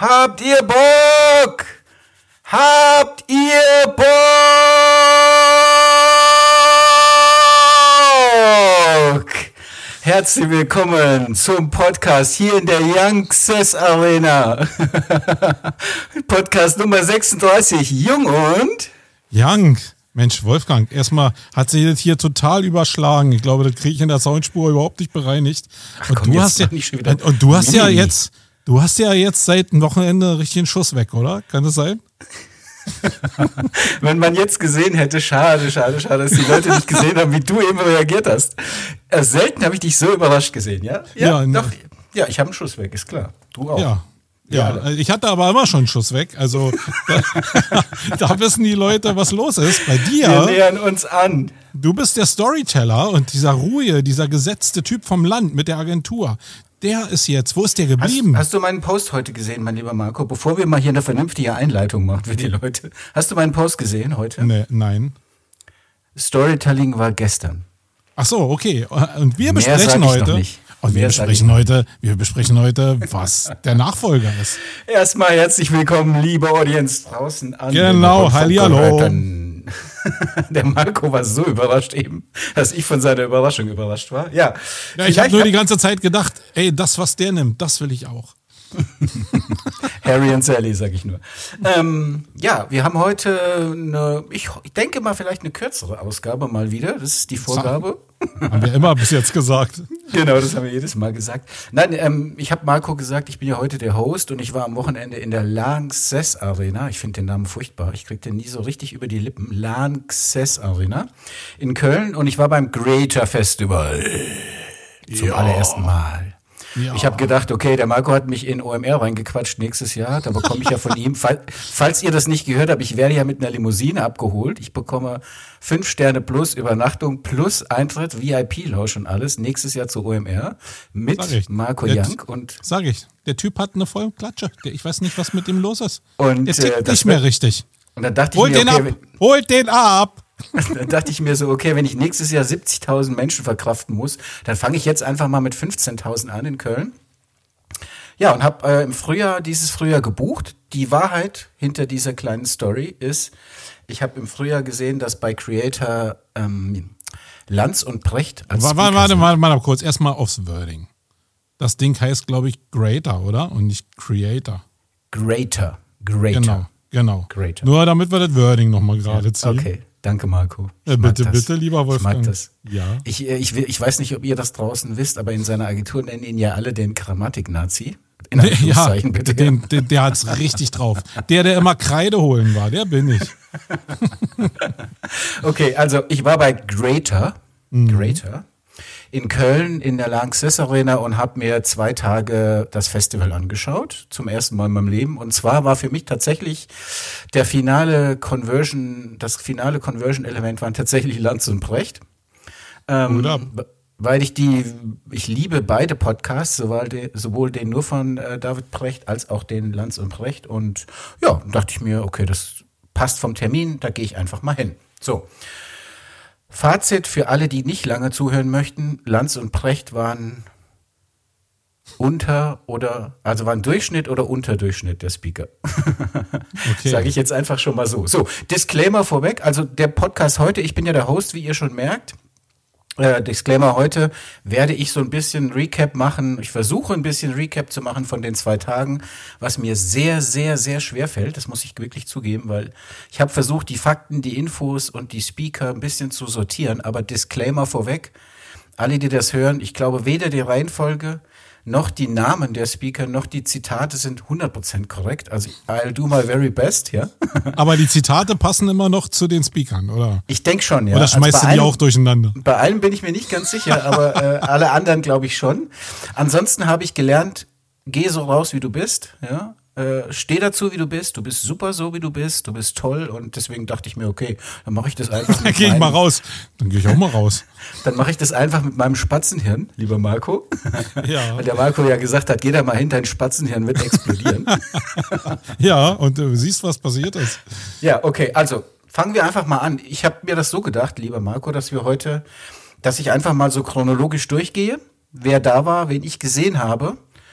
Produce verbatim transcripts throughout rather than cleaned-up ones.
Habt ihr Bock? Habt ihr Bock? Herzlich willkommen zum Podcast hier in der Youngsters Arena. Podcast Nummer sechsunddreißig, Jung und? Young. Mensch, Wolfgang, erstmal hat sich das hier total überschlagen. Ich glaube, das kriege ich in der Soundspur überhaupt nicht bereinigt. Ach, und, komm, du hast ja, und, und du hast ja jetzt, du hast ja jetzt seit dem Wochenende richtig einen Schuss weg, oder? Kann das sein? Wenn man jetzt gesehen hätte, schade, schade, schade, dass die Leute nicht gesehen haben, wie du eben reagiert hast. Äh, selten habe ich dich so überrascht gesehen, ja? Ja, ja doch. Ja, ich habe einen Schuss weg, ist klar. Du auch. Ja. Ja, ich hatte aber immer schon einen Schuss weg. Also da, da wissen die Leute, was los ist. Bei dir. Wir nähern uns an. Du bist der Storyteller und dieser ruhige, dieser gesetzte Typ vom Land mit der Agentur. Der ist jetzt, wo ist der geblieben? Hast, hast du meinen Post heute gesehen, mein lieber Marco? Bevor wir mal hier eine vernünftige Einleitung machen für die Leute. Hast du meinen Post gesehen heute? Nee, nein. Storytelling war gestern. Ach so, okay. Und wir Mehr besprechen sag ich heute. noch nicht. Und wir besprechen heute, wir besprechen heute, was der Nachfolger ist. Erstmal herzlich willkommen, liebe Audience draußen an. Genau, hallihallo. Der Marco war so überrascht eben, dass ich von seiner Überraschung überrascht war. Ja, ja ich habe nur die ganze Zeit gedacht, ey, das, was der nimmt, das will ich auch. Harry und Sally, sag ich nur. Ähm, ja, wir haben heute eine, ich, ich denke mal vielleicht eine kürzere Ausgabe mal wieder. Das ist die Vorgabe. Haben wir immer bis jetzt gesagt. Genau, das haben wir jedes Mal gesagt. Nein, ähm, ich habe Marco gesagt, ich bin ja heute der Host und ich war am Wochenende in der Lanxess Arena. Ich finde den Namen furchtbar. Ich krieg den nie so richtig über die Lippen. Lanxess Arena in Köln und ich war beim Greater Festival zum ja. allerersten Mal. Ja. Ich habe gedacht, okay, der Marco hat mich in O M R reingequatscht nächstes Jahr. Da bekomme ich ja von ihm, fall, falls ihr das nicht gehört habt, ich werde ja mit einer Limousine abgeholt. Ich bekomme fünf Sterne plus Übernachtung plus Eintritt, V I P-Lounge und alles nächstes Jahr zu O M R mit Marco Young. Und sag ich, der Typ hat eine volle Klatsche. Ich weiß nicht, was mit ihm los ist. Und, der tickt äh, nicht mehr richtig. Und dann dachte Holt ich mir, den okay, ab! Holt den ab! Dann dachte ich mir so, okay, wenn ich nächstes Jahr siebzigtausend Menschen verkraften muss, dann fange ich jetzt einfach mal mit fünfzehntausend an in Köln. Ja, und habe äh, im Frühjahr, dieses Frühjahr gebucht. Die Wahrheit hinter dieser kleinen Story ist, ich habe im Frühjahr gesehen, dass bei Creator ähm, Lanz und Precht als Warte, warte, warte, warte mal kurz, erstmal aufs Wording. Das Ding heißt, glaube ich, Greater, oder? Und nicht Creator. Greater, Greater. Genau, genau. Greater. Nur damit wir das Wording nochmal gerade ja, ziehen. Okay. Danke, Marco. Ja, bitte, bitte, lieber Wolfgang. Ich mag das. Ja. Ich, ich, ich weiß nicht, ob ihr das draußen wisst, aber in seiner Agentur nennen ihn ja alle den Grammatik-Nazi. In Anführungszeichen, ja, bitte. Den, den, der hat's richtig drauf. Der, der immer Kreide holen war, der bin ich. Okay, also ich war bei Greater, mhm. Greater in Köln in der Lanxess Arena und habe mir zwei Tage das Festival angeschaut, zum ersten Mal in meinem Leben. Und zwar war für mich tatsächlich der finale Conversion, das finale Conversion-Element waren tatsächlich Lanz und Precht. Ähm, weil ich die, ich liebe beide Podcasts, sowohl den, sowohl den nur von äh, David Precht als auch den Lanz und Precht. Und ja, dachte ich mir, okay, das passt vom Termin, da gehe ich einfach mal hin. So. Fazit für alle, die nicht lange zuhören möchten, Lanz und Precht waren unter oder, also waren Durchschnitt oder Unterdurchschnitt der Speaker. Okay. Sage ich jetzt einfach schon mal so. So, Disclaimer vorweg, also der Podcast heute, ich bin ja der Host, wie ihr schon merkt. Äh, Disclaimer heute, werde ich so ein bisschen Recap machen. Ich versuche ein bisschen Recap zu machen von den zwei Tagen, was mir sehr, sehr, sehr schwer fällt. Das muss ich wirklich zugeben, weil ich habe versucht, die Fakten, die Infos und die Speaker ein bisschen zu sortieren. Aber Disclaimer vorweg, alle, die das hören, ich glaube, weder die Reihenfolge noch die Namen der Speaker, noch die Zitate sind hundert Prozent korrekt. Also I'll do my very best, ja. Aber die Zitate passen immer noch zu den Speakern, oder? Ich denke schon, ja. Oder schmeißt also du die allem, auch durcheinander? Bei allem bin ich mir nicht ganz sicher, aber äh, alle anderen glaube ich schon. Ansonsten habe ich gelernt, geh so raus, wie du bist, ja. Äh, steh dazu, wie du bist. Du bist super so, wie du bist. Du bist toll. Und deswegen dachte ich mir, okay, dann mache ich das einfach mit Dann gehe ich mal raus. Dann gehe ich auch mal raus. Dann mache ich das einfach mit meinem Spatzenhirn, lieber Marco. Ja. Weil der Marco ja gesagt hat, geh da mal hin, dein Spatzenhirn wird explodieren. Ja, und du siehst, was passiert ist. Ja, okay, also fangen wir einfach mal an. Ich habe mir das so gedacht, lieber Marco, dass wir heute, dass ich einfach mal so chronologisch durchgehe, wer da war, wen ich gesehen habe.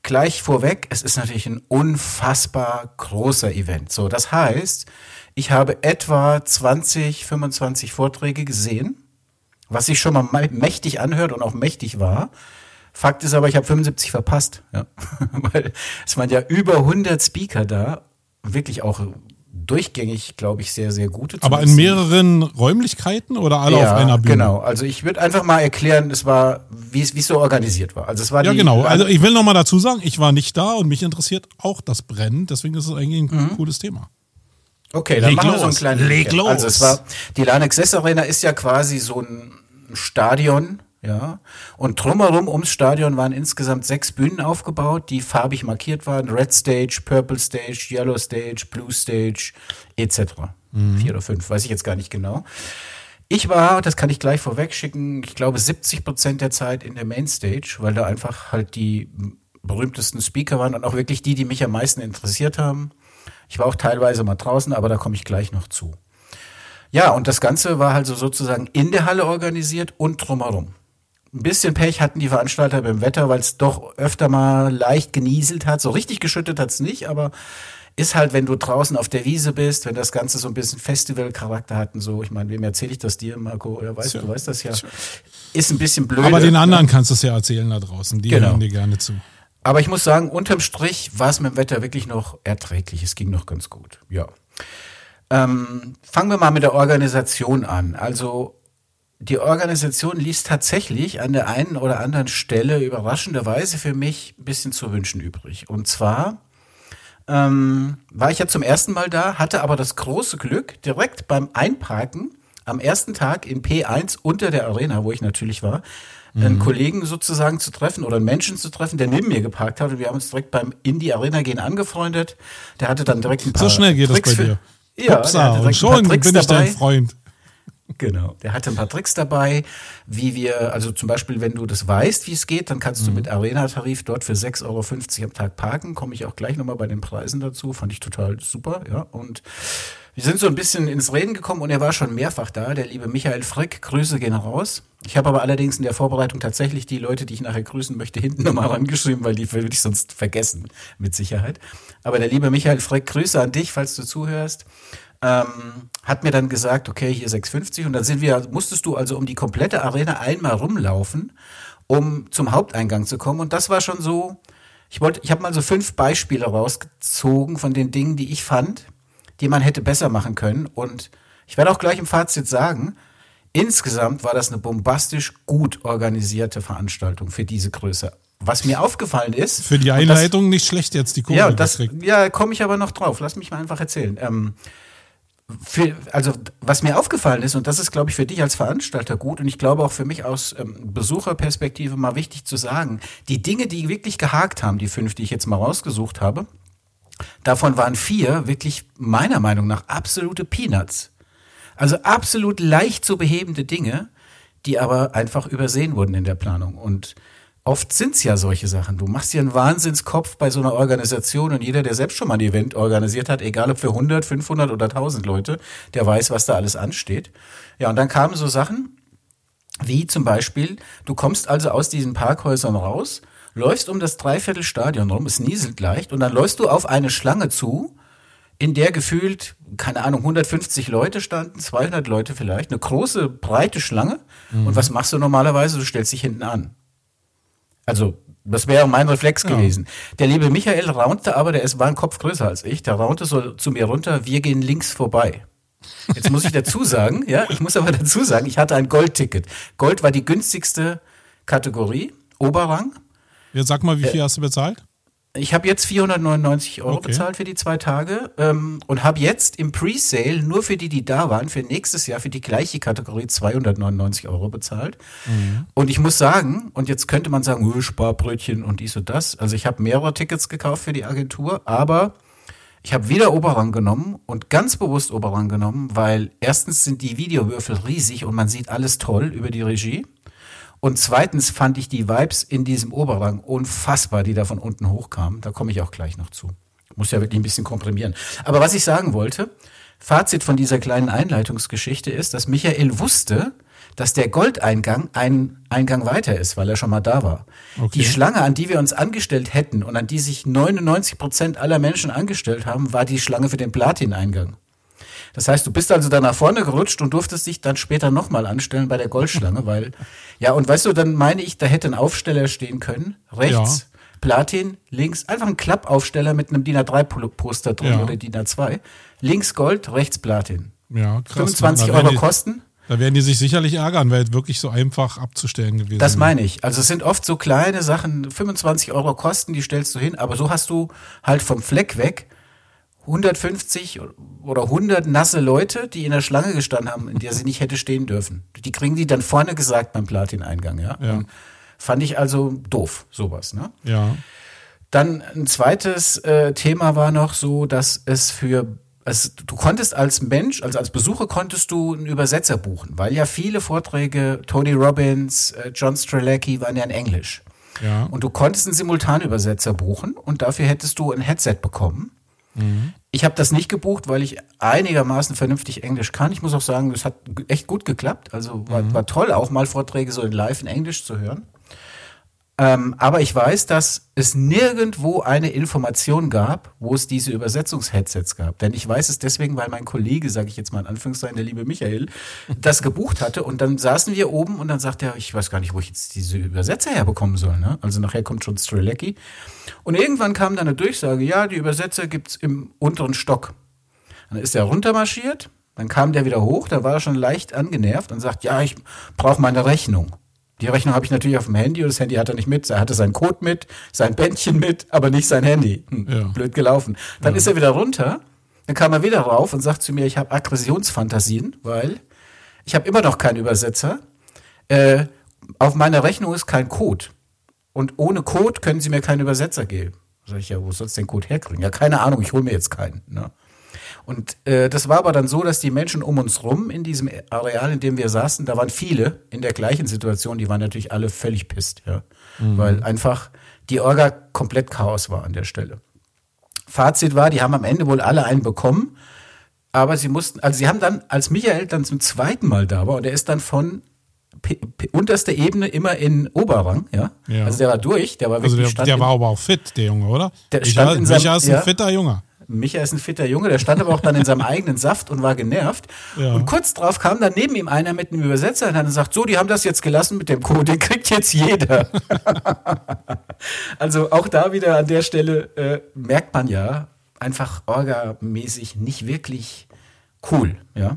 gleich vorweg, es ist natürlich ein unfassbar großer Event. So, das heißt, ich habe etwa zwanzig, fünfundzwanzig Vorträge gesehen, was sich schon mal mächtig anhört und auch mächtig war. Fakt ist aber, ich habe fünfundsiebzig verpasst, ja. Weil es waren ja über hundert Speaker da, wirklich auch durchgängig, glaube ich, sehr, sehr gute. Aber in mehreren Räumlichkeiten oder alle ja, auf einer Bühne? Genau, also ich würde einfach mal erklären, es war, wie es wie es so organisiert war. Also es war ja, die, genau. Also ich will noch mal dazu sagen, ich war nicht da und mich interessiert auch das Brennen, deswegen ist es eigentlich ein mhm. cooles Thema. Okay, dann Leg machen los. wir so einen kleinen Leg los. Also es war, die Lanxess Arena ist ja quasi so ein Stadion, ja, und drumherum ums Stadion waren insgesamt sechs Bühnen aufgebaut, die farbig markiert waren: Red Stage, Purple Stage, Yellow Stage, Blue Stage et cetera. Mhm. Vier oder fünf, weiß ich jetzt gar nicht genau. Ich war, das kann ich gleich vorweg schicken, ich glaube siebzig Prozent der Zeit in der Mainstage, weil da einfach halt die berühmtesten Speaker waren und auch wirklich die, die mich am meisten interessiert haben. Ich war auch teilweise mal draußen, aber da komme ich gleich noch zu. Ja, und das Ganze war halt so sozusagen in der Halle organisiert und drumherum. Ein bisschen Pech hatten die Veranstalter beim Wetter, weil es doch öfter mal leicht genieselt hat. So richtig geschüttet hat es nicht, aber ist halt, wenn du draußen auf der Wiese bist, wenn das Ganze so ein bisschen Festivalcharakter hat und so. Ich meine, wem erzähle ich das dir, Marco? Ja, weißt, du weißt das ja. Ist ein bisschen blöd. Aber den anderen kannst du es ja erzählen da draußen. Die genau. hören dir gerne zu. Aber ich muss sagen, unterm Strich war es mit dem Wetter wirklich noch erträglich. Es ging noch ganz gut. Ja. Ähm, fangen wir mal mit der Organisation an. Also die Organisation ließ tatsächlich an der einen oder anderen Stelle überraschenderweise für mich ein bisschen zu wünschen übrig. Und zwar ähm, war ich ja zum ersten Mal da, hatte aber das große Glück, direkt beim Einparken am ersten Tag in P eins unter der Arena, wo ich natürlich war, mhm. einen Kollegen sozusagen zu treffen oder einen Menschen zu treffen, der neben mir geparkt hat. Und wir haben uns direkt beim in die Arena gehen angefreundet. Der hatte dann direkt ein paar So schnell geht Tricks das bei dir. Ja, Upsa, und schon bin ich dabei. dein Freund. Genau, der hatte ein paar Tricks dabei, wie wir, also zum Beispiel, wenn du das weißt, wie es geht, dann kannst du mit Arena-Tarif dort für sechs Euro fünfzig am Tag parken. Komme ich auch gleich nochmal bei den Preisen dazu, fand ich total super, ja. Und wir sind so ein bisschen ins Reden gekommen und er war schon mehrfach da, der liebe Michael Frick, Grüße gehen raus. Ich habe aber allerdings in der Vorbereitung tatsächlich die Leute, die ich nachher grüßen möchte, hinten nochmal rangeschrieben, weil die würde ich sonst vergessen, mit Sicherheit. Aber der liebe Michael Frick, Grüße an dich, falls du zuhörst. Ähm, hat mir dann gesagt, okay, hier sechs fünfzig und dann sind wir, musstest du also um die komplette Arena einmal rumlaufen, um zum Haupteingang zu kommen und das war schon so, ich wollte, ich habe mal so fünf Beispiele rausgezogen von den Dingen, die ich fand, die man hätte besser machen können und ich werde auch gleich im Fazit sagen, insgesamt war das eine bombastisch gut organisierte Veranstaltung für diese Größe. Was mir aufgefallen ist. Für die Einleitung das, nicht schlecht jetzt die Kurve. Ja, das, ja, komme ich aber noch drauf. Lass mich mal einfach erzählen. Ähm, Für, also was mir aufgefallen ist, und das ist, glaube ich, für dich als Veranstalter gut und ich glaube auch für mich aus ähm, Besucherperspektive mal wichtig zu sagen, die Dinge, die wirklich gehakt haben, die fünf, die ich jetzt mal rausgesucht habe, davon waren vier wirklich meiner Meinung nach absolute Peanuts. Also absolut leicht zu behebende Dinge, die aber einfach übersehen wurden in der Planung. Und oft sind's ja solche Sachen. Du machst dir einen Wahnsinnskopf bei so einer Organisation und jeder, der selbst schon mal ein Event organisiert hat, egal ob für hundert, fünfhundert oder tausend Leute, der weiß, was da alles ansteht. Ja, und dann kamen so Sachen wie zum Beispiel, du kommst also aus diesen Parkhäusern raus, läufst um das Dreiviertelstadion rum, es nieselt leicht und dann läufst du auf eine Schlange zu, in der gefühlt, keine Ahnung, hundertfünfzig Leute standen, zweihundert Leute vielleicht, eine große, breite Schlange. Mhm. Und was machst du normalerweise? Du stellst dich hinten an. Also, das wäre mein Reflex gewesen. Ja. Der liebe Michael raunte aber, der ist, war ein Kopf größer als ich, der raunte so zu mir runter, wir gehen links vorbei. Jetzt muss ich dazu sagen, ja, ich muss aber dazu sagen, ich hatte ein Goldticket. Gold war die günstigste Kategorie, Oberrang. Ja, sag mal, wie viel äh, hast du bezahlt? Ich habe jetzt vierhundertneunundneunzig Euro okay. bezahlt für die zwei Tage ähm, und habe jetzt im Presale nur für die, die da waren, für nächstes Jahr für die gleiche Kategorie zweihundertneunundneunzig Euro bezahlt. Mhm. Und ich muss sagen, und jetzt könnte man sagen, oh, Sparbrötchen und dies und das. Also ich habe mehrere Tickets gekauft für die Agentur, aber ich habe wieder Oberrang genommen und ganz bewusst Oberrang genommen, weil erstens sind die Videowürfel riesig und man sieht alles toll über die Regie. Und zweitens fand ich die Vibes in diesem Oberrang unfassbar, die da von unten hochkamen. Da komme ich auch gleich noch zu. Muss ja wirklich ein bisschen komprimieren. Aber was ich sagen wollte, Fazit von dieser kleinen Einleitungsgeschichte ist, dass Michael wusste, dass der Goldeingang ein Eingang weiter ist, weil er schon mal da war. Okay. Die Schlange, an die wir uns angestellt hätten und an die sich neunundneunzig Prozent aller Menschen angestellt haben, war die Schlange für den Platin-Eingang. Das heißt, du bist also da nach vorne gerutscht und durftest dich dann später nochmal anstellen bei der Goldschlange, weil, ja, und weißt du, dann meine ich, da hätte ein Aufsteller stehen können, rechts, ja. Platin, links, einfach ein Klappaufsteller mit einem D I N A drei Poster drin ja. oder D I N A zwei, links Gold, rechts Platin. Ja, krass. fünfundzwanzig Euro die, Kosten. Da werden die sich sicherlich ärgern, weil es wirklich so einfach abzustellen gewesen ist. Das meine ich. Also es sind oft so kleine Sachen, fünfundzwanzig Euro Kosten, die stellst du hin, aber so hast du halt vom Fleck weg hundertfünfzig oder hundert nasse Leute, die in der Schlange gestanden haben, in der sie nicht hätte stehen dürfen. Die kriegen die dann vorne gesagt beim Platin-Eingang, ja. ja. Fand ich also doof, sowas, ne? Ja. Dann ein zweites äh, Thema war noch so, dass es für, also du konntest als Mensch, also als Besucher konntest du einen Übersetzer buchen, weil ja viele Vorträge, Tony Robbins, äh, John Strelacki waren ja in Englisch. Ja. Und du konntest einen Simultanübersetzer buchen und dafür hättest du ein Headset bekommen. Mhm. Ich habe das nicht gebucht, weil ich einigermaßen vernünftig Englisch kann. Ich muss auch sagen, das hat echt gut geklappt. Also war, mhm. war toll, auch mal Vorträge so in live in Englisch zu hören. Ähm, aber ich weiß, dass es nirgendwo eine Information gab, wo es diese Übersetzungsheadsets gab. Denn ich weiß es deswegen, weil mein Kollege, sage ich jetzt mal in Anführungszeichen, der liebe Michael, das gebucht hatte. Und dann saßen wir oben und dann sagte er, ich weiß gar nicht, wo ich jetzt diese Übersetzer herbekommen soll. Ne? Also nachher kommt schon Strelacki. Und irgendwann kam dann eine Durchsage, ja, die Übersetzer gibt's im unteren Stock. Dann ist er runtermarschiert, dann kam der wieder hoch, da war er schon leicht angenervt und sagt, ja, ich brauche meine Rechnung. Die Rechnung habe ich natürlich auf dem Handy und das Handy hat er nicht mit. Er hatte seinen Code mit, sein Bändchen mit, aber nicht sein Handy. Hm, ja. Blöd gelaufen. Dann ja. ist er wieder runter, dann kam er wieder rauf und sagt zu mir, ich habe Aggressionsfantasien, weil ich habe immer noch keinen Übersetzer. Äh, auf meiner Rechnung ist kein Code. Und ohne Code können Sie mir keinen Übersetzer geben. Sag ich, ja, wo sollst du den Code herkriegen? Ja, keine Ahnung, ich hole mir jetzt keinen. Ne? Und äh, das war aber dann so, dass die Menschen um uns rum in diesem Areal, in dem wir saßen, da waren viele in der gleichen Situation, die waren natürlich alle völlig pisst, ja, mhm. weil einfach die Orga komplett Chaos war an der Stelle. Fazit war, die haben am Ende wohl alle einen bekommen, aber sie mussten, also sie haben dann, als Michael dann zum zweiten Mal da war und er ist dann von P- P- unterste Ebene immer in Oberrang, ja? ja. Also der war durch, der war wirklich also der, der war aber auch fit, der Junge, oder? Der stand Micha, in seinem, Micha ist ein ja, fitter Junge. Micha ist ein fitter Junge, der stand aber auch dann in seinem eigenen Saft und war genervt. Ja. Und kurz drauf kam dann neben ihm einer mit einem Übersetzer und hat gesagt, so, die haben das jetzt gelassen mit dem Code, den kriegt jetzt jeder. Also auch da wieder an der Stelle äh, merkt man ja, einfach orgamäßig nicht wirklich cool, ja.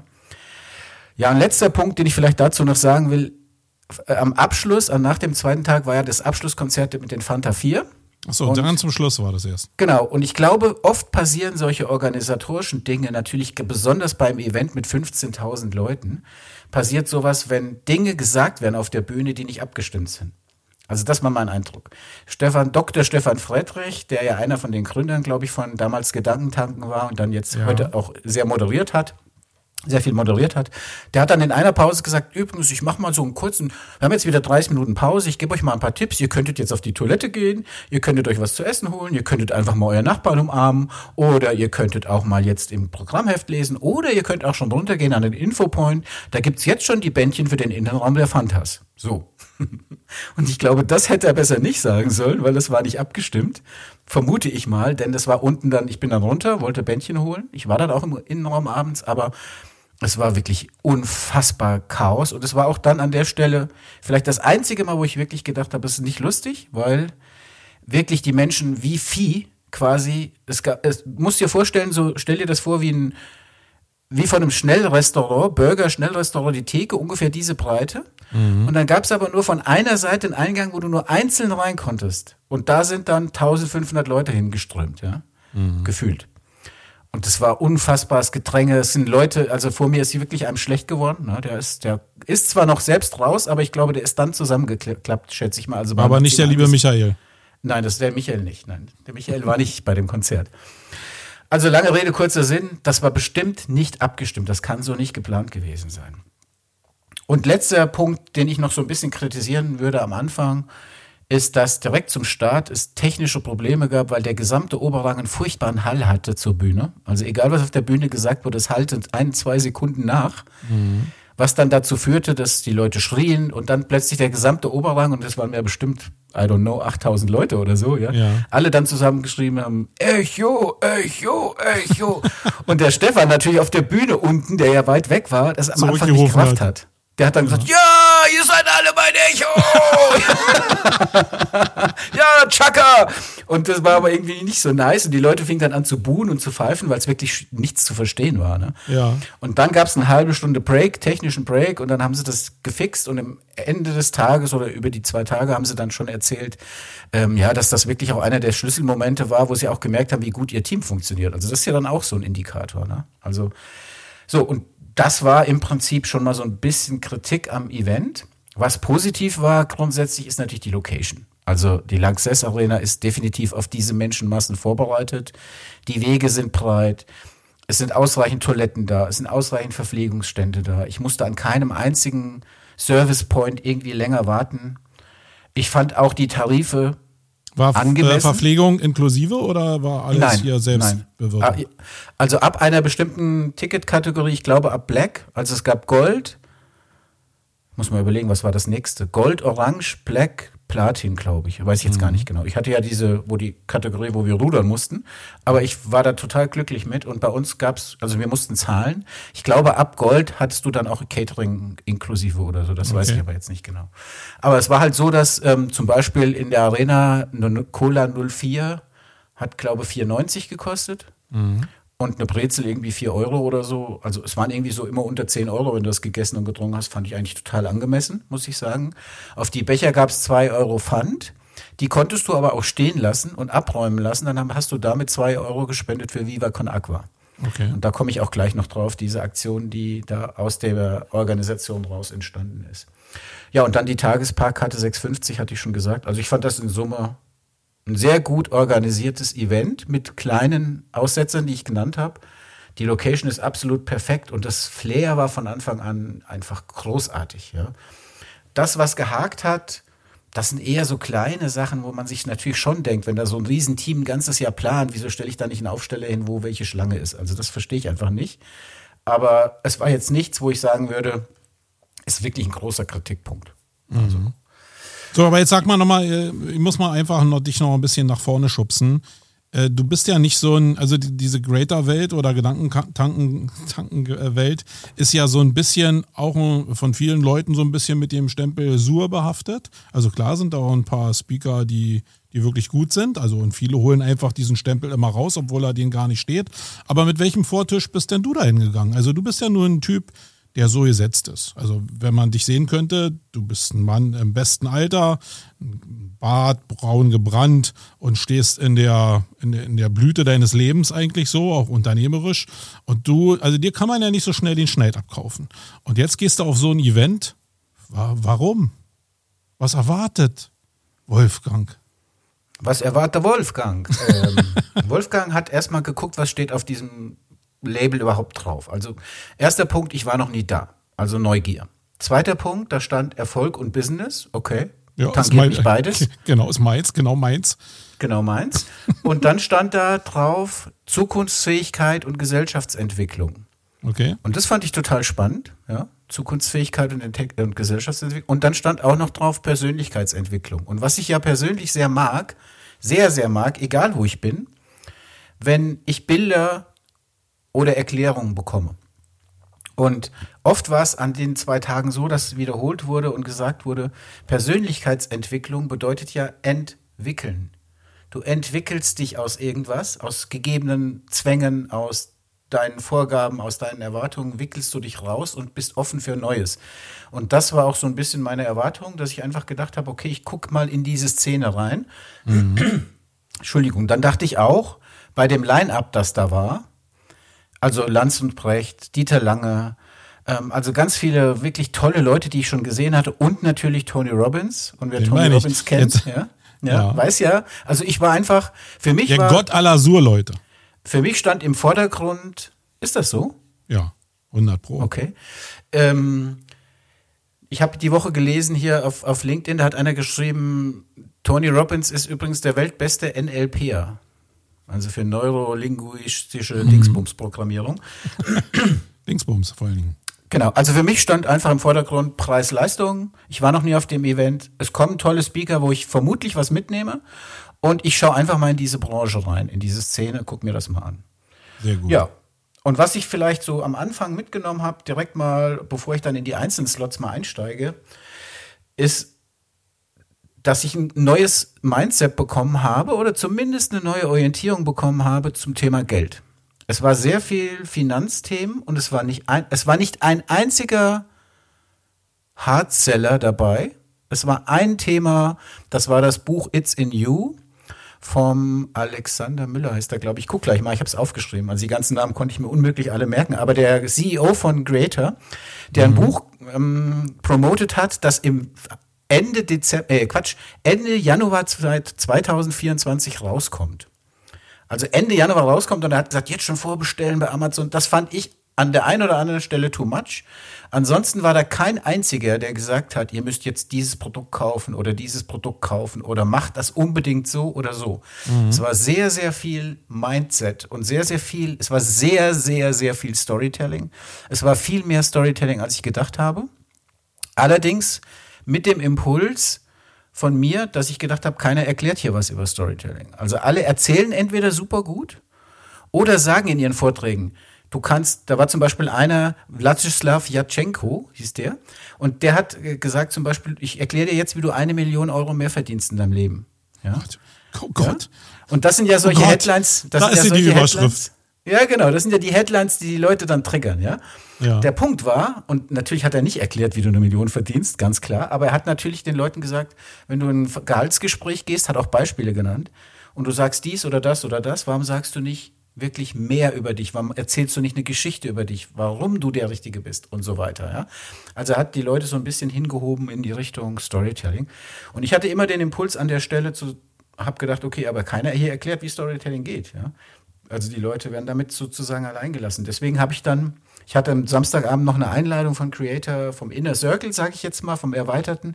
Ja, ein letzter Punkt, den ich vielleicht dazu noch sagen will, äh, am Abschluss, äh, nach dem zweiten Tag war ja das Abschlusskonzert mit den Fanta vier. Achso, und dann zum Schluss war das erst. Genau, und ich glaube, oft passieren solche organisatorischen Dinge, natürlich besonders beim Event mit fünfzehntausend Leuten, passiert sowas, wenn Dinge gesagt werden auf der Bühne, die nicht abgestimmt sind. Also das war mein Eindruck. Stefan, Doktor Stefan Friedrich, der ja einer von den Gründern, glaube ich, von damals Gedankentanken war und dann jetzt ja. heute auch sehr moderiert hat, sehr viel moderiert hat. Der hat dann in einer Pause gesagt, übrigens, ich mache mal so einen kurzen, wir haben jetzt wieder dreißig Minuten Pause, ich gebe euch mal ein paar Tipps, ihr könntet jetzt auf die Toilette gehen, ihr könntet euch was zu essen holen, ihr könntet einfach mal euren Nachbarn umarmen oder ihr könntet auch mal jetzt im Programmheft lesen oder ihr könnt auch schon runtergehen an den Infopoint, da gibt's jetzt schon die Bändchen für den Innenraum der Fantas. So. Und ich glaube, das hätte er besser nicht sagen sollen, weil das war nicht abgestimmt. Vermute ich mal, denn das war unten dann, ich bin dann runter, wollte Bändchen holen. Ich war dann auch im Innenraum abends, aber es war wirklich unfassbar Chaos. Und es war auch dann an der Stelle vielleicht das einzige Mal, wo ich wirklich gedacht habe, es ist nicht lustig, weil wirklich die Menschen wie Vieh quasi, es, gab, es musst dir vorstellen, so stell dir das vor wie ein wie von einem Schnellrestaurant, Burger-Schnellrestaurant, die Theke, ungefähr diese Breite. Mhm. Und dann gab es aber nur von einer Seite einen Eingang, wo du nur einzeln rein konntest. Und da sind dann eintausendfünfhundert Leute hingeströmt, ja, mhm. gefühlt. Und das war unfassbares Gedränge. Es sind Leute, also vor mir ist sie wirklich einem schlecht geworden. Ne? Der ist, der ist zwar noch selbst raus, aber ich glaube, der ist dann zusammengeklappt, schätze ich mal. Also aber nicht der liebe Michael. Nein, das ist der Michael nicht. Nein, der Michael war nicht bei dem Konzert. Also lange Rede, kurzer Sinn, das war bestimmt nicht abgestimmt. Das kann so nicht geplant gewesen sein. Und letzter Punkt, den ich noch so ein bisschen kritisieren würde am Anfang, ist, dass direkt zum Start es technische Probleme gab, weil der gesamte Oberrang einen furchtbaren Hall hatte zur Bühne. Also egal, was auf der Bühne gesagt wurde, es haltet ein, zwei Sekunden nach. Mhm. was dann dazu führte, dass die Leute schrien und dann plötzlich der gesamte Oberrang, und das waren ja bestimmt, I don't know, achttausend Leute oder so, ja, ja. alle dann zusammengeschrieben haben, Echo, Echo, Echo. Und der Stefan natürlich auf der Bühne unten, der ja weit weg war, das am Anfang nicht gerafft hat. Der hat dann gesagt, ja, ihr seid alle mein Echo! Ja, Chaka! Und das war aber irgendwie nicht so nice. Und die Leute fingen dann an zu buhen und zu pfeifen, weil es wirklich nichts zu verstehen war. Ne? Ja. Und dann gab es eine halbe Stunde Break, technischen Break, und dann haben sie das gefixt. Und am Ende des Tages oder über die zwei Tage haben sie dann schon erzählt, ähm, ja, dass das wirklich auch einer der Schlüsselmomente war, wo sie auch gemerkt haben, wie gut ihr Team funktioniert. Also das ist ja dann auch so ein Indikator. Ne? Also so, und das war im Prinzip schon mal so ein bisschen Kritik am Event. Was positiv war grundsätzlich, ist natürlich die Location. Also die Lanxess Arena ist definitiv auf diese Menschenmassen vorbereitet. Die Wege sind breit. Es sind ausreichend Toiletten da. Es sind ausreichend Verpflegungsstände da. Ich musste an keinem einzigen Service Point irgendwie länger warten. Ich fand auch die Tarife War angemessen. Verpflegung inklusive oder war alles nein, hier selbst nein. bewirtet? Also ab einer bestimmten Ticketkategorie, ich glaube ab Black, also es gab Gold, muss man überlegen, was war das nächste? Gold, Orange, Black, Platin, glaube ich. Weiß ich jetzt mhm. gar nicht genau. Ich hatte ja diese, wo die Kategorie, wo wir rudern mussten, aber ich war da total glücklich mit, und bei uns gab's, also wir mussten zahlen. Ich glaube, ab Gold hattest du dann auch Catering inklusive oder so, das okay. weiß ich aber jetzt nicht genau. Aber es war halt so, dass ähm, zum Beispiel in der Arena eine Cola null vier hat, glaube ich, vier neunzig gekostet. Mhm. Und eine Brezel irgendwie vier Euro oder so. Also es waren irgendwie so immer unter zehn Euro, wenn du das gegessen und getrunken hast, fand ich eigentlich total angemessen, muss ich sagen. Auf die Becher gab es zwei Euro Pfand. Die konntest du aber auch stehen lassen und abräumen lassen. Dann hast du damit zwei Euro gespendet für Viva Con Agua. Okay. Und da komme ich auch gleich noch drauf, diese Aktion, die da aus der Organisation raus entstanden ist. Ja, und dann die Tagesparkkarte sechs fünfzig, hatte ich schon gesagt. Also ich fand das in Summe ein sehr gut organisiertes Event mit kleinen Aussetzern, die ich genannt habe. Die Location ist absolut perfekt und das Flair war von Anfang an einfach großartig. Ja. Das, was gehakt hat, das sind eher so kleine Sachen, wo man sich natürlich schon denkt, wenn da so ein Riesenteam ein ganzes Jahr plant, wieso stelle ich da nicht einen Aufsteller hin, wo welche Schlange ist? Also das verstehe ich einfach nicht. Aber es war jetzt nichts, wo ich sagen würde, ist wirklich ein großer Kritikpunkt. Mhm. Also. So, aber jetzt sag mal nochmal, ich muss mal einfach noch, dich noch ein bisschen nach vorne schubsen. Du bist ja nicht so ein, also die, diese Greater-Welt oder Gedankentanken-Welt ist ja so ein bisschen auch von vielen Leuten so ein bisschen mit dem Stempel Sur behaftet. Also klar sind da auch ein paar Speaker, die, die wirklich gut sind. Also und viele holen einfach diesen Stempel immer raus, obwohl er denen gar nicht steht. Aber mit welchem Vortisch bist denn du da hingegangen? Also du bist ja nur ein Typ, der so gesetzt ist. Also wenn man dich sehen könnte, du bist ein Mann im besten Alter, Bart, braun gebrannt und stehst in der, in der, in der Blüte deines Lebens eigentlich so, auch unternehmerisch. Und du, also dir kann man ja nicht so schnell den Schneid abkaufen. Und jetzt gehst du auf so ein Event. Warum? Was erwartet Wolfgang? Was erwartet Wolfgang? ähm, Wolfgang hat erstmal geguckt, was steht auf diesem Label überhaupt drauf. Also erster Punkt, ich war noch nie da. Also Neugier. Zweiter Punkt, da stand Erfolg und Business. Okay, ja, tangiert mein, mich beides. Genau, ist meins, genau meins. Genau meins. Und dann stand da drauf Zukunftsfähigkeit und Gesellschaftsentwicklung. Okay. Und das fand ich total spannend. Ja, Zukunftsfähigkeit und, und Gesellschaftsentwicklung. Und dann stand auch noch drauf Persönlichkeitsentwicklung. Und was ich ja persönlich sehr mag, sehr, sehr mag, egal wo ich bin, wenn ich Bilder oder Erklärungen bekomme. Und oft war es an den zwei Tagen so, dass wiederholt wurde und gesagt wurde, Persönlichkeitsentwicklung bedeutet ja entwickeln. Du entwickelst dich aus irgendwas, aus gegebenen Zwängen, aus deinen Vorgaben, aus deinen Erwartungen, wickelst du dich raus und bist offen für Neues. Und das war auch so ein bisschen meine Erwartung, dass ich einfach gedacht habe, okay, ich gucke mal in diese Szene rein. Mhm. Entschuldigung, dann dachte ich auch, bei dem Line-Up, das da war, also Lanz und Brecht, Dieter Lange, ähm, also ganz viele wirklich tolle Leute, die ich schon gesehen hatte und natürlich Tony Robbins. Und wer Den Tony Robbins kennt, ja, ja, ja, weiß ja. Also ich war einfach, für mich Der war... Gott aller Sur-Leute. Für mich stand im Vordergrund, ist das so? Ja, hundert Pro. Okay. Ähm, ich habe die Woche gelesen hier auf, auf LinkedIn, da hat einer geschrieben, Tony Robbins ist übrigens der weltbeste N L P er. Also für neurolinguistische mhm. Dingsbums-Programmierung. Dingsbums vor allen Dingen. Genau, also für mich stand einfach im Vordergrund Preis-Leistung. Ich war noch nie auf dem Event. Es kommen tolle Speaker, wo ich vermutlich was mitnehme. Und ich schaue einfach mal in diese Branche rein, in diese Szene, guck mir das mal an. Sehr gut. Ja, und was ich vielleicht so am Anfang mitgenommen habe, direkt mal, bevor ich dann in die einzelnen Slots mal einsteige, ist, dass ich ein neues Mindset bekommen habe oder zumindest eine neue Orientierung bekommen habe zum Thema Geld. Es war sehr viel Finanzthemen und es war nicht ein, es war nicht ein einziger Hardseller dabei. Es war ein Thema, das war das Buch It's in You vom Alexander Müller, heißt er, glaube ich. Ich guck gleich mal, ich habe es aufgeschrieben. Also die ganzen Namen konnte ich mir unmöglich alle merken. Aber der C E O von Creator, der mhm. ein Buch ähm, promotet hat, das im Ende Dezember, äh, Quatsch, Ende Januar zwanzig vierundzwanzig rauskommt. Also Ende Januar rauskommt und er hat gesagt, jetzt schon vorbestellen bei Amazon. Das fand ich an der einen oder anderen Stelle too much. Ansonsten war da kein einziger, der gesagt hat, ihr müsst jetzt dieses Produkt kaufen oder dieses Produkt kaufen oder macht das unbedingt so oder so. Mhm. Es war sehr, sehr viel Mindset und sehr, sehr viel, es war sehr, sehr, sehr viel Storytelling. Es war viel mehr Storytelling, als ich gedacht habe. Allerdings mit dem Impuls von mir, dass ich gedacht habe, keiner erklärt hier was über Storytelling. Also alle erzählen entweder super gut oder sagen in ihren Vorträgen, du kannst, da war zum Beispiel einer, Władysław Jatschenko hieß der, und der hat gesagt zum Beispiel, ich erkläre dir jetzt, wie du eine Million Euro mehr verdienst in deinem Leben. Ja? Oh Gott. Ja? Und das sind ja solche oh Headlines. Das da sind ist ja die solche Überschrift. Headlines. Ja, genau, das sind ja die Headlines, die die Leute dann triggern, ja? Ja. Der Punkt war, und natürlich hat er nicht erklärt, wie du eine Million verdienst, ganz klar, aber er hat natürlich den Leuten gesagt, wenn du in ein Gehaltsgespräch gehst, hat auch Beispiele genannt, und du sagst dies oder das oder das, warum sagst du nicht wirklich mehr über dich? Warum erzählst du nicht eine Geschichte über dich? Warum du der Richtige bist und so weiter, ja? Also er hat die Leute so ein bisschen hingehoben in die Richtung Storytelling. Und ich hatte immer den Impuls an der Stelle zu, hab gedacht, okay, aber keiner hier erklärt, wie Storytelling geht, ja? Also die Leute werden damit sozusagen allein gelassen. Deswegen habe ich dann, ich hatte am Samstagabend noch eine Einladung von Creator, vom Inner Circle, sage ich jetzt mal, vom Erweiterten.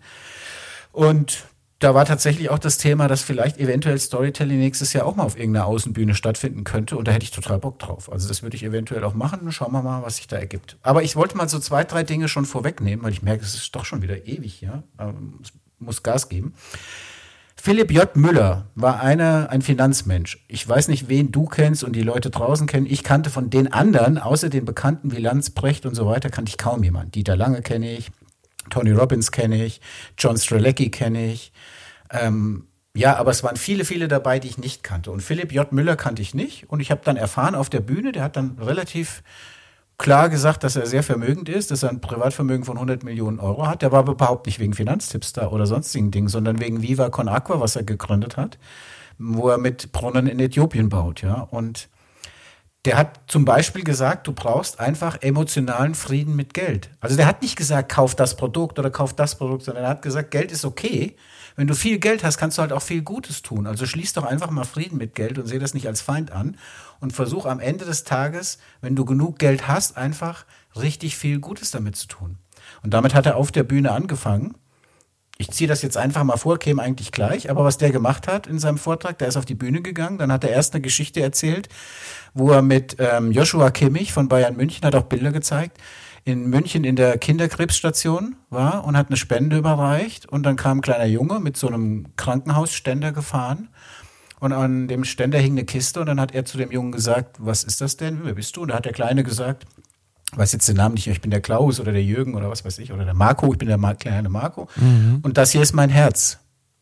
Und da war tatsächlich auch das Thema, dass vielleicht eventuell Storytelling nächstes Jahr auch mal auf irgendeiner Außenbühne stattfinden könnte. Und da hätte ich total Bock drauf. Also das würde ich eventuell auch machen. Schauen wir mal, was sich da ergibt. Aber ich wollte mal so zwei, drei Dinge schon vorwegnehmen, weil ich merke, es ist doch schon wieder ewig, ja. Es muss Gas geben. Philipp J. Müller war einer, ein Finanzmensch. Ich weiß nicht, wen du kennst und die Leute draußen kennen. Ich kannte von den anderen, außer den Bekannten wie Lanz, Brecht und so weiter, kannte ich kaum jemanden. Dieter Lange kenne ich, Tony Robbins kenne ich, John Strelecki kenne ich. Ähm, ja, aber es waren viele, viele dabei, die ich nicht kannte. Und Philipp J. Müller kannte ich nicht. Und ich habe dann erfahren auf der Bühne, der hat dann relativ klar gesagt, dass er sehr vermögend ist, dass er ein Privatvermögen von hundert Millionen Euro hat. Der war aber überhaupt nicht wegen Finanztipps da oder sonstigen Dingen, sondern wegen Viva Con Aqua, was er gegründet hat, wo er mit Brunnen in Äthiopien baut, ja. Und der hat zum Beispiel gesagt, du brauchst einfach emotionalen Frieden mit Geld. Also der hat nicht gesagt, kauf das Produkt oder kauf das Produkt, sondern er hat gesagt, Geld ist okay. Wenn du viel Geld hast, kannst du halt auch viel Gutes tun. Also schließ doch einfach mal Frieden mit Geld und sehe das nicht als Feind an und versuch am Ende des Tages, wenn du genug Geld hast, einfach richtig viel Gutes damit zu tun. Und damit hat er auf der Bühne angefangen. Ich ziehe das jetzt einfach mal vor, käme eigentlich gleich, aber was der gemacht hat in seinem Vortrag, der ist auf die Bühne gegangen, dann hat er erst eine Geschichte erzählt, wo er mit ähm, Joshua Kimmich von Bayern München, hat auch Bilder gezeigt, in München in der Kinderkrebsstation war und hat eine Spende überreicht und dann kam ein kleiner Junge mit so einem Krankenhausständer gefahren und an dem Ständer hing eine Kiste und dann hat er zu dem Jungen gesagt, was ist das denn, wer bist du? Und da hat der Kleine gesagt, ich weiß jetzt den Namen nicht, ich bin der Klaus oder der Jürgen oder was weiß ich, oder der Marco, ich bin der Ma- kleine Marco mhm. und das hier ist mein Herz.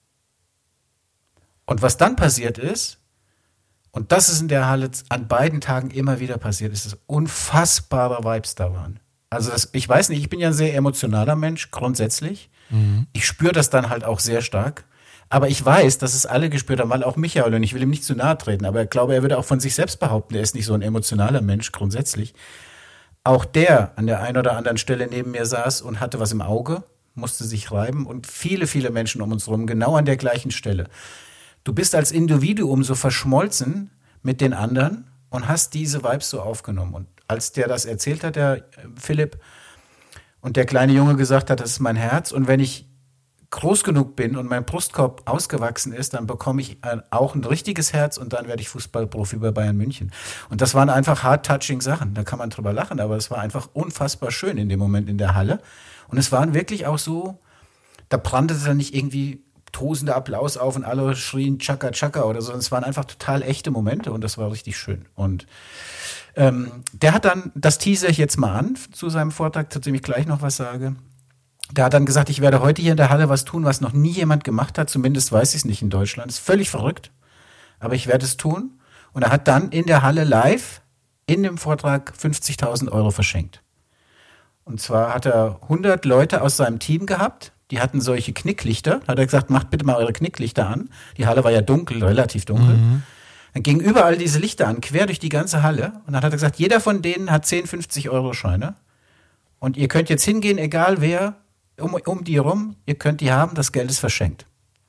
Und was dann passiert ist, und das ist in der Halle an beiden Tagen immer wieder passiert, ist, dass unfassbare Vibes da waren. Also das, ich weiß nicht, ich bin ja ein sehr emotionaler Mensch, grundsätzlich. Mhm. Ich spüre das dann halt auch sehr stark. Aber ich weiß, dass es alle gespürt haben, weil auch Michael, und ich will ihm nicht zu nahe treten, aber ich glaube, er würde auch von sich selbst behaupten, er ist nicht so ein emotionaler Mensch grundsätzlich. Auch der an der einen oder anderen Stelle neben mir saß und hatte was im Auge, musste sich reiben und viele, viele Menschen um uns herum, genau an der gleichen Stelle. Du bist als Individuum so verschmolzen mit den anderen und hast diese Vibes so aufgenommen. Und als der das erzählt hat, der Philipp, und der kleine Junge gesagt hat, das ist mein Herz, und wenn ich groß genug bin und mein Brustkorb ausgewachsen ist, dann bekomme ich ein, auch ein richtiges Herz und dann werde ich Fußballprofi bei Bayern München. Und das waren einfach hard-touching Sachen. Da kann man drüber lachen, aber es war einfach unfassbar schön in dem Moment in der Halle. Und es waren wirklich auch so, da brannte dann nicht irgendwie tosender Applaus auf und alle schrien Chaka Chaka oder so. Es waren einfach total echte Momente und das war richtig schön. Und ähm, der hat dann, das teaser ich jetzt mal an zu seinem Vortrag, zu dem ich gleich noch was sage. Der hat dann gesagt, ich werde heute hier in der Halle was tun, was noch nie jemand gemacht hat. Zumindest weiß ich es nicht in Deutschland. Ist völlig verrückt. Aber ich werde es tun. Und er hat dann in der Halle live in dem Vortrag fünfzigtausend Euro verschenkt. Und zwar hat er hundert Leute aus seinem Team gehabt. Die hatten solche Knicklichter. Da hat er gesagt, macht bitte mal eure Knicklichter an. Die Halle war ja dunkel, relativ dunkel. Mhm. Dann gingen überall diese Lichter an, quer durch die ganze Halle. Und dann hat er gesagt, jeder von denen hat zehn fünfzig Euro Scheine. Und ihr könnt jetzt hingehen, egal wer, Um, um die rum, ihr könnt die haben, das Geld ist verschenkt.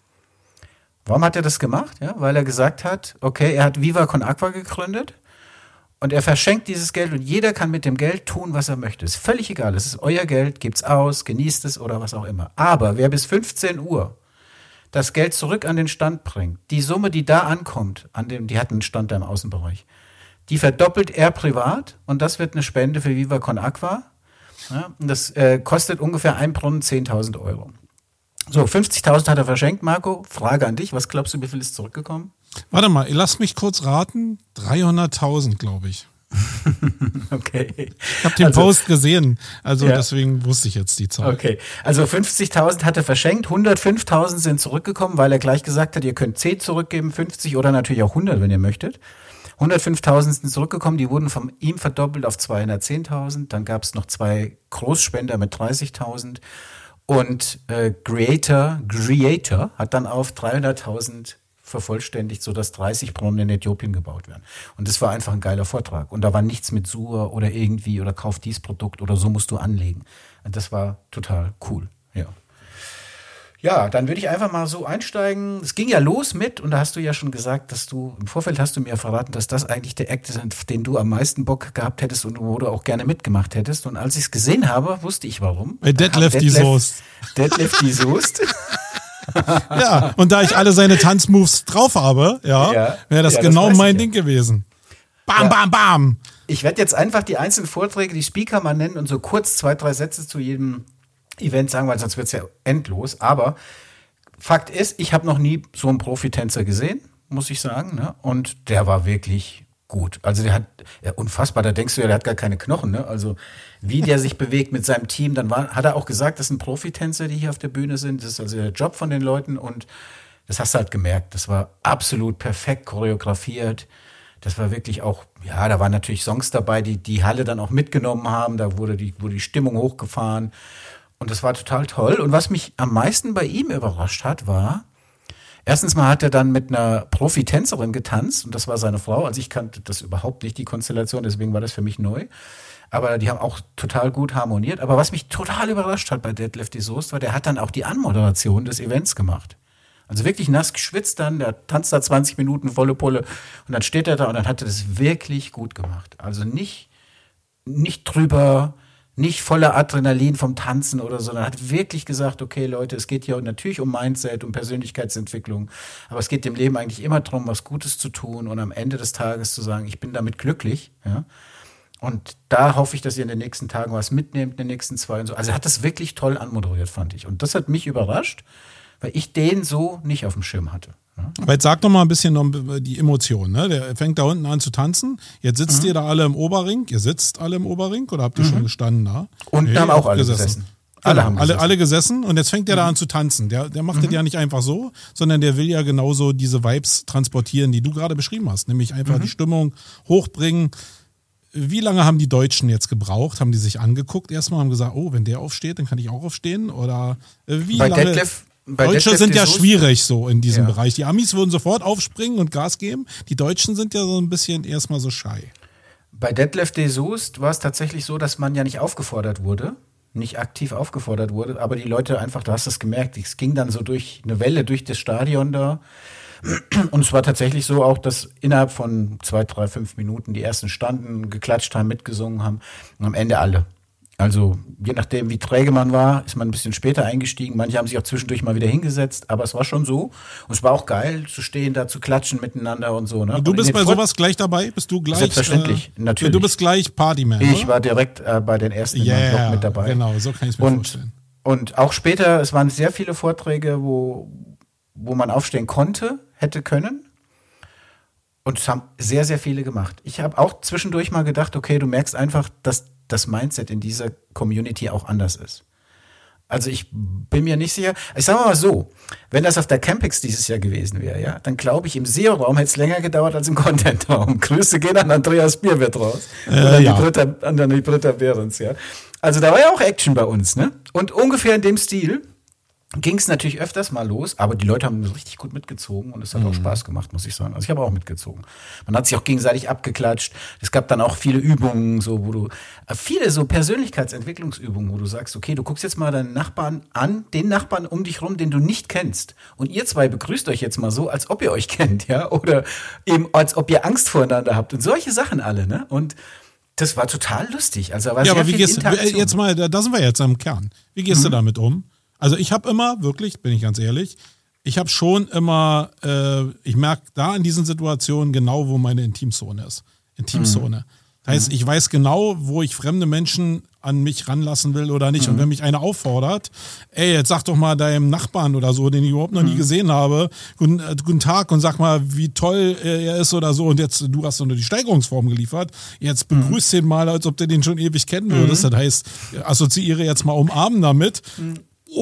Warum hat er das gemacht? Ja, weil er gesagt hat, okay, er hat Viva Con Agua gegründet und er verschenkt dieses Geld und jeder kann mit dem Geld tun, was er möchte. Ist völlig egal, es ist euer Geld, gebt's aus, genießt es oder was auch immer. Aber wer bis fünfzehn Uhr das Geld zurück an den Stand bringt, die Summe, die da ankommt, an dem, die hatten einen Stand da im Außenbereich, die verdoppelt er privat und das wird eine Spende für Viva Con Agua. Ja, und das äh, kostet ungefähr ein Brunnen zehntausend Euro. So, fünfzigtausend hat er verschenkt, Marco. Frage an dich, was glaubst du, wie viel ist zurückgekommen? Warte mal, lass mich kurz raten. dreihunderttausend, glaube ich. Okay. Ich habe den also, Post gesehen, also ja. Deswegen wusste ich jetzt die Zahl. Okay, also fünfzigtausend hat er verschenkt, hundertfünftausend sind zurückgekommen, weil er gleich gesagt hat, ihr könnt zehn zurückgeben, fünfzig oder natürlich auch hundert, wenn ihr möchtet. hundertfünftausend sind zurückgekommen, die wurden von ihm verdoppelt auf zweihundertzehntausend. Dann gab es noch zwei Großspender mit dreißigtausend. Und äh, Creator, Creator hat dann auf dreihunderttausend vervollständigt, sodass dreißig Brunnen in Äthiopien gebaut werden. Und das war einfach ein geiler Vortrag. Und da war nichts mit Sur oder irgendwie oder kauf dies Produkt oder so musst du anlegen. Und das war total cool, ja. Ja, dann würde ich einfach mal so einsteigen. Es ging ja los mit, und da hast du ja schon gesagt, dass du, im Vorfeld hast du mir verraten, dass das eigentlich der Act ist, auf den du am meisten Bock gehabt hättest und wo du auch gerne mitgemacht hättest. Und als ich es gesehen habe, wusste ich warum. Bei Detlef die Soest. Detlef die Soest. Ja, und da ich alle seine Tanzmoves drauf habe, ja, ja wäre das ja, genau das mein Ding ja. gewesen. Bam, ja. bam, bam. Ich werde jetzt einfach die einzelnen Vorträge, die Speaker mal nennen und so kurz zwei, drei Sätze zu jedem Event sagen, weil sonst wird es ja endlos. Aber Fakt ist, ich habe noch nie so einen Profitänzer gesehen, muss ich sagen. Ne? Und der war wirklich gut. Also der hat, ja, unfassbar, da denkst du ja, der hat gar keine Knochen. Ne? Also wie der sich bewegt mit seinem Team, dann war, hat er auch gesagt, das sind Profitänzer, die hier auf der Bühne sind. Das ist also der Job von den Leuten und das hast du halt gemerkt. Das war absolut perfekt choreografiert. Das war wirklich auch, ja, da waren natürlich Songs dabei, die die Halle dann auch mitgenommen haben. Da wurde die, wurde die Stimmung hochgefahren. Und das war total toll. Und was mich am meisten bei ihm überrascht hat, war, erstens mal hat er dann mit einer Profitänzerin getanzt und das war seine Frau. Also ich kannte das überhaupt nicht, die Konstellation, deswegen war das für mich neu. Aber die haben auch total gut harmoniert. Aber was mich total überrascht hat bei Detlef die Soest war, der hat dann auch die Anmoderation des Events gemacht. Also wirklich nass geschwitzt dann, der tanzt da zwanzig Minuten volle Pulle und dann steht er da und dann hat er das wirklich gut gemacht. Also nicht, nicht drüber, nicht voller Adrenalin vom Tanzen oder so, sondern hat wirklich gesagt, okay Leute, es geht hier natürlich um Mindset, um Persönlichkeitsentwicklung, aber es geht dem Leben eigentlich immer darum, was Gutes zu tun und am Ende des Tages zu sagen, ich bin damit glücklich, ja. Und da hoffe ich, dass ihr in den nächsten Tagen was mitnehmt, in den nächsten zwei und so. Also er hat das wirklich toll anmoderiert, fand ich. Und das hat mich überrascht, weil ich den so nicht auf dem Schirm hatte. Ja. Aber jetzt sag doch mal ein bisschen um die Emotionen. Ne? Der fängt da unten an zu tanzen. Jetzt sitzt mhm. ihr da alle im Oberring. Ihr sitzt alle im Oberring oder habt ihr mhm. schon gestanden da? Und nee, haben auch alle gesessen. gesessen. Alle genau, haben gesessen. Alle, alle gesessen und jetzt fängt der mhm. da an zu tanzen. Der, der macht mhm. das ja nicht einfach so, sondern der will ja genauso diese Vibes transportieren, die du gerade beschrieben hast. Nämlich einfach mhm. die Stimmung hochbringen. Wie lange haben die Deutschen jetzt gebraucht? Haben die sich angeguckt erstmal, haben gesagt, oh, wenn der aufsteht, dann kann ich auch aufstehen? Oder wie Bei lange? Detlef, bei Deutsche Detlef sind ja schwierig so in diesem ja. Bereich. Die Amis würden sofort aufspringen und Gas geben. Die Deutschen sind ja so ein bisschen erstmal so shy. Bei Detlef die Soest war es tatsächlich so, dass man ja nicht aufgefordert wurde, nicht aktiv aufgefordert wurde, aber die Leute einfach, du hast das gemerkt, es ging dann so durch eine Welle durch das Stadion da. Und es war tatsächlich so auch, dass innerhalb von zwei, drei, fünf Minuten die ersten standen, geklatscht haben, mitgesungen haben und am Ende alle. Also je nachdem, wie träge man war, ist man ein bisschen später eingestiegen. Manche haben sich auch zwischendurch mal wieder hingesetzt, aber es war schon so. Und es war auch geil, zu stehen, da zu klatschen miteinander und so. Ne? Und du bist bei sowas gleich dabei? Bist du gleich? Selbstverständlich, äh, natürlich. Du bist gleich Partyman, Ich oder? war direkt äh, bei den ersten yeah, in meinem Blog mit dabei. Genau, so kann ich es mir und, vorstellen. Und auch später, es waren sehr viele Vorträge, wo, wo man aufstehen konnte, hätte können. Und es haben sehr, sehr viele gemacht. Ich habe auch zwischendurch mal gedacht, okay, du merkst einfach, dass das Mindset in dieser Community auch anders ist. Also ich bin mir nicht sicher. Ich sage mal so, wenn das auf der Campix dieses Jahr gewesen wäre, ja, dann glaube ich, im S E O-Raum hätte es länger gedauert als im Content-Raum. Grüße gehen an Andreas Bierwirt raus. Äh, Oder ja. die Britta, an die Britta Behrens, ja. Also da war ja auch Action bei uns, ne? Und ungefähr in dem Stil ging es natürlich öfters mal los, aber die Leute haben richtig gut mitgezogen und es hat mhm. auch Spaß gemacht, muss ich sagen. Also ich habe auch mitgezogen. Man hat sich auch gegenseitig abgeklatscht. Es gab dann auch viele Übungen, so wo du viele so Persönlichkeitsentwicklungsübungen, wo du sagst, okay, du guckst jetzt mal deinen Nachbarn an, den Nachbarn um dich rum, den du nicht kennst. Und ihr zwei begrüßt euch jetzt mal so, als ob ihr euch kennt, ja, oder eben als ob ihr Angst voreinander habt und solche Sachen alle, ne? Und das war total lustig. Also da war ja, sehr aber wie viel gehst du Interaktion. jetzt mal, da, da sind wir jetzt am Kern. Wie gehst mhm. du damit um? Also ich habe immer, wirklich, bin ich ganz ehrlich, ich habe schon immer, äh, ich merke da in diesen Situationen genau, wo meine Intimzone ist. Intimzone. Mhm. Das heißt, ich weiß genau, wo ich fremde Menschen an mich ranlassen will oder nicht. Mhm. Und wenn mich einer auffordert, ey, jetzt sag doch mal deinem Nachbarn oder so, den ich überhaupt noch mhm. nie gesehen habe, guten, äh, guten Tag und sag mal, wie toll äh, er ist oder so. Und jetzt, du hast nur die Steigerungsform geliefert. Jetzt begrüßt mhm. den mal, als ob du den schon ewig kennen würdest. Mhm. Das heißt, assoziiere jetzt mal umarmen damit. Mhm.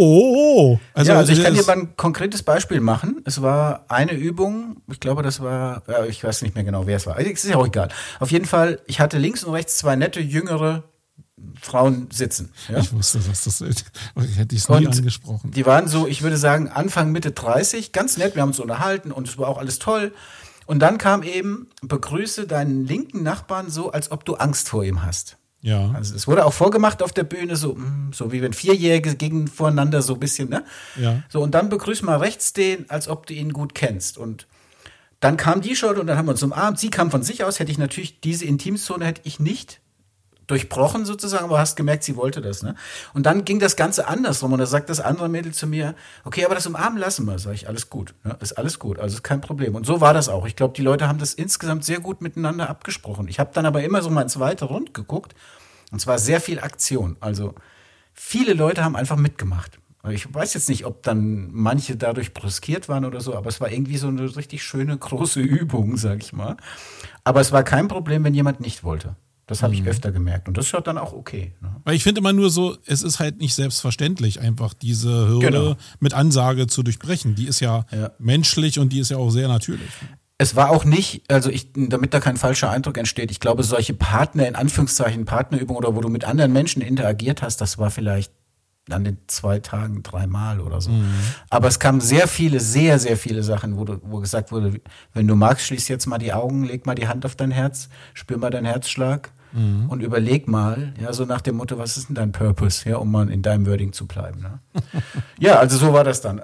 Oh, also, ja, also ich kann dir mal ein konkretes Beispiel machen. Es war eine Übung, ich glaube, das war, ja, ich weiß nicht mehr genau, wer es war. Es ist ja auch egal. Auf jeden Fall, ich hatte links und rechts zwei nette, jüngere Frauen sitzen. Ja? Ich wusste, dass das ist. Hätte ich es nie und angesprochen. Die waren so, ich würde sagen, Anfang, Mitte dreißig, ganz nett, wir haben uns unterhalten und es war auch alles toll. Und dann kam eben, begrüße deinen linken Nachbarn so, als ob du Angst vor ihm hast. Ja. Also es wurde auch vorgemacht auf der Bühne, so, so wie wenn Vierjährige gegen voreinander so ein bisschen, ne? Ja. So, und dann begrüß mal rechts den, als ob du ihn gut kennst. Und dann kam die schon und dann haben wir uns umarmt. Sie kam von sich aus, hätte ich natürlich, diese Intimzone hätte ich nicht durchbrochen sozusagen, aber hast gemerkt, sie wollte das, ne? Und dann ging das Ganze andersrum und da sagt das andere Mädel zu mir, okay, aber das Umarmen lassen wir, sag ich, alles gut, ne? Ist alles gut, also ist kein Problem. Und so war das auch. Ich glaube, die Leute haben das insgesamt sehr gut miteinander abgesprochen. Ich habe dann aber immer so mal ins weite Rund geguckt und zwar sehr viel Aktion. Also viele Leute haben einfach mitgemacht. Ich weiß jetzt nicht, ob dann manche dadurch brüskiert waren oder so, aber es war irgendwie so eine richtig schöne, große Übung, sag ich mal. Aber es war kein Problem, wenn jemand nicht wollte. Das habe ich mhm. öfter gemerkt und das ist dann auch okay. Ne? Weil ich finde immer nur so, es ist halt nicht selbstverständlich, einfach diese Hürde genau. mit Ansage zu durchbrechen. Die ist ja, ja menschlich und die ist ja auch sehr natürlich. Es war auch nicht, also ich, damit da kein falscher Eindruck entsteht, ich glaube, solche Partner, in Anführungszeichen Partnerübungen oder wo du mit anderen Menschen interagiert hast, das war vielleicht an den zwei Tagen dreimal oder so. Mhm. Aber es kamen sehr viele, sehr, sehr viele Sachen, wo, du, wo gesagt wurde, wenn du magst, schließ jetzt mal die Augen, leg mal die Hand auf dein Herz, spür mal deinen Herzschlag. Mhm. Und überleg mal, ja, so nach dem Motto, was ist denn dein Purpose, ja, um mal in deinem Wording zu bleiben. Ne? Ja, also so war das dann.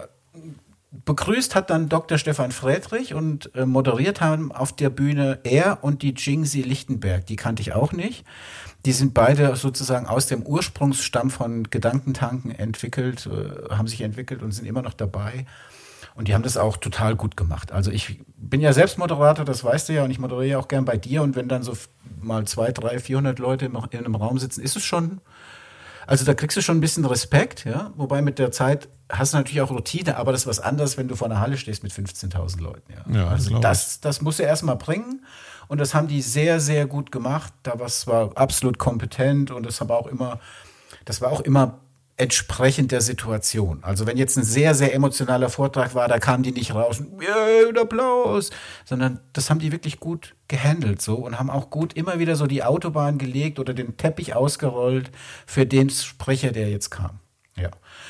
Begrüßt hat dann Doktor Stefan Friedrich und äh, moderiert haben auf der Bühne er und die Jingsi Lichtenberg. Die kannte ich auch nicht. Die sind beide sozusagen aus dem Ursprungsstamm von Gedankentanken entwickelt, äh, haben sich entwickelt und sind immer noch dabei. Und die haben das auch total gut gemacht. Also ich bin ja selbst Moderator, das weißt du ja, und ich moderiere ja auch gern bei dir. Und wenn dann so mal zwei, drei, vierhundert Leute in einem Raum sitzen, ist es schon, also da kriegst du schon ein bisschen Respekt, ja. Wobei mit der Zeit hast du natürlich auch Routine, aber das ist was anderes, wenn du vor einer Halle stehst mit fünfzehntausend Leuten. Ja, ja also das, das musst du erstmal bringen. Und das haben die sehr, sehr gut gemacht. Da was war absolut kompetent und das aber auch immer, das war auch immer entsprechend der Situation. Also wenn jetzt ein sehr, sehr emotionaler Vortrag war, da kamen die nicht raus und yeah, Applaus, sondern das haben die wirklich gut gehandelt so und haben auch gut immer wieder so die Autobahn gelegt oder den Teppich ausgerollt für den Sprecher, der jetzt kam. Ja.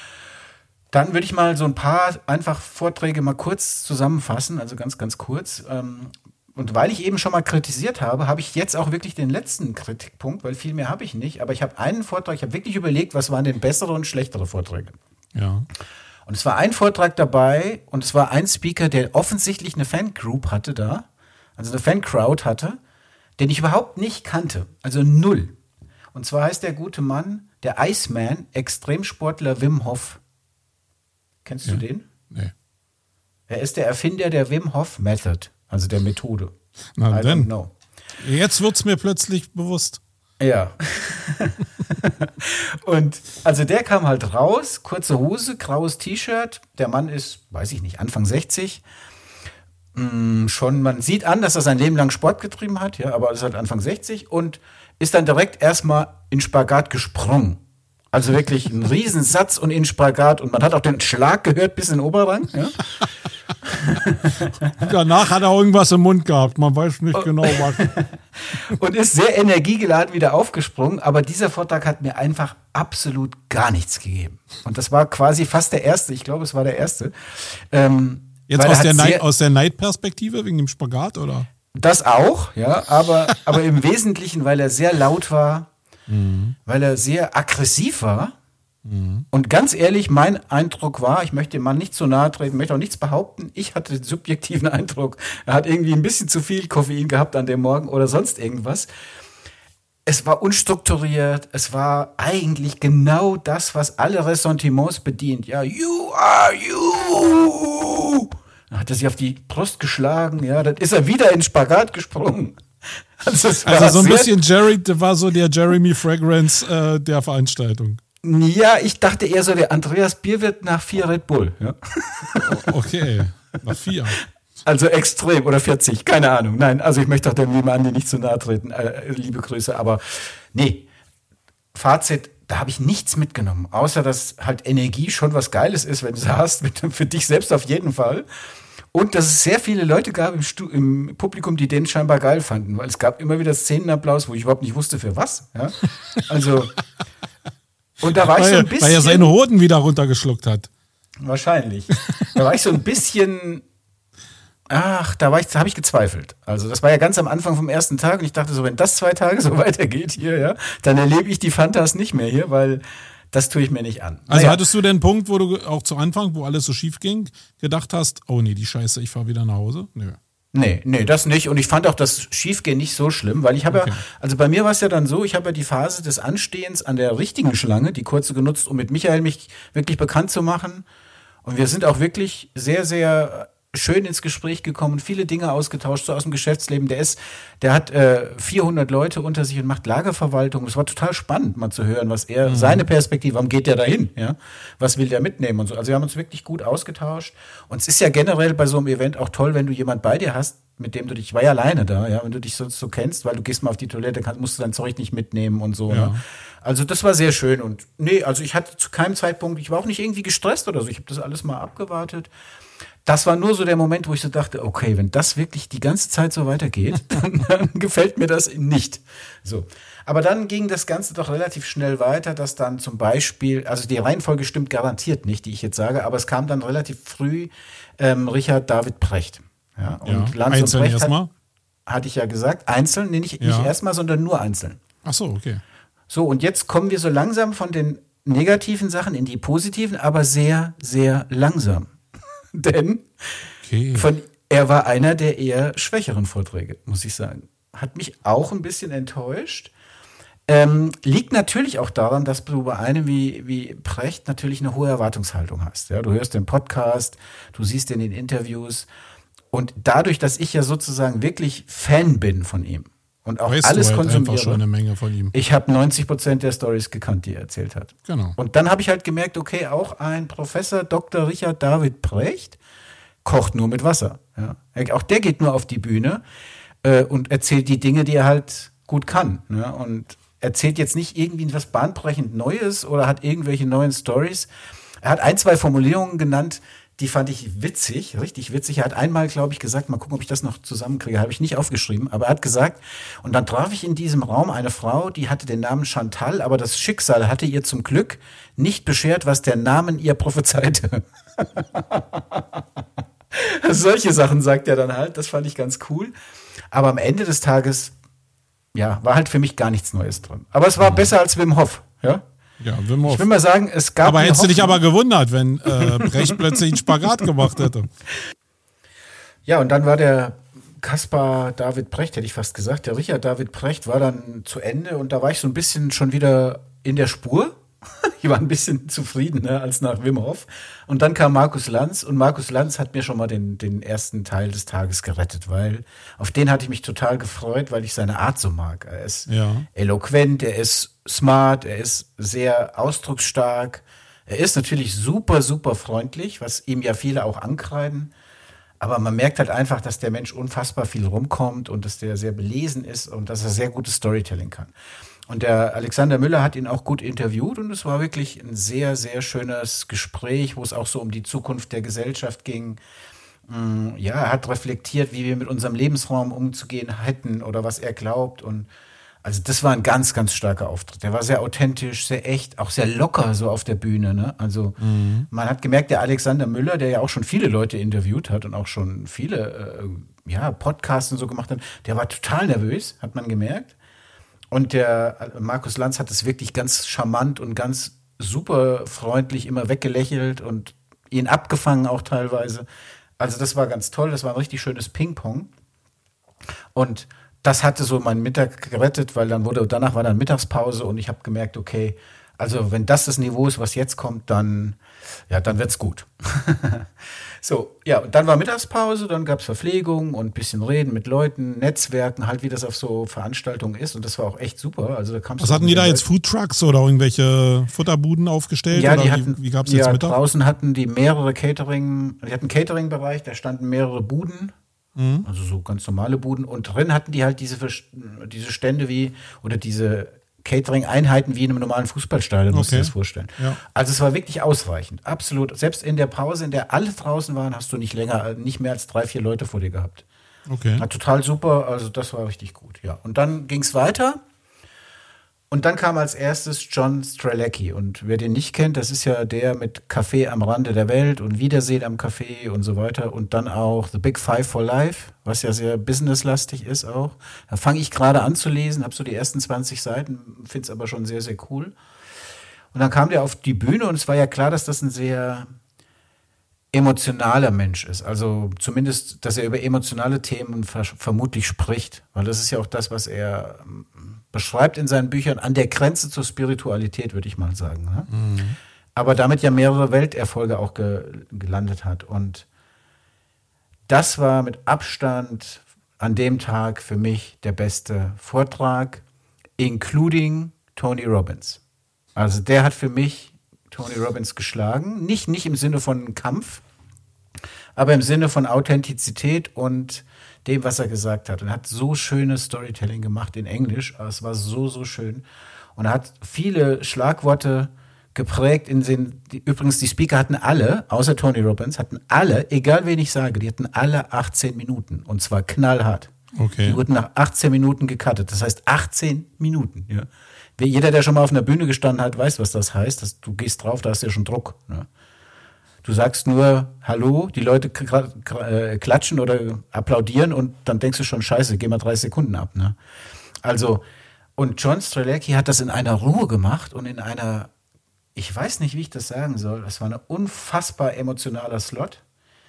Dann würde ich mal so ein paar einfach Vorträge mal kurz zusammenfassen, also ganz, ganz kurz. Und weil ich eben schon mal kritisiert habe, habe ich jetzt auch wirklich den letzten Kritikpunkt, weil viel mehr habe ich nicht. Aber ich habe einen Vortrag, ich habe wirklich überlegt, was waren denn bessere und schlechtere Vorträge. Ja. Und es war ein Vortrag dabei und es war ein Speaker, der offensichtlich eine Fangroup hatte da, also eine Fancrowd hatte, den ich überhaupt nicht kannte, also null. Und zwar heißt der gute Mann der Iceman, Extremsportler Wim Hof. Kennst ja. du den? Nee. Er ist der Erfinder der Wim Hof Method, also der Methode. Na I denn. Know. Jetzt wird's mir plötzlich bewusst. Ja. Und also der kam halt raus, kurze Hose, graues T-Shirt. Der Mann ist, weiß ich nicht, Anfang sechzig. Mm, schon, man sieht an, dass er sein Leben lang Sport getrieben hat, ja, aber er ist halt Anfang sechzig und ist dann direkt erstmal in Spagat gesprungen. Also wirklich ein Riesensatz und in Spagat. Und man hat auch den Schlag gehört bis in den Oberrang. Ja? Danach hat er irgendwas im Mund gehabt. Man weiß nicht genau was. Und ist sehr energiegeladen wieder aufgesprungen. Aber dieser Vortrag hat mir einfach absolut gar nichts gegeben. Und das war quasi fast der erste. Ich glaube, es war der erste. Ähm, Jetzt aus der, Neid, aus der Neidperspektive wegen dem Spagat, oder? Das auch, ja. Aber, aber im Wesentlichen, weil er sehr laut war. Mhm. Weil er sehr aggressiv war. Mhm. Und ganz ehrlich, mein Eindruck war, ich möchte dem Mann nicht zu nahe treten, möchte auch nichts behaupten. Ich hatte den subjektiven Eindruck, er hat irgendwie ein bisschen zu viel Koffein gehabt an dem Morgen oder sonst irgendwas. Es war unstrukturiert, es war eigentlich genau das, was alle Ressentiments bedient. Ja, you are you. Dann hat er sich auf die Brust geschlagen, ja, dann ist er wieder in Spagat gesprungen. Also, also so ein bisschen Jerry, der war so der Jeremy Fragrance äh, der Veranstaltung. Ja, ich dachte eher so der Andreas Bierwirt nach vier Red Bull. Ja. Okay, nach vier. Also extrem oder vierzig, keine Ahnung. Nein, also ich möchte auch dem lieben Andi nicht zu nahe treten. Äh, liebe Grüße, aber nee, Fazit, da habe ich nichts mitgenommen. Außer, dass halt Energie schon was Geiles ist, wenn du es hast, für dich selbst auf jeden Fall. Und dass es sehr viele Leute gab im, Stu- im Publikum, die den scheinbar geil fanden, weil es gab immer wieder Szenenapplaus, wo ich überhaupt nicht wusste, für was. Ja? Also, und da war ich so ein bisschen... Weil er seine Hoden wieder runtergeschluckt hat. Wahrscheinlich. Da war ich so ein bisschen... Ach, da war ich, da habe ich gezweifelt. Also das war ja ganz am Anfang vom ersten Tag und ich dachte so, wenn das zwei Tage so weitergeht hier, ja, dann erlebe ich die Fantas nicht mehr hier, weil... Das tue ich mir nicht an. Also naja. Hattest du den Punkt, wo du auch zu Anfang, wo alles so schief ging, gedacht hast, oh nee, die Scheiße, ich fahre wieder nach Hause? Nö. Nee, nee, das nicht. Und ich fand auch das Schiefgehen nicht so schlimm, weil ich habe okay. ja, also bei mir war es ja dann so, ich habe ja die Phase des Anstehens an der richtigen Schlange, die kurze genutzt, um mit Michael mich wirklich bekannt zu machen. Und wir sind auch wirklich sehr, sehr schön ins Gespräch gekommen, viele Dinge ausgetauscht, so aus dem Geschäftsleben. Der ist, der hat äh, vierhundert Leute unter sich und macht Lagerverwaltung. Es war total spannend, mal zu hören, was er, mhm. seine Perspektive, warum geht der dahin, ja? Was will der mitnehmen und so. Also wir haben uns wirklich gut ausgetauscht. Und es ist ja generell bei so einem Event auch toll, wenn du jemand bei dir hast, mit dem du dich, ich war ja alleine da, ja, wenn du dich sonst so kennst, weil du gehst mal auf die Toilette, kannst, musst du dein Zeug nicht mitnehmen und so. Ja. Ne? Also das war sehr schön und nee, also ich hatte zu keinem Zeitpunkt, ich war auch nicht irgendwie gestresst oder so, ich habe das alles mal abgewartet. Das war nur so der Moment, wo ich so dachte, okay, wenn das wirklich die ganze Zeit so weitergeht, dann, dann gefällt mir das nicht. So. Aber dann ging das Ganze doch relativ schnell weiter, dass dann zum Beispiel, also die Reihenfolge stimmt garantiert nicht, die ich jetzt sage, aber es kam dann relativ früh ähm, Richard David Precht. Ja, und ja, Lanz und Precht hat, hatte ich ja gesagt, einzeln, nee, nicht, ja. nicht erstmal, sondern nur einzeln. Ach so, okay. So, und jetzt kommen wir so langsam von den negativen Sachen in die positiven, aber sehr, sehr langsam. Denn okay. von, er war einer der eher schwächeren Vorträge, muss ich sagen. Hat mich auch ein bisschen enttäuscht. Ähm, liegt natürlich auch daran, dass du bei einem wie, wie Precht natürlich eine hohe Erwartungshaltung hast. Ja, du hörst den Podcast, du siehst in den Interviews. Und dadurch, dass ich ja sozusagen wirklich Fan bin von ihm und auch weißt alles du halt konsumiere, schon eine Menge von ihm. Ich habe neunzig Prozent der Storys gekannt, die er erzählt hat. Genau. Und dann habe ich halt gemerkt, okay, auch ein Professor Doktor Richard David Precht kocht nur mit Wasser. Ja. Auch der geht nur auf die Bühne äh, und erzählt die Dinge, die er halt gut kann. Ne? Und erzählt jetzt nicht irgendwie was bahnbrechend Neues oder hat irgendwelche neuen Stories. Er hat ein, zwei Formulierungen genannt, die fand ich witzig, richtig witzig. Er hat einmal, glaube ich, gesagt, mal gucken, ob ich das noch zusammenkriege, habe ich nicht aufgeschrieben, aber er hat gesagt, und dann traf ich in diesem Raum eine Frau, die hatte den Namen Chantal, aber das Schicksal hatte ihr zum Glück nicht beschert, was der Name ihr prophezeite. Solche Sachen sagt er dann halt, das fand ich ganz cool. Aber am Ende des Tages, ja, war halt für mich gar nichts Neues drin. Aber es war mhm. besser als Wim Hof, ja. Ja, Wim Hof. Ich will mal sagen, es gab. Aber hättest du dich aber gewundert, wenn äh, Precht plötzlich einen Spagat gemacht hätte. Ja, und dann war der Kaspar David Precht, hätte ich fast gesagt. Der Richard David Precht war dann zu Ende und da war ich so ein bisschen schon wieder in der Spur. Ich war ein bisschen zufriedener als nach Wim Hof. Und dann kam Markus Lanz und Markus Lanz hat mir schon mal den, den ersten Teil des Tages gerettet, weil auf den hatte ich mich total gefreut, weil ich seine Art so mag. Er ist ja. eloquent, er ist smart, er ist sehr ausdrucksstark. Er ist natürlich super, super freundlich, was ihm ja viele auch ankreiden. Aber man merkt halt einfach, dass der Mensch unfassbar viel rumkommt und dass der sehr belesen ist und dass er sehr gutes Storytelling kann. Und der Alexander Müller hat ihn auch gut interviewt und es war wirklich ein sehr, sehr schönes Gespräch, wo es auch so um die Zukunft der Gesellschaft ging. Ja, er hat reflektiert, wie wir mit unserem Lebensraum umzugehen hätten oder was er glaubt. Und also das war ein ganz, ganz starker Auftritt. Der war sehr authentisch, sehr echt, auch sehr locker so auf der Bühne. Ne? Also mhm. man hat gemerkt, der Alexander Müller, der ja auch schon viele Leute interviewt hat und auch schon viele äh, ja, Podcasts und so gemacht hat, der war total nervös, hat man gemerkt. Und der Markus Lanz hat es wirklich ganz charmant und ganz super freundlich immer weggelächelt und ihn abgefangen auch teilweise. Also das war ganz toll, das war ein richtig schönes Ping-Pong. Und das hatte so meinen Mittag gerettet, weil dann wurde, danach war dann Mittagspause und ich habe gemerkt, okay, also wenn das das Niveau ist, was jetzt kommt, dann, ja, dann wird's gut. So, ja, und dann war Mittagspause, dann gab's Verpflegung und ein bisschen Reden mit Leuten, Netzwerken, halt wie das auf so Veranstaltungen ist und das war auch echt super. Also da kam's. Was hatten die da jetzt, Foodtrucks oder irgendwelche Futterbuden aufgestellt? Ja, oder die hatten, wie, wie gab's jetzt ja, Mittag? Draußen hatten die mehrere Catering, die hatten einen Catering-Bereich, da standen mehrere Buden. Mhm. Also so ganz normale Buden. Und drin hatten die halt diese, diese Stände wie, oder diese Catering-Einheiten wie in einem normalen Fußballstadion, musst du dir das vorstellen. Ja. Also es war wirklich ausreichend, absolut. Selbst in der Pause, in der alle draußen waren, hast du nicht länger, nicht mehr als drei, vier Leute vor dir gehabt. Okay. Ja, total super, also das war richtig gut, ja. Und dann ging es weiter. Und dann kam als erstes John Strelecki. Und wer den nicht kennt, das ist ja der mit Café am Rande der Welt und Wiedersehen am Café und so weiter. Und dann auch The Big Five for Life, was ja sehr businesslastig ist auch. Da fange ich gerade an zu lesen, habe so die ersten zwanzig Seiten, finde es aber schon sehr, sehr cool. Und dann kam der auf die Bühne und es war ja klar, dass das ein sehr emotionaler Mensch ist. Also zumindest, dass er über emotionale Themen ver- vermutlich spricht. Weil das ist ja auch das, was er beschreibt in seinen Büchern, an der Grenze zur Spiritualität, würde ich mal sagen. Ne? Mhm. Aber damit ja mehrere Welterfolge auch ge- gelandet hat. Und das war mit Abstand an dem Tag für mich der beste Vortrag, including Tony Robbins. Also der hat für mich Tony Robbins geschlagen. Nicht, nicht im Sinne von Kampf, aber im Sinne von Authentizität und dem, was er gesagt hat. Und er hat so schönes Storytelling gemacht in Englisch. Es war so, so schön. Und er hat viele Schlagworte geprägt in den, die, übrigens, die Speaker hatten alle, außer Tony Robbins, hatten alle, egal wen ich sage, die hatten alle achtzehn Minuten. Und zwar knallhart. Okay. Die wurden nach achtzehn Minuten gecuttet. Das heißt achtzehn Minuten, ja. Jeder, der schon mal auf einer Bühne gestanden hat, weiß, was das heißt. Das, du gehst drauf, da hast du ja schon Druck. Ne? Du sagst nur Hallo, die Leute k- k- klatschen oder applaudieren und dann denkst du schon, scheiße, geh mal drei Sekunden ab. Ne? Also, und John Strelecki hat das in einer Ruhe gemacht und in einer, ich weiß nicht, wie ich das sagen soll, das war ein unfassbar emotionaler Slot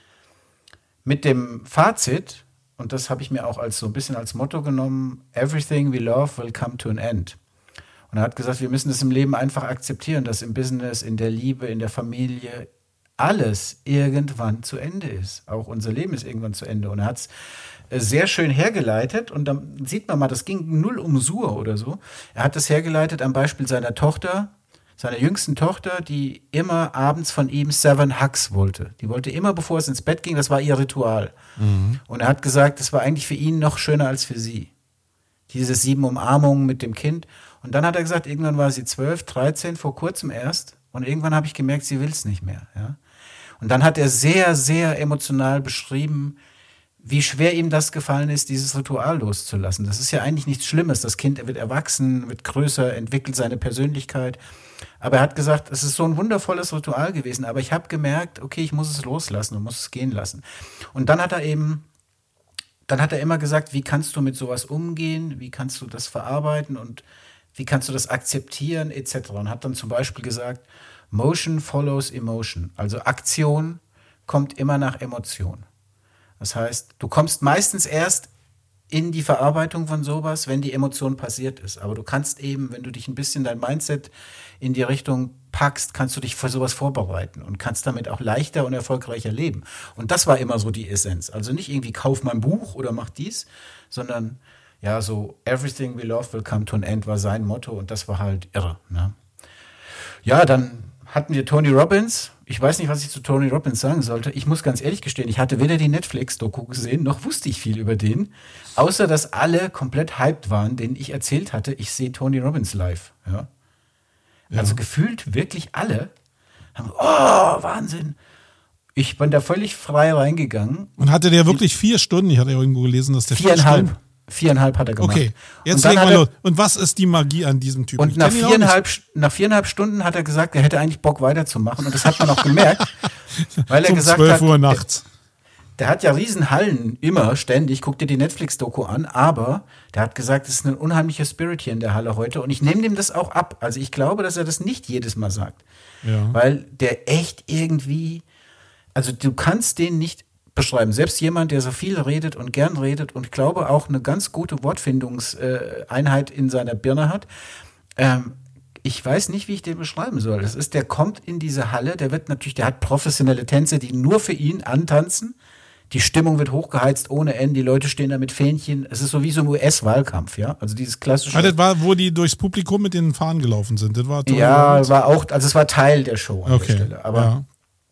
mit dem Fazit, und das habe ich mir auch als so ein bisschen als Motto genommen, everything we love will come to an end. Und er hat gesagt, wir müssen es im Leben einfach akzeptieren, dass im Business, in der Liebe, in der Familie alles irgendwann zu Ende ist. Auch unser Leben ist irgendwann zu Ende. Und er hat es sehr schön hergeleitet. Und dann sieht man mal, das ging null um Sur oder so. Er hat es hergeleitet am Beispiel seiner Tochter, seiner jüngsten Tochter, die immer abends von ihm Seven Hugs wollte. Die wollte immer, bevor es ins Bett ging, das war ihr Ritual. Mhm. Und er hat gesagt, das war eigentlich für ihn noch schöner als für sie. Diese sieben Umarmungen mit dem Kind. Und dann hat er gesagt, irgendwann war sie zwölf, dreizehn, vor kurzem erst. Und irgendwann habe ich gemerkt, sie will es nicht mehr. Ja? Und dann hat er sehr, sehr emotional beschrieben, wie schwer ihm das gefallen ist, dieses Ritual loszulassen. Das ist ja eigentlich nichts Schlimmes. Das Kind wird erwachsen, wird größer, entwickelt seine Persönlichkeit. Aber er hat gesagt, es ist so ein wundervolles Ritual gewesen. Aber ich habe gemerkt, okay, ich muss es loslassen und muss es gehen lassen. Und dann hat er eben, dann hat er immer gesagt, wie kannst du mit sowas umgehen? Wie kannst du das verarbeiten? Und wie kannst du das akzeptieren, et cetera. Und hat dann zum Beispiel gesagt, Motion follows emotion. Also Aktion kommt immer nach Emotion. Das heißt, du kommst meistens erst in die Verarbeitung von sowas, wenn die Emotion passiert ist. Aber du kannst eben, wenn du dich ein bisschen dein Mindset in die Richtung packst, kannst du dich für sowas vorbereiten und kannst damit auch leichter und erfolgreicher leben. Und das war immer so die Essenz. Also nicht irgendwie kauf mein Buch oder mach dies, sondern ja, so everything we love will come to an end war sein Motto und das war halt irre. Ne? Ja, dann hatten wir Tony Robbins. Ich weiß nicht, was ich zu Tony Robbins sagen sollte. Ich muss ganz ehrlich gestehen, ich hatte weder die Netflix-Doku gesehen, noch wusste ich viel über den. Außer, dass alle komplett hyped waren, denen ich erzählt hatte, ich sehe Tony Robbins live. Ja. Ja. Also gefühlt wirklich alle haben, oh, Wahnsinn. Ich bin da völlig frei reingegangen. Und hatte der wirklich vier Stunden? Ich hatte ja irgendwo gelesen, dass der viereinhalb. Vier Viereinhalb hat er gemacht. Okay, jetzt legen wir los. Und was ist die Magie an diesem Typen? Und nach viereinhalb, nach viereinhalb Stunden hat er gesagt, er hätte eigentlich Bock weiterzumachen. Und das hat man auch gemerkt, weil er um gesagt zwölf hat, Uhr nachts. Der, der hat ja Riesenhallen immer, ständig. Guck dir die Netflix-Doku an. Aber der hat gesagt, es ist ein unheimlicher Spirit hier in der Halle heute. Und ich nehme dem das auch ab. Also ich glaube, dass er das nicht jedes Mal sagt. Ja. Weil der echt irgendwie, also du kannst den nicht beschreiben. Selbst jemand, der so viel redet und gern redet und ich glaube auch eine ganz gute Wortfindungseinheit in seiner Birne hat. Ähm, ich weiß nicht, wie ich den beschreiben soll. Das ist, der kommt in diese Halle, der wird natürlich, der hat professionelle Tänzer, die nur für ihn antanzen. Die Stimmung wird hochgeheizt ohne Ende, die Leute stehen da mit Fähnchen. Es ist so wie so ein U S-Wahlkampf, ja. Also dieses klassische. Ah, das war, wo die durchs Publikum mit den Fahnen gelaufen sind. Das war toll. Ja, war auch, also es war Teil der Show an okay. der Stelle. Aber ja.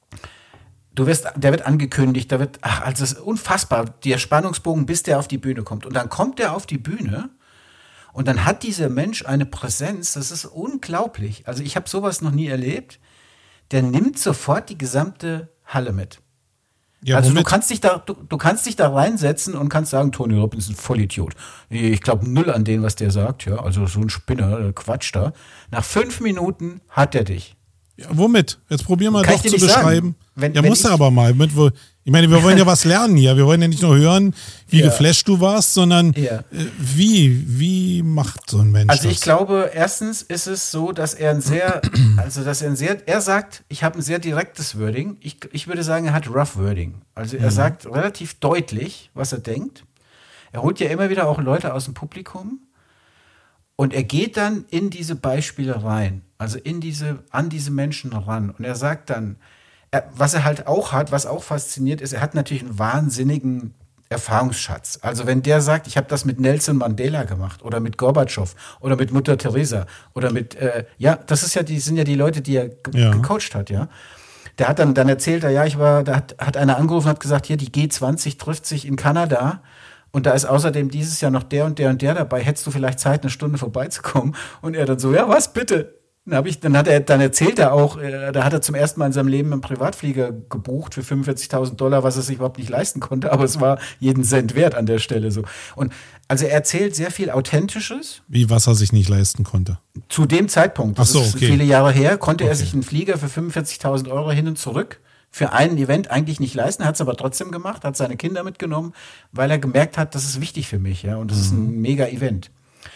Du wirst, der wird angekündigt, da wird, ach, also es ist unfassbar, der Spannungsbogen, bis der auf die Bühne kommt. Und dann kommt der auf die Bühne und dann hat dieser Mensch eine Präsenz, das ist unglaublich. Also ich habe sowas noch nie erlebt. Der nimmt sofort die gesamte Halle mit. Ja, also womit? du kannst dich da, du, du kannst dich da reinsetzen und kannst sagen, Tony Robbins ist ein Vollidiot. Ich glaube null an den, was der sagt, ja, also so ein Spinner, Quatsch da. Nach fünf Minuten hat er dich. Ja, womit? Jetzt probieren wir Kann doch zu beschreiben. Wenn, ja, musst du aber mal. Mit, wo, ich meine, wir wollen ja was lernen hier. Wir wollen ja nicht nur hören, wie ja. geflasht du warst, sondern ja. äh, wie, wie macht so ein Mensch Also ich das? glaube, erstens ist es so, dass er ein sehr, also dass er ein sehr, er sagt, ich habe ein sehr direktes Wording. Ich, ich würde sagen, er hat rough Wording. Also er mhm. sagt relativ deutlich, was er denkt. Er holt ja immer wieder auch Leute aus dem Publikum. Und er geht dann in diese Beispiele rein, also in diese, an diese Menschen ran. Und er sagt dann, er, was er halt auch hat, was auch fasziniert ist, er hat natürlich einen wahnsinnigen Erfahrungsschatz. Also wenn der sagt, ich habe das mit Nelson Mandela gemacht oder mit Gorbatschow oder mit Mutter Teresa oder mit, äh, ja, das ist ja die, sind ja die Leute, die er ge- ja. gecoacht hat, ja. Der hat dann, dann erzählt er, ja, ich war, da hat, hat einer angerufen und hat gesagt, hier, die G zwanzig trifft sich in Kanada. Und da ist außerdem dieses Jahr noch der und der und der dabei. Hättest du vielleicht Zeit, eine Stunde vorbeizukommen? Und er dann so, ja, was, bitte? Dann, hab ich, dann, hat er, dann erzählt er auch, äh, da hat er zum ersten Mal in seinem Leben einen Privatflieger gebucht für fünfundvierzigtausend Dollar, was er sich überhaupt nicht leisten konnte. Aber es war jeden Cent wert an der Stelle so. Und also er erzählt sehr viel Authentisches. Wie, was er sich nicht leisten konnte? Zu dem Zeitpunkt, das Ach so, ist okay. viele Jahre her, konnte okay. er sich einen Flieger für fünfundvierzigtausend Euro hin und zurück für ein Event eigentlich nicht leisten, hat es aber trotzdem gemacht, hat seine Kinder mitgenommen, weil er gemerkt hat, das ist wichtig für mich, ja, und das mhm. ist ein mega Event.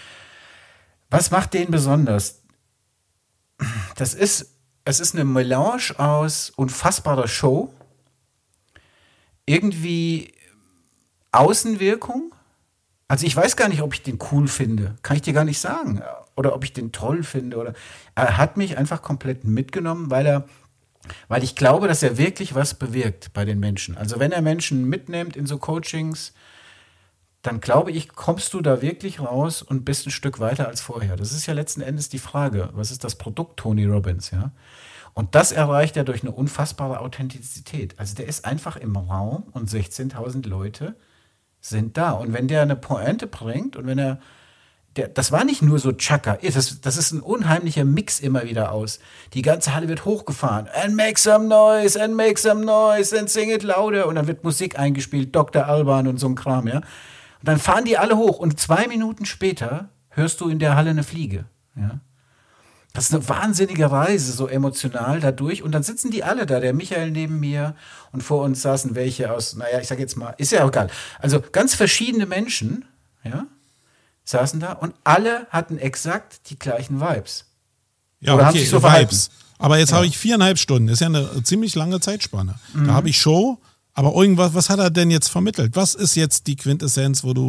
Was macht den besonders? Das ist, es ist eine Melange aus unfassbarer Show, irgendwie Außenwirkung. Also ich weiß gar nicht, ob ich den cool finde, kann ich dir gar nicht sagen, oder ob ich den toll finde, oder er hat mich einfach komplett mitgenommen, weil er Weil ich glaube, dass er wirklich was bewirkt bei den Menschen. Also wenn er Menschen mitnimmt in so Coachings, dann glaube ich, kommst du da wirklich raus und bist ein Stück weiter als vorher. Das ist ja letzten Endes die Frage, was ist das Produkt Tony Robbins, ja? Und das erreicht er durch eine unfassbare Authentizität. Also der ist einfach im Raum und sechzehntausend Leute sind da. Und wenn der eine Pointe bringt und wenn er Der, das war nicht nur so Chaka, das, das ist ein unheimlicher Mix immer wieder aus. Die ganze Halle wird hochgefahren. And make some noise, and make some noise, and sing it louder. Und dann wird Musik eingespielt, Doktor Alban und so ein Kram, ja. Und dann fahren die alle hoch und zwei Minuten später hörst du in der Halle eine Fliege, ja. Das ist eine wahnsinnige Reise, so emotional dadurch. Und dann sitzen die alle da, der Michael neben mir und vor uns saßen welche aus, naja, ich sag jetzt mal, ist ja auch egal. Also ganz verschiedene Menschen, ja, saßen da und alle hatten exakt die gleichen Vibes. Ja, Oder okay, haben sich so Vibes. verhalten. Aber jetzt ja. habe ich viereinhalb Stunden. Ist ja eine ziemlich lange Zeitspanne. Mhm. Da habe ich Show, aber irgendwas, was hat er denn jetzt vermittelt? Was ist jetzt die Quintessenz, wo du,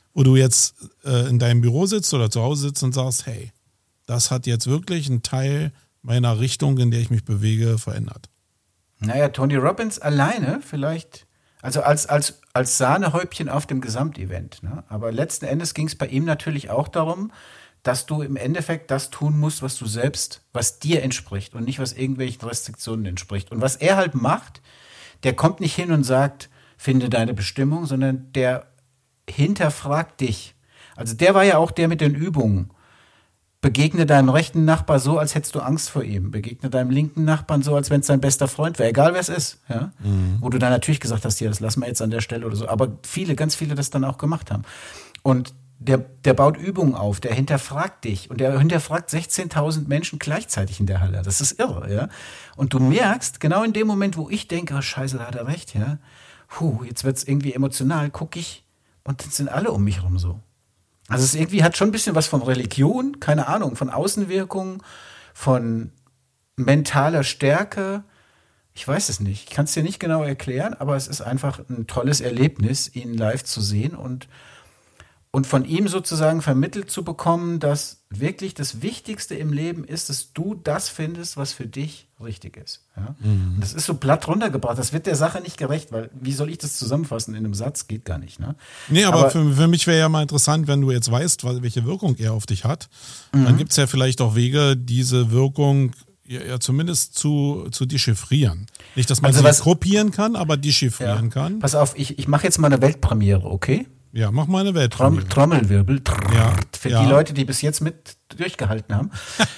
wo du jetzt äh, in deinem Büro sitzt oder zu Hause sitzt und sagst, hey, das hat jetzt wirklich einen Teil meiner Richtung, in der ich mich bewege, verändert? Naja, Tony Robbins alleine vielleicht, also als, als, als Sahnehäubchen auf dem Gesamtevent. Ne? Aber letzten Endes ging es bei ihm natürlich auch darum, dass du im Endeffekt das tun musst, was du selbst, was dir entspricht und nicht, was irgendwelchen Restriktionen entspricht. Und was er halt macht, der kommt nicht hin und sagt, finde deine Bestimmung, sondern der hinterfragt dich. Also der war ja auch der mit den Übungen. Begegne deinem rechten Nachbar so, als hättest du Angst vor ihm. Begegne deinem linken Nachbarn so, als wenn es dein bester Freund wäre, egal wer es ist. Ja? Mhm. Wo du dann natürlich gesagt hast, ja, das lassen wir jetzt an der Stelle oder so. Aber viele, ganz viele das dann auch gemacht haben. Und Der, der baut Übungen auf, der hinterfragt dich und der hinterfragt sechzehntausend Menschen gleichzeitig in der Halle. Das ist irre, ja. Und du merkst, genau in dem Moment, wo ich denke, oh, scheiße, da hat er recht, ja. Puh, jetzt wird's irgendwie emotional, gucke ich und dann sind alle um mich rum so. Also es irgendwie hat schon ein bisschen was von Religion, keine Ahnung, von Außenwirkung, von mentaler Stärke. Ich weiß es nicht. Ich kann es dir nicht genau erklären, aber es ist einfach ein tolles Erlebnis, ihn live zu sehen und Und von ihm sozusagen vermittelt zu bekommen, dass wirklich das Wichtigste im Leben ist, dass du das findest, was für dich richtig ist. Ja? Mhm. Und das ist so platt runtergebracht. Das wird der Sache nicht gerecht, weil wie soll ich das zusammenfassen in einem Satz? Geht gar nicht. Ne? Nee, aber, aber für, für mich wäre ja mal interessant, wenn du jetzt weißt, welche Wirkung er auf dich hat. Mhm. Dann gibt es ja vielleicht auch Wege, diese Wirkung ja, ja zumindest zu, zu dechiffrieren. Nicht, dass man also sie was, gruppieren kann, aber dechiffrieren ja. kann. Pass auf, ich, ich mache jetzt mal eine Weltpremiere, okay? Ja, mach mal eine Weltpremiere. Trom, Trommelwirbel. Trrr, ja, für ja. die Leute, die bis jetzt mit durchgehalten haben.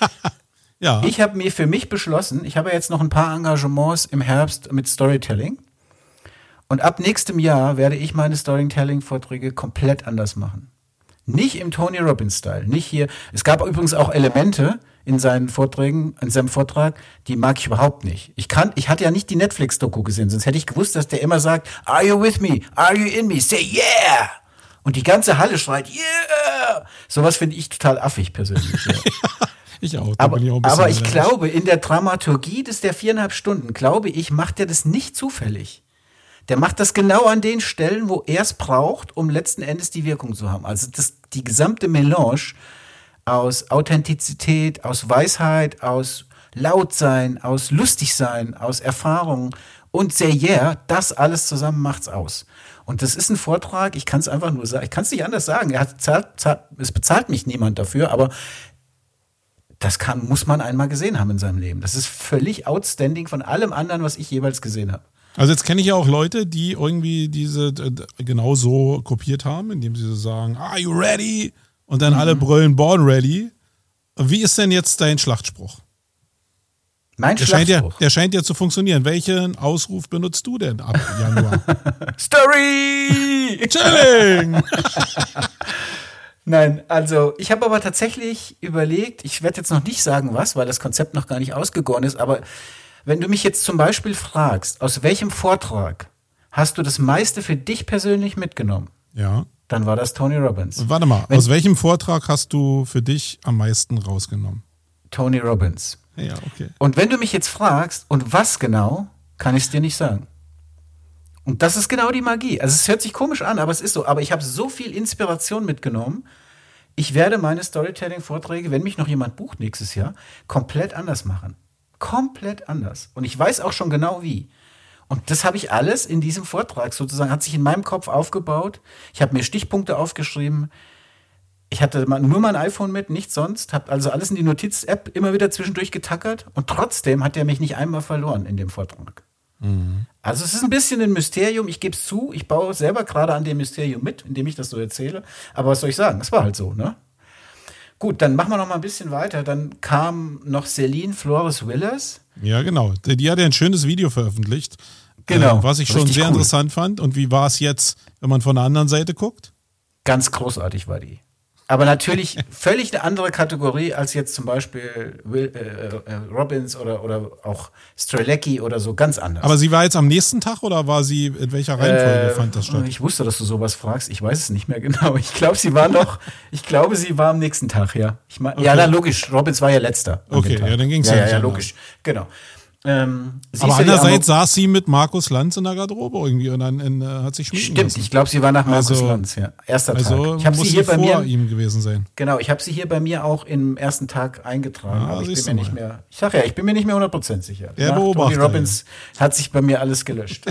ja. Ich habe mir für mich beschlossen, ich habe jetzt noch ein paar Engagements im Herbst mit Storytelling. Und ab nächstem Jahr werde ich meine Storytelling-Vorträge komplett anders machen. Nicht im Tony Robbins-Style. Nicht hier. Es gab übrigens auch Elemente in seinen Vorträgen, in seinem Vortrag, die mag ich überhaupt nicht. Ich kann, ich hatte ja nicht die Netflix-Doku gesehen, sonst hätte ich gewusst, dass der immer sagt, are you with me? Are you in me? Say yeah! Und die ganze Halle schreit, yeah! Sowas finde ich total affig persönlich. Ja. Ich auch. Aber, bin ich, auch ein aber ich glaube, in der Dramaturgie des der viereinhalb Stunden, glaube ich, macht er das nicht zufällig. Der macht das genau an den Stellen, wo er es braucht, um letzten Endes die Wirkung zu haben. Also das, die gesamte Melange aus Authentizität, aus Weisheit, aus Lautsein, aus Lustigsein, aus Erfahrung und sehr yeah, das alles zusammen macht's aus. Und das ist ein Vortrag, ich kann es einfach nur sagen, ich kann es nicht anders sagen. Er hat zahlt, zahlt, es bezahlt mich niemand dafür, aber das kann, muss man einmal gesehen haben in seinem Leben. Das ist völlig outstanding von allem anderen, was ich jeweils gesehen habe. Also jetzt kenne ich ja auch Leute, die irgendwie diese äh, genau so kopiert haben, indem sie so sagen, are you ready? Und dann mhm. alle brüllen born ready. Wie ist denn jetzt dein Schlachtspruch? Mein der Schlachtspruch? Scheint ja, der scheint ja zu funktionieren. Welchen Ausruf benutzt du denn ab Januar? Story! Chilling! Nein, also ich habe aber tatsächlich überlegt, ich werde jetzt noch nicht sagen was, weil das Konzept noch gar nicht ausgegoren ist, aber wenn du mich jetzt zum Beispiel fragst, aus welchem Vortrag hast du das meiste für dich persönlich mitgenommen? Ja. Dann war das Tony Robbins. Und warte mal, wenn, aus welchem Vortrag hast du für dich am meisten rausgenommen? Tony Robbins. Ja, okay. Und wenn du mich jetzt fragst, und was genau, kann ich es dir nicht sagen. Und das ist genau die Magie. Also es hört sich komisch an, aber es ist so. Aber ich habe so viel Inspiration mitgenommen. Ich werde meine Storytelling-Vorträge, wenn mich noch jemand bucht nächstes Jahr, komplett anders machen. Komplett anders. Und ich weiß auch schon genau wie. Und das habe ich alles in diesem Vortrag sozusagen, hat sich in meinem Kopf aufgebaut. Ich habe mir Stichpunkte aufgeschrieben. Ich hatte nur mein iPhone mit, nichts sonst. Habe also alles in die Notiz-App immer wieder zwischendurch getackert. Und trotzdem hat er mich nicht einmal verloren in dem Vortrag. Mhm. Also es ist ein bisschen ein Mysterium. Ich gebe es zu, ich baue selber gerade an dem Mysterium mit, indem ich das so erzähle. Aber was soll ich sagen? Es war halt so, ne? Gut, dann machen wir noch mal ein bisschen weiter. Dann kam noch Celine Flores Willers. Ja, genau. Die hat ja ein schönes Video veröffentlicht. Genau. Äh, was ich schon Richtig sehr cool. interessant fand. Und wie war es jetzt, wenn man von der anderen Seite guckt? Ganz großartig war die. Aber natürlich völlig eine andere Kategorie als jetzt zum Beispiel Will, äh, äh, Robbins oder, oder auch Strelecki oder so, ganz anders. Aber sie war jetzt am nächsten Tag oder war sie, in welcher Reihenfolge äh, fand das statt? Ich wusste, dass du sowas fragst. Ich weiß es nicht mehr genau. Ich glaube, sie war noch, ich glaube, sie war am nächsten Tag, ja. Ich mein, okay. Ja, na, logisch. Robbins war ja letzter. Okay, ja, dann ging es ja. ja, Ja, nicht ja, anders. logisch. Genau. Ähm, aber andererseits saß sie mit Markus Lanz in der Garderobe irgendwie und dann in, äh, hat sich schminken Stimmt, lassen. ich glaube, sie war nach Markus also, Lanz, ja. Erster also Tag. Ich habe muss sie hier bei vor mir ihm gewesen sein. Genau, ich habe sie hier bei mir auch im ersten Tag eingetragen, Ah, aber ich bin siehst mir du nicht mal. mehr. Ich sag ja, ich bin mir nicht mehr hundert Prozent sicher. Der Nach Beobachter, Tony Robbins hat sich bei mir alles gelöscht.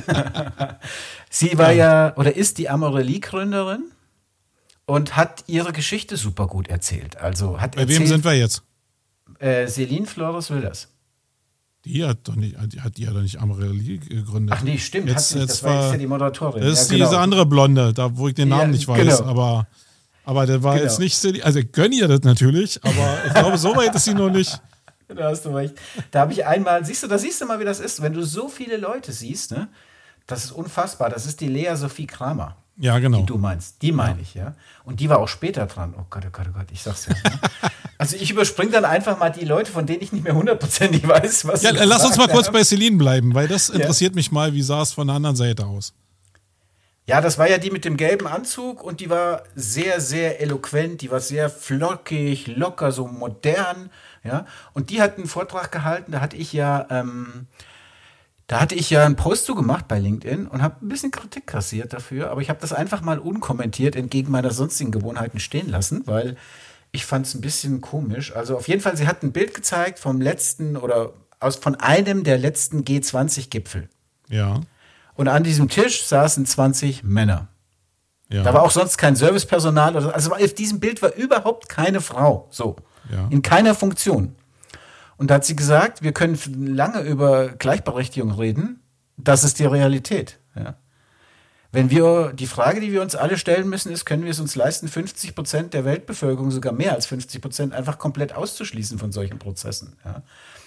Sie war ja. ja oder ist die Amorelie-Gründerin und hat ihre Geschichte super gut erzählt. Also hat Bei erzählt, wem sind wir jetzt? Äh, Celine Flores Wilders. Die hat doch nicht, die hat die ja doch nicht Amorelie gegründet. Ach nee, stimmt, jetzt, hat sie nicht. jetzt Das war jetzt ja die Moderatorin. Das ist ja, genau. diese andere Blonde, da wo ich den Namen Ja, nicht weiß, genau. aber, aber der war Genau. jetzt nicht, Celine- also ich gönne ihr das natürlich, aber ich glaube, so weit ist sie noch nicht. Da hast du recht. Da habe ich einmal, siehst du, da siehst du mal, wie das ist, wenn du so viele Leute siehst, ne? Das ist unfassbar. Das ist die Lea Sophie Kramer. Ja, genau. Die du meinst. Die meine ja. ich, ja. Und die war auch später dran. Oh Gott, oh Gott, oh Gott, ich sag's ja. Ne? Also ich überspringe dann einfach mal die Leute, von denen ich nicht mehr hundertprozentig weiß, was Ja, sie lass uns mal gesagt kurz haben. bei Celine bleiben, weil das interessiert ja. mich mal, wie sah es von der anderen Seite aus? Ja, das war ja die mit dem gelben Anzug und die war sehr, sehr eloquent, die war sehr flockig, locker, so modern, ja. Und die hat einen Vortrag gehalten, da hatte ich ja, ähm, da hatte ich ja einen Post zu gemacht bei LinkedIn und habe ein bisschen Kritik kassiert dafür, aber ich habe das einfach mal unkommentiert entgegen meiner sonstigen Gewohnheiten stehen lassen, weil ich fand es ein bisschen komisch. Also auf jeden Fall, sie hat ein Bild gezeigt vom letzten oder aus von einem der letzten G zwanzig Gipfel. Ja. Und an diesem Tisch saßen zwanzig Männer. Ja. Da war auch sonst kein Servicepersonal. Oder, also auf diesem Bild war überhaupt keine Frau. So. Ja. In keiner Funktion. Und da hat sie gesagt, wir können lange über Gleichberechtigung reden. Das ist die Realität. Ja. Wenn wir, die Frage, die wir uns alle stellen müssen, ist, können wir es uns leisten, fünfzig Prozent der Weltbevölkerung, sogar mehr als fünfzig Prozent, einfach komplett auszuschließen von solchen Prozessen. Ja.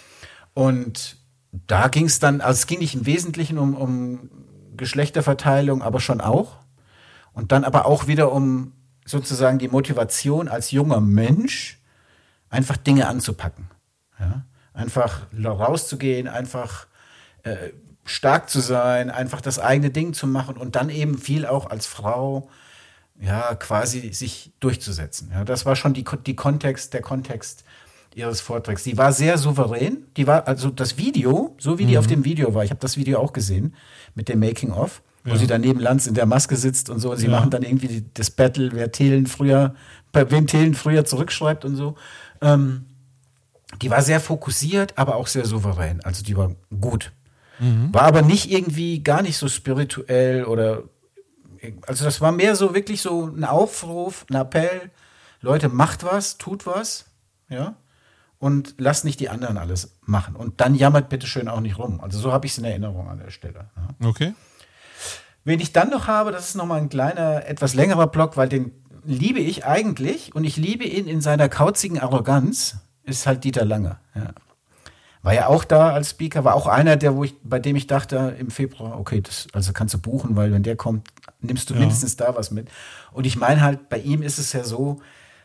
Und da ging es dann, also es ging nicht im Wesentlichen um, um Geschlechterverteilung, aber schon auch. Und dann aber auch wieder um sozusagen die Motivation als junger Mensch, einfach Dinge anzupacken. Ja? Einfach rauszugehen, einfach äh, stark zu sein, einfach das eigene Ding zu machen und dann eben viel auch als Frau ja quasi sich durchzusetzen. Ja? Das war schon die, die Kontext, der Kontext ihres Vortrags. Die war sehr souverän. Die war, also das Video, so wie die mhm. auf dem Video war, ich habe das Video auch gesehen, mit dem Making-of, wo ja. sie dann neben Lanz in der Maske sitzt und so. Und sie ja. machen dann irgendwie die, das Battle, wer Thelen früher, bei wem Thelen früher zurückschreibt und so. Ähm, die war sehr fokussiert, aber auch sehr souverän. Also die war gut. Mhm. War aber nicht irgendwie gar nicht so spirituell oder, also das war mehr so wirklich so ein Aufruf, ein Appell. Leute, macht was, tut was, ja. Und lasst nicht die anderen alles machen. Und dann jammert bitte schön auch nicht rum. Also so habe ich es in Erinnerung an der Stelle. Ja. Okay. Wen ich dann noch habe, das ist nochmal ein kleiner, etwas längerer Block, weil den liebe ich eigentlich und ich liebe ihn in seiner kauzigen Arroganz, ist halt Dieter Lange. Ja. War ja auch da als Speaker, war auch einer, der, wo ich, bei dem ich dachte im Februar, okay, das also kannst du buchen, weil wenn der kommt, nimmst du ja. mindestens da was mit. Und ich meine halt, bei ihm ist es ja so,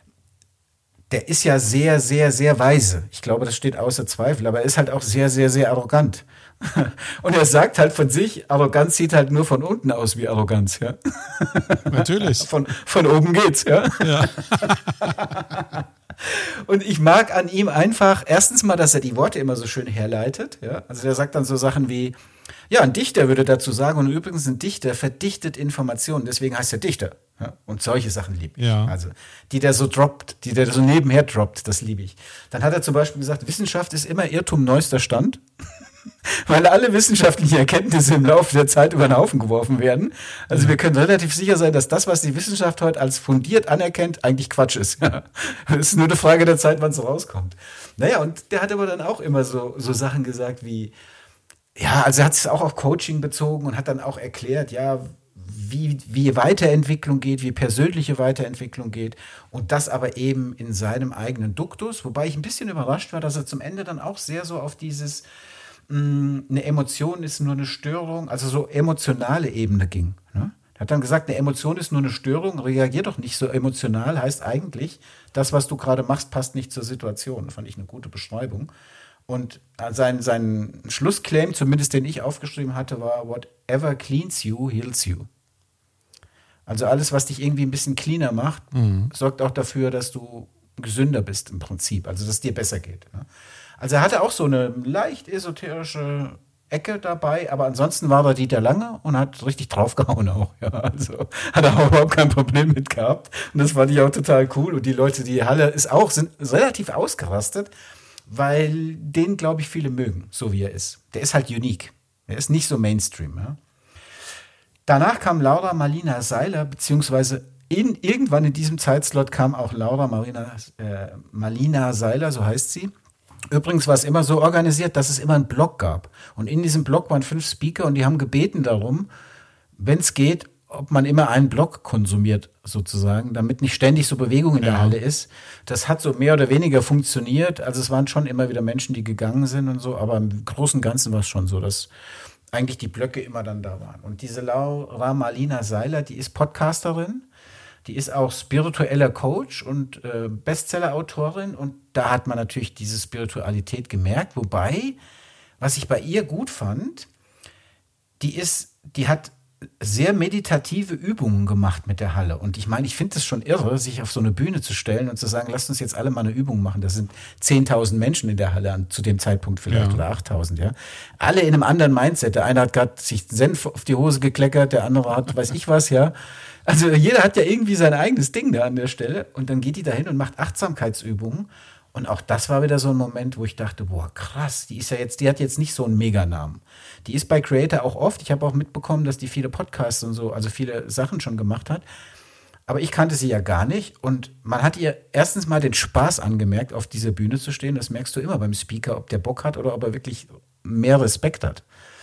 der ist ja sehr, sehr, sehr weise. Ich glaube, das steht außer Zweifel. Aber er ist halt auch sehr, sehr, sehr arrogant. Und er sagt halt von sich, Arroganz sieht halt nur von unten aus wie Arroganz. Ja? Natürlich. Von, von oben geht's. Ja? Ja. Und ich mag an ihm einfach, erstens mal, dass er die Worte immer so schön herleitet. Ja? Also der sagt dann so Sachen wie, ja, ein Dichter würde dazu sagen, und übrigens ein Dichter verdichtet Informationen, deswegen heißt er Dichter. Ja? Und solche Sachen liebe ich. Ja. Also, die der so droppt, die der so nebenher droppt, das liebe ich. Dann hat er zum Beispiel gesagt, Wissenschaft ist immer Irrtum neuester Stand, weil alle wissenschaftlichen Erkenntnisse im Laufe der Zeit über den Haufen geworfen werden. Also wir können relativ sicher sein, dass das, was die Wissenschaft heute als fundiert anerkennt, eigentlich Quatsch ist. Ja. Es ist nur eine Frage der Zeit, wann es rauskommt. Naja, und der hat aber dann auch immer so, so Sachen gesagt wie, ja, also er hat es auch auf Coaching bezogen und hat dann auch erklärt, ja, wie, wie Weiterentwicklung geht, wie persönliche Weiterentwicklung geht und das aber eben in seinem eigenen Duktus, wobei ich ein bisschen überrascht war, dass er zum Ende dann auch sehr so auf dieses, mh, eine Emotion ist nur eine Störung, also so emotionale Ebene ging. Ne? Er hat dann gesagt, eine Emotion ist nur eine Störung, reagier doch nicht so emotional, heißt eigentlich, das, was du gerade machst, passt nicht zur Situation. Das fand ich eine gute Beschreibung. Und sein, sein Schlussclaim, zumindest den ich aufgeschrieben hatte, war, whatever cleans you, heals you. Also alles, was dich irgendwie ein bisschen cleaner macht, mhm. sorgt auch dafür, dass du gesünder bist im Prinzip, also dass es dir besser geht. Also er hatte auch so eine leicht esoterische Ecke dabei, aber ansonsten war da Dieter Lange und hat richtig draufgehauen auch. Ja, also hat er auch überhaupt kein Problem mit gehabt. Und das fand ich auch total cool. Und die Leute, die Halle ist auch, sind relativ ausgerastet, weil den, glaube ich, viele mögen, so wie er ist. Der ist halt unique. Er ist nicht so Mainstream. Ja. Danach kam Laura Marlina Seiler, beziehungsweise in, irgendwann in diesem Zeitslot kam auch Laura Marlina, äh, Marlina Seiler, so heißt sie. Übrigens war es immer so organisiert, dass es immer einen Blog gab. Und in diesem Blog waren fünf Speaker und die haben gebeten darum, wenn es geht, ob man immer einen Blog konsumiert, sozusagen, damit nicht ständig so Bewegung in der ja. Halle ist. Das hat so mehr oder weniger funktioniert. Also es waren schon immer wieder Menschen, die gegangen sind und so, aber im Großen und Ganzen war es schon so, dass eigentlich die Blöcke immer dann da waren. Und diese Laura Marlina Seiler, die ist Podcasterin, die ist auch spiritueller Coach und äh, Bestseller-Autorin und da hat man natürlich diese Spiritualität gemerkt. Wobei, was ich bei ihr gut fand, die ist, die hat sehr meditative Übungen gemacht mit der Halle. Und ich meine, ich finde es schon irre, sich auf so eine Bühne zu stellen und zu sagen, lasst uns jetzt alle mal eine Übung machen. Das sind zehntausend Menschen in der Halle an, zu dem Zeitpunkt vielleicht ja. oder achttausend, ja. Alle in einem anderen Mindset. Der eine hat gerade sich Senf auf die Hose gekleckert, der andere hat weiß ich was, ja. Also jeder hat ja irgendwie sein eigenes Ding da an der Stelle. Und dann geht die da hin und macht Achtsamkeitsübungen. Und auch das war wieder so ein Moment, wo ich dachte, boah, krass, die ist ja jetzt, die hat jetzt nicht so einen Meganamen. Die ist bei Creator auch oft. Ich habe auch mitbekommen, dass die viele Podcasts und so, also viele Sachen schon gemacht hat. Aber ich kannte sie ja gar nicht. Und man hat ihr erstens mal den Spaß angemerkt, auf dieser Bühne zu stehen. Das merkst du immer beim Speaker, ob der Bock hat oder ob er wirklich mehr Respekt hat.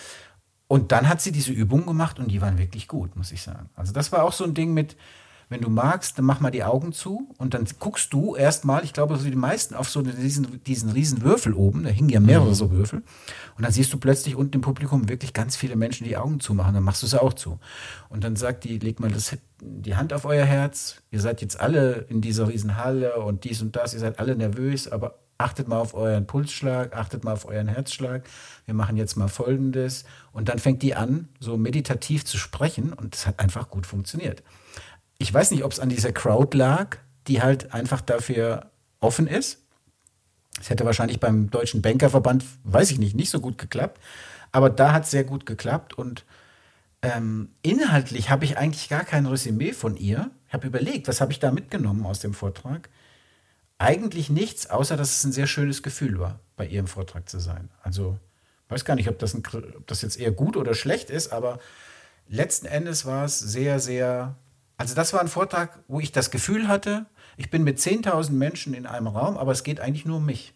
Und dann hat sie diese Übungen gemacht und die waren wirklich gut, muss ich sagen. Also das war auch so ein Ding mit, wenn du magst, dann mach mal die Augen zu und dann guckst du erstmal, ich glaube, so die meisten auf so diesen, diesen riesen Würfel oben, da hingen ja mehrere mhm. so Würfel und dann siehst du plötzlich unten im Publikum wirklich ganz viele Menschen die Augen zumachen, dann machst du sie auch zu. Und dann sagt die, leg mal das, die Hand auf euer Herz, ihr seid jetzt alle in dieser riesen Halle und dies und das, ihr seid alle nervös, aber achtet mal auf euren Pulsschlag, achtet mal auf euren Herzschlag. Wir machen jetzt mal Folgendes. Und dann fängt die an, so meditativ zu sprechen. Und das hat einfach gut funktioniert. Ich weiß nicht, ob es an dieser Crowd lag, die halt einfach dafür offen ist. Es hätte wahrscheinlich beim Deutschen Bankerverband, weiß ich nicht, nicht so gut geklappt. Aber da hat es sehr gut geklappt. Und ähm, inhaltlich habe ich eigentlich gar kein Resümee von ihr. Ich habe überlegt, was habe ich da mitgenommen aus dem Vortrag? Eigentlich nichts, außer dass es ein sehr schönes Gefühl war, bei ihrem Vortrag zu sein. Also, ich weiß gar nicht, ob das, ein, ob das jetzt eher gut oder schlecht ist, aber letzten Endes war es sehr, sehr, also das war ein Vortrag, wo ich das Gefühl hatte, ich bin mit zehntausend Menschen in einem Raum, aber es geht eigentlich nur um mich.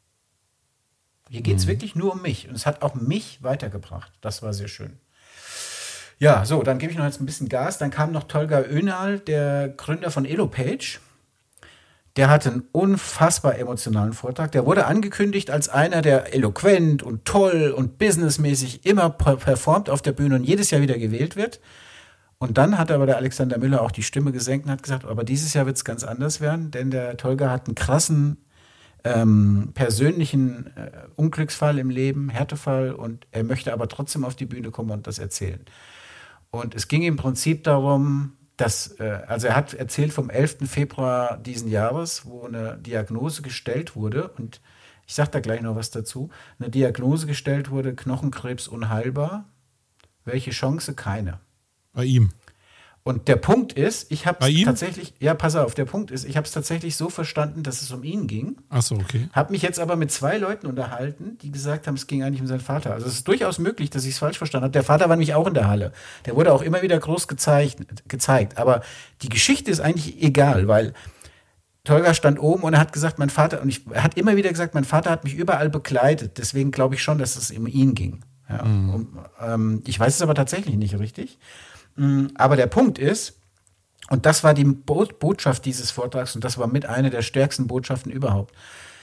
Hier geht es mhm. wirklich nur um mich und es hat auch mich weitergebracht. Das war sehr schön. Ja, so, dann gebe ich noch jetzt ein bisschen Gas. Dann kam noch Tolga Önal, der Gründer von Elopage. Der hatte einen unfassbar emotionalen Vortrag. Der wurde angekündigt als einer, der eloquent und toll und businessmäßig immer performt auf der Bühne und jedes Jahr wieder gewählt wird. Und dann hat aber der Alexander Müller auch die Stimme gesenkt und hat gesagt, aber dieses Jahr wird es ganz anders werden, denn der Tolga hat einen krassen ähm, persönlichen äh, Unglücksfall im Leben, Härtefall, und er möchte aber trotzdem auf die Bühne kommen und das erzählen. Und es ging im Prinzip darum, Das, also er hat erzählt vom elften Februar diesen Jahres, wo eine Diagnose gestellt wurde, und ich sage da gleich noch was dazu, eine Diagnose gestellt wurde, Knochenkrebs unheilbar. Welche Chance? Keine. Bei ihm. Und der Punkt ist, ich habe es tatsächlich, ja, pass auf, der Punkt ist, ich habe es tatsächlich so verstanden, dass es um ihn ging. Ach so, okay. Habe mich jetzt aber mit zwei Leuten unterhalten, die gesagt haben, es ging eigentlich um seinen Vater. Also es ist durchaus möglich, dass ich es falsch verstanden habe. Der Vater war nämlich auch in der Halle. Der wurde auch immer wieder groß gezeigt, gezeigt. Aber die Geschichte ist eigentlich egal, weil Tolga stand oben und er hat gesagt, mein Vater, und ich, er hat immer wieder gesagt, mein Vater hat mich überall begleitet. Deswegen glaube ich schon, dass es um ihn ging. Ja, mhm. um, ähm, ich weiß es aber tatsächlich nicht richtig. Aber der Punkt ist, und das war die Bo- Botschaft dieses Vortrags, und das war mit einer der stärksten Botschaften überhaupt.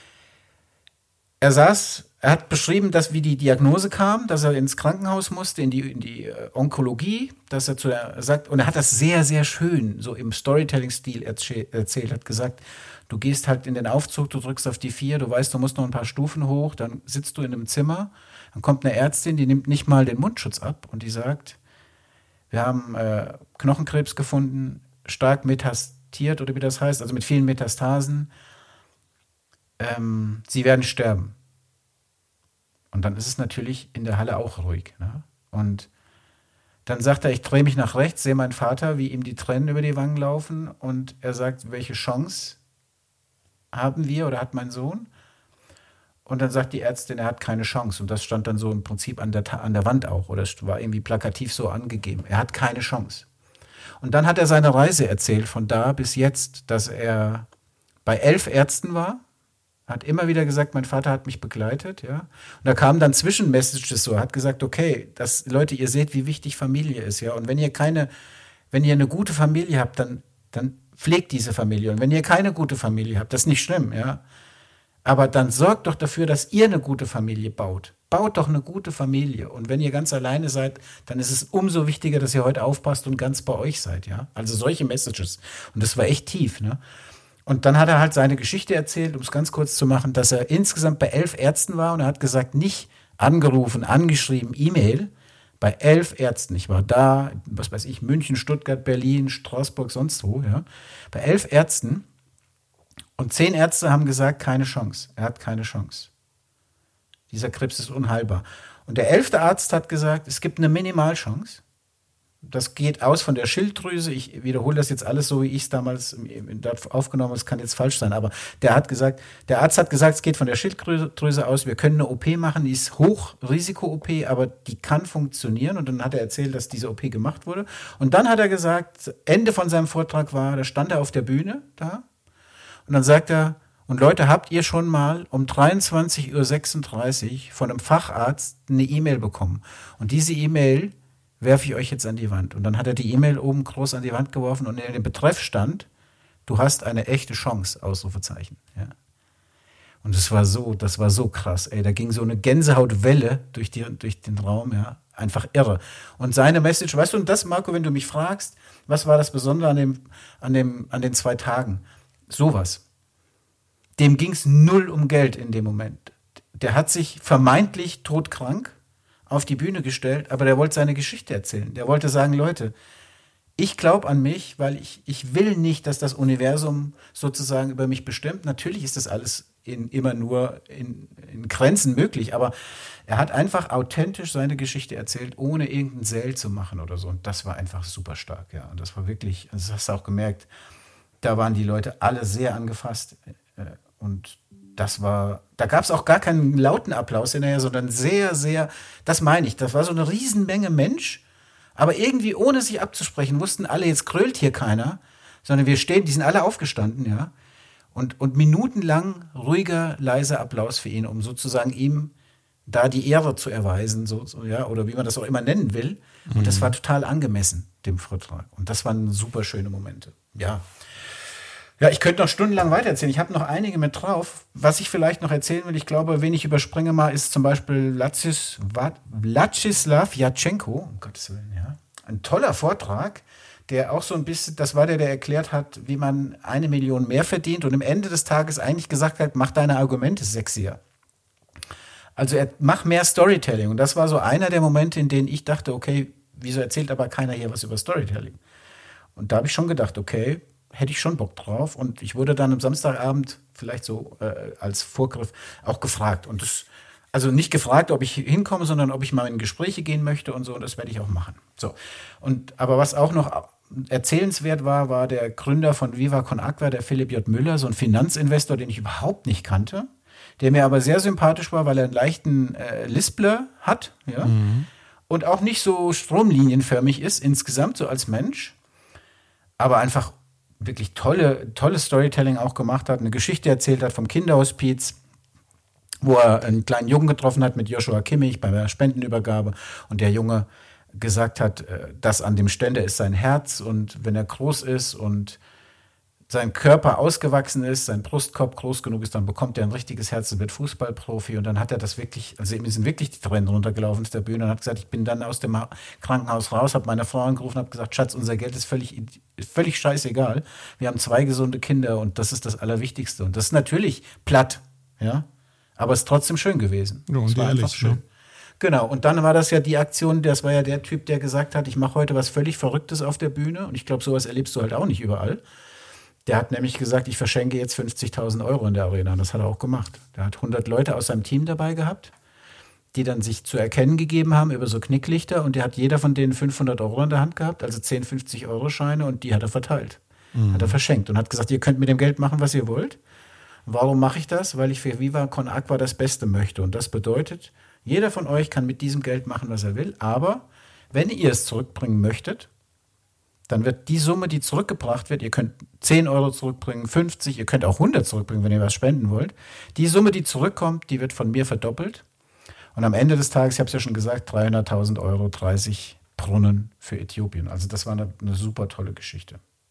Er saß, er hat beschrieben, dass wie die Diagnose kam, dass er ins Krankenhaus musste, in die, in die Onkologie, dass er zu der, sagt, und er hat das sehr, sehr schön, so im Storytelling-Stil erzählt, erzählt, hat gesagt, du gehst halt in den Aufzug, du drückst auf die vier, du weißt, du musst noch ein paar Stufen hoch, dann sitzt du in einem Zimmer, dann kommt eine Ärztin, die nimmt nicht mal den Mundschutz ab und die sagt, wir haben äh, Knochenkrebs gefunden, stark metastiert, oder wie das heißt, also mit vielen Metastasen. Ähm, sie werden sterben. Und dann ist es natürlich in der Halle auch ruhig. Ne? Und dann sagt er, ich drehe mich nach rechts, sehe meinen Vater, wie ihm die Tränen über die Wangen laufen. Und er sagt, welche Chance haben wir oder hat mein Sohn? Und dann sagt die Ärztin, er hat keine Chance. Und das stand dann so im Prinzip an der, an der Wand auch. Oder es war irgendwie plakativ so angegeben. Er hat keine Chance. Und dann hat er seine Reise erzählt, von da bis jetzt, dass er bei elf Ärzten war. Hat immer wieder gesagt, mein Vater hat mich begleitet. Ja. Und da kamen dann Zwischenmessages so. Er hat gesagt, okay, das, Leute, ihr seht, wie wichtig Familie ist. Ja. Und wenn ihr keine, wenn ihr eine gute Familie habt, dann, dann pflegt diese Familie. Und wenn ihr keine gute Familie habt, das ist nicht schlimm, ja. Aber dann sorgt doch dafür, dass ihr eine gute Familie baut. Baut doch eine gute Familie. Und wenn ihr ganz alleine seid, dann ist es umso wichtiger, dass ihr heute aufpasst und ganz bei euch seid, ja. Also solche Messages. Und das war echt tief, ne. Und dann hat er halt seine Geschichte erzählt, um es ganz kurz zu machen, dass er insgesamt bei elf Ärzten war und er hat gesagt, nicht angerufen, angeschrieben, E-Mail, bei elf Ärzten. Ich war da, was weiß ich, München, Stuttgart, Berlin, Straßburg, sonst wo, ja. Bei elf Ärzten. Und zehn Ärzte haben gesagt, keine Chance. Er hat keine Chance. Dieser Krebs ist unheilbar. Und der elfte Arzt hat gesagt, es gibt eine Minimalchance. Das geht aus von der Schilddrüse. Ich wiederhole das jetzt alles so, wie ich es damals aufgenommen habe. Es kann jetzt falsch sein, aber der hat gesagt, der Arzt hat gesagt, es geht von der Schilddrüse aus. Wir können eine O P machen, die ist Hochrisiko-O P, aber die kann funktionieren. Und dann hat er erzählt, dass diese O P gemacht wurde. Und dann hat er gesagt, Ende von seinem Vortrag war, da stand er auf der Bühne da. Und dann sagt er, und Leute, habt ihr schon mal um dreiundzwanzig Uhr sechsunddreißig von einem Facharzt eine E-Mail bekommen? Und diese E-Mail werfe ich euch jetzt an die Wand. Und dann hat er die E-Mail oben groß an die Wand geworfen und in dem Betreff stand, du hast eine echte Chance, Ausrufezeichen. Ja. Und das war so, das war so krass, ey. Da ging so eine Gänsehautwelle durch, die, durch den Raum, ja. Einfach irre. Und seine Message, weißt du, und das, Marco, wenn du mich fragst, was war das Besondere an, dem, an, dem, an den zwei Tagen? Sowas. Dem ging es null um Geld in dem Moment. Der hat sich vermeintlich todkrank auf die Bühne gestellt, aber der wollte seine Geschichte erzählen. Der wollte sagen, Leute, ich glaube an mich, weil ich, ich will nicht, dass das Universum sozusagen über mich bestimmt. Natürlich ist das alles in, immer nur in, in Grenzen möglich, aber er hat einfach authentisch seine Geschichte erzählt, ohne irgendeinen Sell zu machen oder so. Und das war einfach super stark, ja. Und das war wirklich, also das hast du auch gemerkt, da waren die Leute alle sehr angefasst. Und das war, da gab es auch gar keinen lauten Applaus hinterher, sondern sehr, sehr, das meine ich, das war so eine Riesenmenge Mensch, aber irgendwie ohne sich abzusprechen, wussten alle, jetzt krölt hier keiner, sondern wir stehen, die sind alle aufgestanden, ja. Und, und minutenlang ruhiger, leiser Applaus für ihn, um sozusagen ihm da die Ehre zu erweisen, so, so, ja, oder wie man das auch immer nennen will. Und mhm. das war total angemessen, dem Vortrag. Und das waren super schöne Momente, ja. Ja, ich könnte noch stundenlang weitererzählen. Ich habe noch einige mit drauf. Was ich vielleicht noch erzählen will, ich glaube, wen ich überspringe mal, ist zum Beispiel Latsis, Władysław Jatschenko. Um Gottes Willen, ja. Ein toller Vortrag, der auch so ein bisschen, das war der, der erklärt hat, wie man eine Million mehr verdient und am Ende des Tages eigentlich gesagt hat, mach deine Argumente sexier. Also er mach mehr Storytelling. Und das war so einer der Momente, in denen ich dachte, okay, wieso erzählt aber keiner hier was über Storytelling? Und da habe ich schon gedacht, okay, hätte ich schon Bock drauf. Und ich wurde dann am Samstagabend vielleicht so äh, als Vorgriff auch gefragt. Und das, also nicht gefragt, ob ich hinkomme, sondern ob ich mal in Gespräche gehen möchte und so. Und das werde ich auch machen. So. Und, aber was auch noch erzählenswert war, war der Gründer von Viva Con Aqua, der Philipp J. Müller, so ein Finanzinvestor, den ich überhaupt nicht kannte, der mir aber sehr sympathisch war, weil er einen leichten äh, Lispler hat, ja, mhm. und auch nicht so stromlinienförmig ist insgesamt, so als Mensch, aber einfach wirklich tolle, tolles Storytelling auch gemacht hat, eine Geschichte erzählt hat vom Kinderhospiz, wo er einen kleinen Jungen getroffen hat mit Joshua Kimmich bei der Spendenübergabe und der Junge gesagt hat, dass an dem Ständer ist sein Herz und wenn er groß ist und sein Körper ausgewachsen ist, sein Brustkorb groß genug ist, dann bekommt er ein richtiges Herz und wird Fußballprofi. Und dann hat er das wirklich, also ihm sind wirklich die Tränen runtergelaufen auf der Bühne und hat gesagt, ich bin dann aus dem Krankenhaus raus, habe meine Frau angerufen und habe gesagt, Schatz, unser Geld ist völlig, völlig scheißegal. Wir haben zwei gesunde Kinder und das ist das Allerwichtigste. Und das ist natürlich platt, ja, aber es ist trotzdem schön gewesen. Ja, und es war ehrlich, einfach schön. Ja. Genau, und dann war das ja die Aktion, das war ja der Typ, der gesagt hat, ich mache heute was völlig Verrücktes auf der Bühne. Und ich glaube, sowas erlebst du halt auch nicht überall. Der hat nämlich gesagt, ich verschenke jetzt fünfzigtausend Euro in der Arena. Und das hat er auch gemacht. Der hat hundert Leute aus seinem Team dabei gehabt. die dann sich zu erkennen gegeben haben über so Knicklichter und der hat jeder von denen fünfhundert Euro in der Hand gehabt, also zehn fünfzig Euro Scheine und die hat er verteilt. Mhm. Hat er verschenkt und hat gesagt, ihr könnt mit dem Geld machen, was ihr wollt. Warum mache ich das? Weil ich für Viva Con Agua das Beste möchte und das bedeutet, jeder von euch kann mit diesem Geld machen, was er will, aber wenn ihr es zurückbringen möchtet, dann wird die Summe, die zurückgebracht wird, ihr könnt zehn Euro zurückbringen, fünfzig, ihr könnt auch hundert zurückbringen, wenn ihr was spenden wollt. Die Summe, die zurückkommt, die wird von mir verdoppelt. Und am Ende des Tages, ich habe es ja schon gesagt, dreihunderttausend Euro, dreißig Brunnen für Äthiopien. Also das war eine, eine super tolle Geschichte.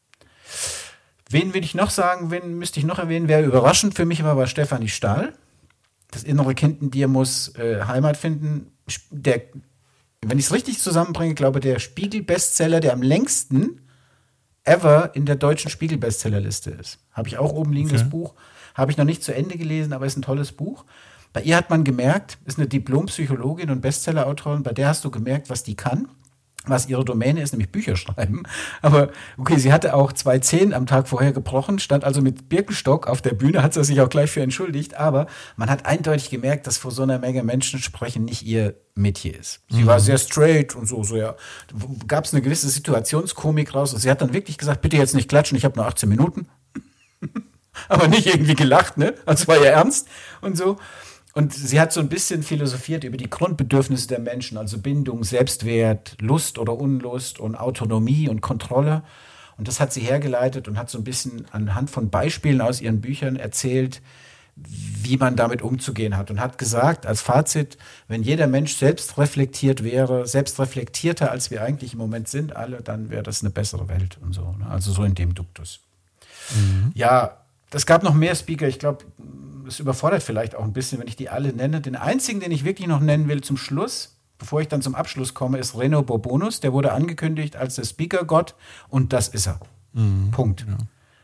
Wen will ich noch sagen, wen müsste ich noch erwähnen? Wer überraschend für mich war, war Stefanie Stahl. Das innere Kind in dir muss äh, Heimat finden. Der Wenn ich es richtig zusammenbringe, glaube ich, der Spiegel-Bestseller, der am längsten ever in der deutschen Spiegel-Bestsellerliste ist. Habe ich auch oben liegen, okay. Das Buch. Habe ich noch nicht zu Ende gelesen, aber ist ein tolles Buch. Bei ihr hat man gemerkt, ist eine Diplom-Psychologin und Bestseller-Autorin, bei der hast du gemerkt, was die kann, was ihre Domäne ist, nämlich Bücher schreiben. Aber okay, sie hatte auch zwei Zehen am Tag vorher gebrochen, stand also mit Birkenstock auf der Bühne, hat sie sich auch gleich für entschuldigt, aber man hat eindeutig gemerkt, dass vor so einer Menge Menschen sprechen nicht ihr Metier ist. Sie mhm. war sehr straight und so, so ja. Gab es eine gewisse Situationskomik raus und sie hat dann wirklich gesagt, bitte jetzt nicht klatschen, ich habe nur achtzehn Minuten. Aber nicht irgendwie gelacht, ne? Also es war ja ernst und so. Und sie hat so ein bisschen philosophiert über die Grundbedürfnisse der Menschen, also Bindung, Selbstwert, Lust oder Unlust und Autonomie und Kontrolle. Und das hat sie hergeleitet und hat so ein bisschen anhand von Beispielen aus ihren Büchern erzählt, wie man damit umzugehen hat. Und hat gesagt, als Fazit, wenn jeder Mensch selbst reflektiert wäre, selbst reflektierter, als wir eigentlich im Moment sind, alle, dann wäre das eine bessere Welt und so. Also so in dem Duktus. Mhm. Ja, es gab noch mehr Speaker, ich glaube, es überfordert vielleicht auch ein bisschen, wenn ich die alle nenne. Den einzigen, den ich wirklich noch nennen will zum Schluss, bevor ich dann zum Abschluss komme, ist Reno Bourbonus. Der wurde angekündigt als der Speaker-Gott und das ist er. Mhm, Punkt. Ja.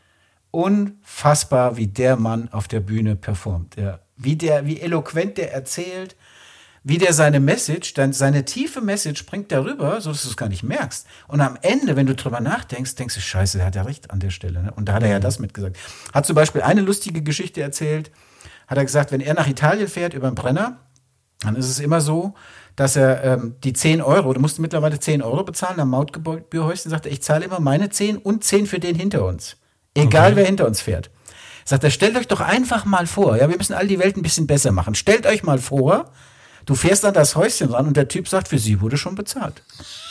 Unfassbar, wie der Mann auf der Bühne performt. Ja. Wie, der, wie eloquent der erzählt, wie der seine Message, dann seine tiefe Message bringt darüber, so dass du es gar nicht merkst. Und am Ende, wenn du drüber nachdenkst, denkst du, scheiße, der hat ja recht an der Stelle. Ne? Und da hat er ja das mitgesagt. Hat zum Beispiel eine lustige Geschichte erzählt, hat er gesagt, wenn er nach Italien fährt über den Brenner, dann ist es immer so, dass er ähm, die zehn Euro, du musst mittlerweile zehn Euro bezahlen am Mautgebührhäuschen, sagt er, ich zahle immer meine zehn und zehn für den hinter uns. Egal, okay. Wer hinter uns fährt. Sagt er, stellt euch doch einfach mal vor, ja, wir müssen all die Welt ein bisschen besser machen. Stellt euch mal vor, du fährst an das Häuschen ran und der Typ sagt, für sie wurde schon bezahlt.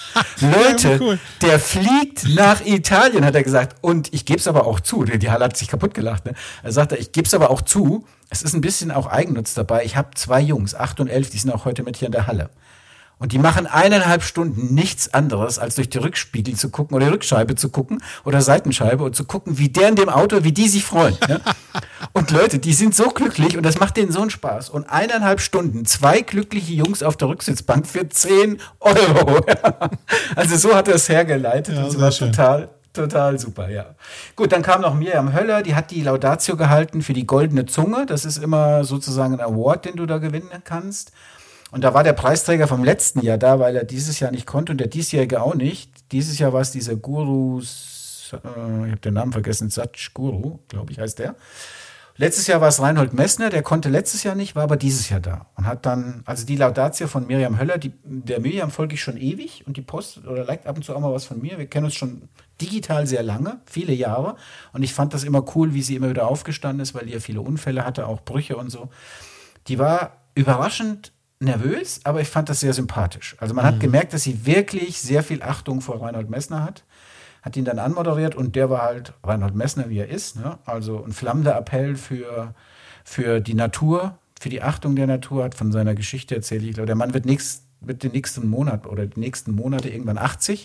Leute, ja, cool. Der fliegt nach Italien, hat er gesagt. Und ich gebe es aber auch zu. Die Halle hat sich kaputt gelacht. Ne? Er sagt, ich gebe es aber auch zu. Es ist ein bisschen auch Eigennutz dabei. Ich habe zwei Jungs, acht und elf, die sind auch heute mit hier in der Halle. Und die machen eineinhalb Stunden nichts anderes, als durch die Rückspiegel zu gucken oder die Rückscheibe zu gucken oder Seitenscheibe und zu gucken, wie der in dem Auto, wie die sich freuen. Ne? Und Leute, die sind so glücklich und das macht denen so einen Spaß. Und eineinhalb Stunden, zwei glückliche Jungs auf der Rücksitzbank für zehn Euro. Also so hat er es hergeleitet. Ja, das war schön. total, total super, ja. Gut, dann kam noch Miriam Höller, die hat die Laudatio gehalten für die Goldene Zunge. Das ist immer sozusagen ein Award, den du da gewinnen kannst. Und da war der Preisträger vom letzten Jahr da, weil er dieses Jahr nicht konnte und der diesjährige auch nicht. Dieses Jahr war es dieser Guru, äh, ich habe den Namen vergessen, Satch Guru, glaube ich, heißt der. Letztes Jahr war es Reinhold Messner, der konnte letztes Jahr nicht, war aber dieses Jahr da. Und hat dann, also die Laudatio von Miriam Höller, die, der Miriam folge ich schon ewig und die postet oder liked ab und zu auch mal was von mir. Wir kennen uns schon digital sehr lange, viele Jahre. Und ich fand das immer cool, wie sie immer wieder aufgestanden ist, weil die ja viele Unfälle hatte, auch Brüche und so. Die war überraschend nervös, aber ich fand das sehr sympathisch. Also man mhm. hat gemerkt, dass sie wirklich sehr viel Achtung vor Reinhold Messner hat. Hat ihn dann anmoderiert und der war halt Reinhold Messner, wie er ist. Ne? Also ein flammender Appell für, für die Natur, für die Achtung der Natur, hat von seiner Geschichte erzählt. Ich glaube, der Mann wird, nächst, wird den nächsten Monat oder die nächsten Monate irgendwann achtzig.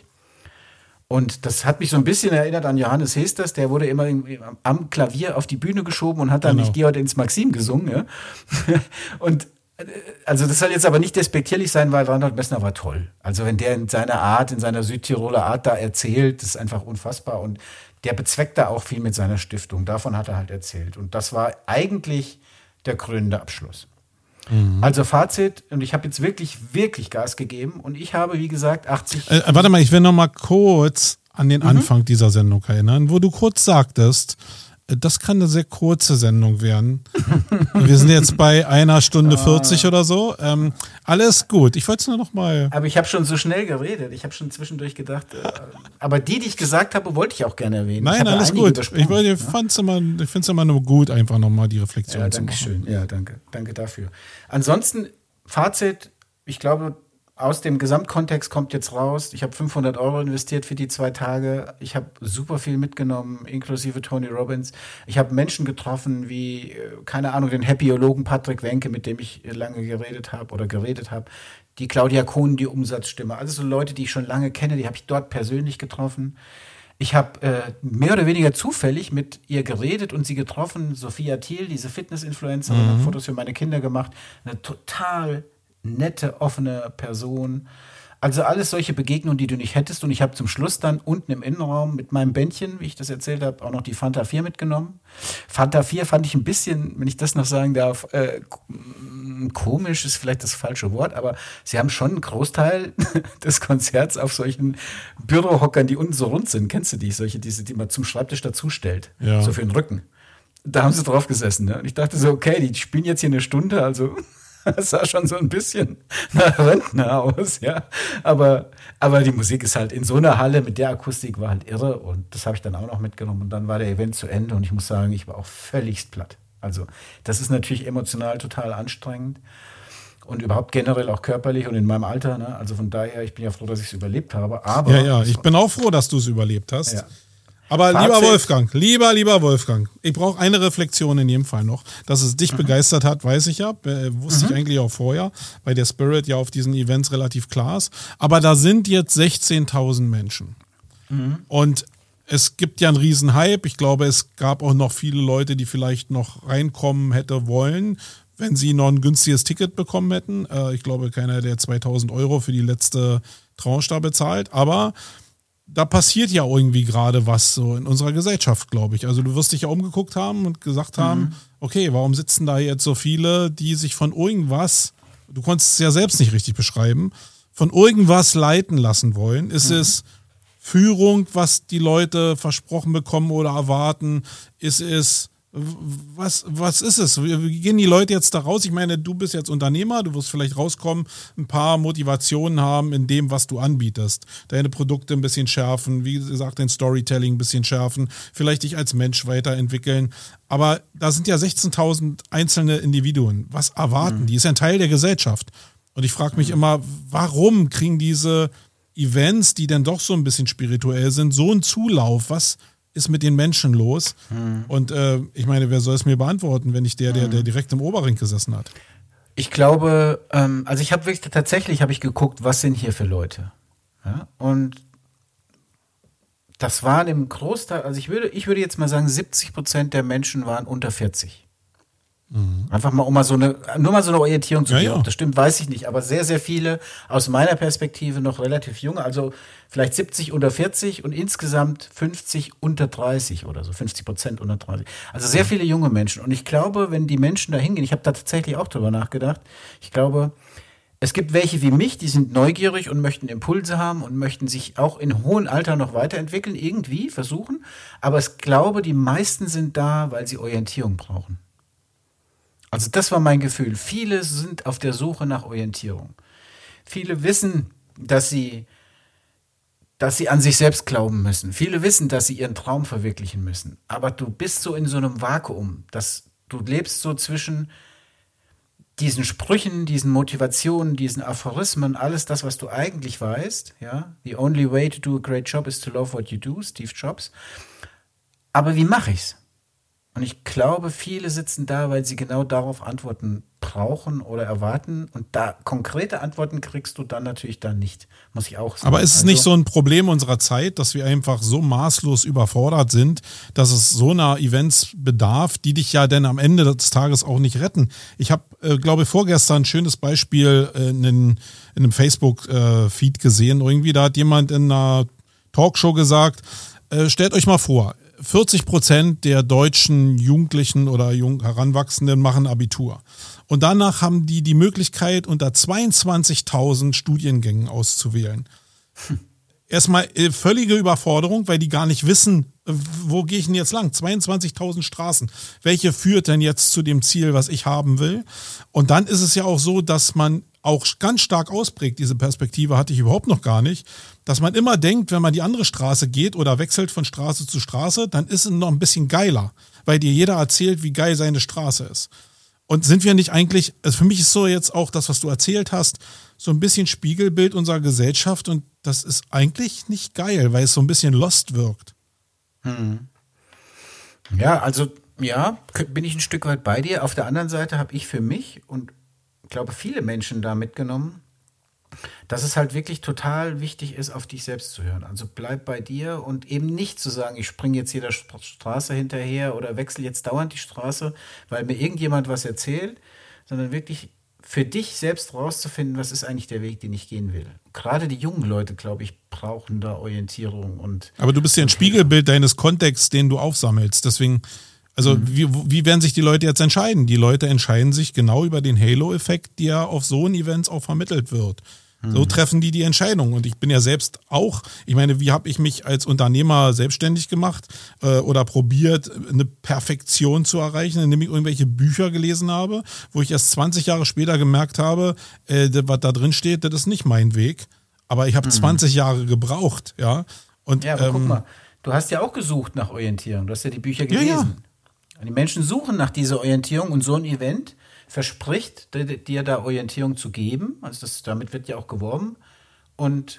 Und das hat mich so ein bisschen erinnert an Johannes Hesters, der wurde immer am Klavier auf die Bühne geschoben und hat dann genau. nicht Georg ins Maxim gesungen. Ja? Und also das soll jetzt aber nicht despektierlich sein, weil Reinhold Messner war toll. Also wenn der in seiner Art, in seiner Südtiroler Art da erzählt, das ist einfach unfassbar. Und der bezweckt da auch viel mit seiner Stiftung. Davon hat er halt erzählt. Und das war eigentlich der krönende Abschluss. Mhm. Also Fazit, und ich habe jetzt wirklich, wirklich Gas gegeben. Und ich habe, wie gesagt, achtzig... Äh, warte mal, ich will noch mal kurz an den mhm. Anfang dieser Sendung erinnern, wo du kurz sagtest, Das kann eine sehr kurze Sendung werden. Wir sind jetzt bei einer Stunde vierzig oder so. Ähm, alles gut. Ich wollte es nur noch mal. Aber ich habe schon so schnell geredet. Ich habe schon zwischendurch gedacht. Äh, aber die, die ich gesagt habe, wollte ich auch gerne erwähnen. Nein, alles gut. Ich, ich, ich finde es immer, immer nur gut, einfach nochmal die Reflexion ja, zu machen. Schön. Ja, danke. Danke dafür. Ansonsten, Fazit, ich glaube, aus dem Gesamtkontext kommt jetzt raus, ich habe fünfhundert Euro investiert für die zwei Tage. Ich habe super viel mitgenommen, inklusive Tony Robbins. Ich habe Menschen getroffen wie, keine Ahnung, den Happyologen Patrick Wenke, mit dem ich lange geredet habe oder geredet habe. Die Claudia Kohn, die Umsatzstimme. Also so Leute, die ich schon lange kenne, die habe ich dort persönlich getroffen. Ich habe äh, mehr oder weniger zufällig mit ihr geredet und sie getroffen. Sophia Thiel, diese Fitness-Influencerin, mhm. hat Fotos für meine Kinder gemacht. Eine total nette, offene Person. Also alles solche Begegnungen, die du nicht hättest. Und ich habe zum Schluss dann unten im Innenraum mit meinem Bändchen, wie ich das erzählt habe, auch noch die Fanta vier mitgenommen. Fanta vier fand ich ein bisschen, wenn ich das noch sagen darf, äh, komisch ist vielleicht das falsche Wort, aber sie haben schon einen Großteil des Konzerts auf solchen Bürohockern, die unten so rund sind. Kennst du die? Solche, diese, die man zum Schreibtisch dazustellt. Ja. So für den Rücken. Da haben sie drauf gesessen. Ne? Und ich dachte so, okay, die spielen jetzt hier eine Stunde, also das sah schon so ein bisschen nach Rentner aus, ja. Aber, aber die Musik ist halt in so einer Halle mit der Akustik war halt irre und das habe ich dann auch noch mitgenommen und dann war der Event zu Ende und ich muss sagen, ich war auch völligst platt. Also das ist natürlich emotional total anstrengend und überhaupt generell auch körperlich und in meinem Alter, ne? Also von daher, ich bin ja froh, dass ich es überlebt habe. Aber ja, ja, ich bin auch froh, dass du es überlebt hast. Ja. Aber Fazit. Lieber Wolfgang, lieber, lieber Wolfgang, ich brauche eine Reflexion in jedem Fall noch. Dass es dich mhm. begeistert hat, weiß ich ja, äh, wusste mhm. ich eigentlich auch vorher, weil der Spirit ja auf diesen Events relativ klar ist. Aber da sind jetzt sechzehntausend Menschen. Mhm. Und es gibt ja einen riesen Hype. Ich glaube, es gab auch noch viele Leute, die vielleicht noch reinkommen hätte wollen, wenn sie noch ein günstiges Ticket bekommen hätten. Äh, ich glaube, keiner, der zweitausend Euro für die letzte Tranche da bezahlt. Aber da passiert ja irgendwie gerade was so in unserer Gesellschaft, glaube ich. Also du wirst dich ja umgeguckt haben und gesagt haben, mhm. okay, warum sitzen da jetzt so viele, die sich von irgendwas, du konntest es ja selbst nicht richtig beschreiben, von irgendwas leiten lassen wollen? Ist mhm. es Führung, was die Leute versprochen bekommen oder erwarten? Ist es Was, was ist es? Wie gehen die Leute jetzt da raus? Ich meine, du bist jetzt Unternehmer, du wirst vielleicht rauskommen, ein paar Motivationen haben in dem, was du anbietest. Deine Produkte ein bisschen schärfen, wie gesagt, dein Storytelling ein bisschen schärfen, vielleicht dich als Mensch weiterentwickeln. Aber da sind ja sechzehntausend einzelne Individuen. Was erwarten mhm. die? Ist ja ein Teil der Gesellschaft. Und ich frage mich mhm. immer, warum kriegen diese Events, die dann doch so ein bisschen spirituell sind, so einen Zulauf? Was ist mit den Menschen los? Hm. Und äh, ich meine, wer soll es mir beantworten, wenn nicht der, der, der direkt im Oberring gesessen hat? Ich glaube, ähm, also ich habe wirklich tatsächlich habe ich geguckt, was sind hier für Leute? Ja? Und das waren im Großteil, also ich würde, ich würde jetzt mal sagen, siebzig Prozent der Menschen waren unter vierzig. Mhm. Einfach mal, um mal so eine, nur mal so eine Orientierung zu geben. Ja, ja. Ob das stimmt, weiß ich nicht. Aber sehr, sehr viele aus meiner Perspektive noch relativ jung. Also vielleicht siebzig unter vierzig und insgesamt fünfzig unter dreißig oder so. fünfzig Prozent unter dreißig. Also sehr viele junge Menschen. Und ich glaube, wenn die Menschen da hingehen, ich habe da tatsächlich auch drüber nachgedacht, ich glaube, es gibt welche wie mich, die sind neugierig und möchten Impulse haben und möchten sich auch in hohem Alter noch weiterentwickeln, irgendwie versuchen. Aber ich glaube, die meisten sind da, weil sie Orientierung brauchen. Also das war mein Gefühl. Viele sind auf der Suche nach Orientierung. Viele wissen, dass sie, dass sie an sich selbst glauben müssen. Viele wissen, dass sie ihren Traum verwirklichen müssen. Aber du bist so in so einem Vakuum, dass du lebst so zwischen diesen Sprüchen, diesen Motivationen, diesen Aphorismen, alles das, was du eigentlich weißt. Ja? The only way to do a great job is to love what you do, Steve Jobs. Aber wie mache ich's? Und ich glaube, viele sitzen da, weil sie genau darauf Antworten brauchen oder erwarten. Und da konkrete Antworten kriegst du dann natürlich dann nicht, muss ich auch sagen. Aber ist es also nicht so ein Problem unserer Zeit, dass wir einfach so maßlos überfordert sind, dass es so einer Events bedarf, die dich ja dann am Ende des Tages auch nicht retten? Ich habe, äh, glaube ich, vorgestern ein schönes Beispiel äh, in, in einem Facebook-Feed gesehen. Irgendwie, da hat jemand in einer Talkshow gesagt, äh, stellt euch mal vor, vierzig Prozent der deutschen Jugendlichen oder jung Heranwachsenden machen Abitur. Und danach haben die die Möglichkeit, unter zweiundzwanzigtausend Studiengängen auszuwählen. Hm. Erstmal äh, völlige Überforderung, weil die gar nicht wissen, wo gehe ich denn jetzt lang? zweiundzwanzigtausend Straßen. Welche führt denn jetzt zu dem Ziel, was ich haben will? Und dann ist es ja auch so, dass man auch ganz stark ausprägt, diese Perspektive hatte ich überhaupt noch gar nicht, dass man immer denkt, wenn man die andere Straße geht oder wechselt von Straße zu Straße, dann ist es noch ein bisschen geiler, weil dir jeder erzählt, wie geil seine Straße ist. Und sind wir nicht eigentlich, also für mich ist so jetzt auch das, was du erzählt hast, so ein bisschen Spiegelbild unserer Gesellschaft und das ist eigentlich nicht geil, weil es so ein bisschen lost wirkt. Hm. Ja, also ja, bin ich ein Stück weit bei dir. Auf der anderen Seite habe ich für mich und ich glaube, viele Menschen da mitgenommen, dass es halt wirklich total wichtig ist, auf dich selbst zu hören. Also bleib bei dir und eben nicht zu sagen, ich springe jetzt jeder Straße hinterher oder wechsle jetzt dauernd die Straße, weil mir irgendjemand was erzählt, sondern wirklich für dich selbst rauszufinden, was ist eigentlich der Weg, den ich gehen will. Gerade die jungen Leute, glaube ich, brauchen da Orientierung. Und aber du bist ja ein Spiegelbild deines Kontexts, den du aufsammelst. Deswegen, also mhm. wie, wie werden sich die Leute jetzt entscheiden? Die Leute entscheiden sich genau über den Halo-Effekt, der auf so ein Events auch vermittelt wird. So treffen die die Entscheidung. Und ich bin ja selbst auch, ich meine, wie habe ich mich als Unternehmer selbstständig gemacht äh, oder probiert, eine Perfektion zu erreichen, indem ich irgendwelche Bücher gelesen habe, wo ich erst zwanzig Jahre später gemerkt habe, äh, das, was da drin steht, das ist nicht mein Weg. Aber ich habe mhm. zwanzig Jahre gebraucht. Ja, und, ja aber ähm, guck mal, du hast ja auch gesucht nach Orientierung. Du hast ja die Bücher gelesen. Ja, ja. Die Menschen suchen nach dieser Orientierung und so ein Event verspricht, dir da Orientierung zu geben. Also das, damit wird ja auch geworben. Und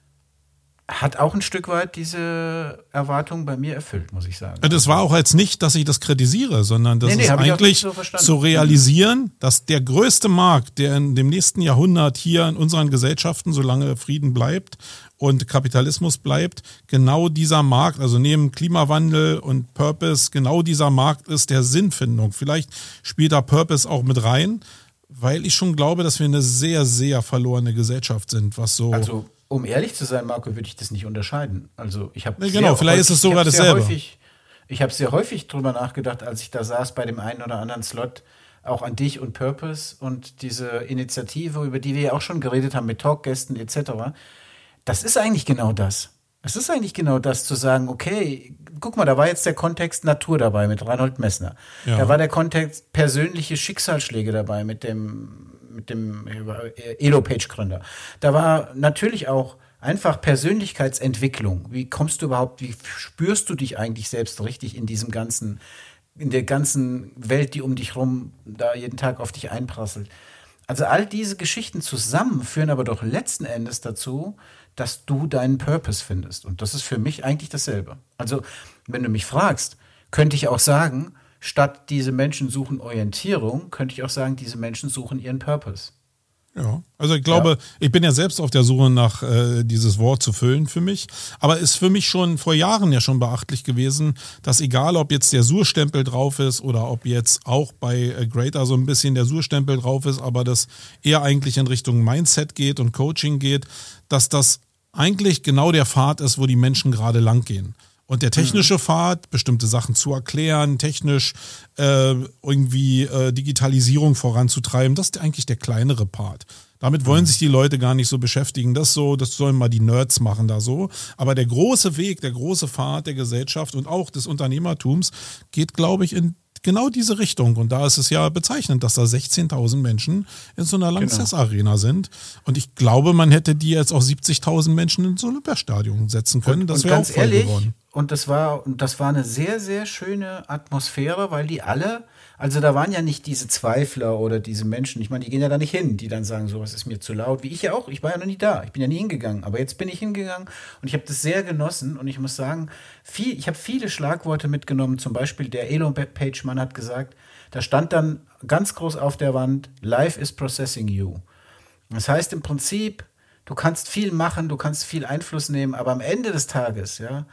hat auch ein Stück weit diese Erwartung bei mir erfüllt, muss ich sagen. Das war auch jetzt nicht, dass ich das kritisiere, sondern das nee, nee, ist eigentlich so zu realisieren, dass der größte Markt, der in dem nächsten Jahrhundert hier in unseren Gesellschaften, solange Frieden bleibt und Kapitalismus bleibt, genau dieser Markt, also neben Klimawandel und Purpose, genau dieser Markt ist der Sinnfindung. Vielleicht spielt da Purpose auch mit rein, weil ich schon glaube, dass wir eine sehr, sehr verlorene Gesellschaft sind, was so... Also um ehrlich zu sein, Marco, würde ich das nicht unterscheiden. Also ich habe ja, genau, vielleicht häufig, ist es sogar ich dasselbe. Häufig, ich habe sehr häufig drüber nachgedacht, als ich da saß bei dem einen oder anderen Slot, auch an dich und Purpose und diese Initiative, über die wir ja auch schon geredet haben mit Talkgästen et cetera. Das ist eigentlich genau das. Es ist eigentlich genau das, zu sagen, okay, guck mal, da war jetzt der Kontext Natur dabei mit Reinhold Messner. Ja. Da war der Kontext persönliche Schicksalsschläge dabei mit dem mit dem Elo-Page-Gründer. Da war natürlich auch einfach Persönlichkeitsentwicklung. Wie kommst du überhaupt, wie spürst du dich eigentlich selbst richtig in diesem ganzen, in der ganzen Welt, die um dich rum da jeden Tag auf dich einprasselt? Also all diese Geschichten zusammen führen aber doch letzten Endes dazu, dass du deinen Purpose findest. Und das ist für mich eigentlich dasselbe. Also, wenn du mich fragst, könnte ich auch sagen, statt diese Menschen suchen Orientierung, könnte ich auch sagen, diese Menschen suchen ihren Purpose. Ja, also ich glaube, ja. ich bin ja selbst auf der Suche nach äh, dieses Wort zu füllen für mich, aber ist für mich schon vor Jahren ja schon beachtlich gewesen, dass egal, ob jetzt der Sur-Stempel drauf ist oder ob jetzt auch bei äh, Greater so ein bisschen der Sur-Stempel drauf ist, aber das eher eigentlich in Richtung Mindset geht und Coaching geht, dass das eigentlich genau der Pfad ist, wo die Menschen gerade lang gehen. Und der technische Pfad, bestimmte Sachen zu erklären, technisch äh, irgendwie äh, Digitalisierung voranzutreiben, das ist eigentlich der kleinere Part. Damit wollen sich die Leute gar nicht so beschäftigen. Das so, das sollen mal die Nerds machen da so. Aber der große Weg, der große Pfad der Gesellschaft und auch des Unternehmertums geht, glaube ich, in genau diese Richtung. Und da ist es ja bezeichnend, dass da sechzehntausend Menschen in so einer Lanxess-Arena genau. sind. Und ich glaube, man hätte die jetzt auch siebzigtausend Menschen ins Olympiastadion setzen können. Und, das wäre auch voll ehrlich, geworden. Und das war, das war eine sehr, sehr schöne Atmosphäre, weil die alle, also da waren ja nicht diese Zweifler oder diese Menschen, ich meine, die gehen ja da nicht hin, die dann sagen, sowas ist mir zu laut, wie ich ja auch, ich war ja noch nie da, ich bin ja nie hingegangen, aber jetzt bin ich hingegangen und ich habe das sehr genossen und ich muss sagen, viel, ich habe viele Schlagworte mitgenommen, zum Beispiel der Elo-Page-Mann hat gesagt, da stand dann ganz groß auf der Wand, Life is processing you. Das heißt im Prinzip, du kannst viel machen, du kannst viel Einfluss nehmen, aber am Ende des Tages, ja,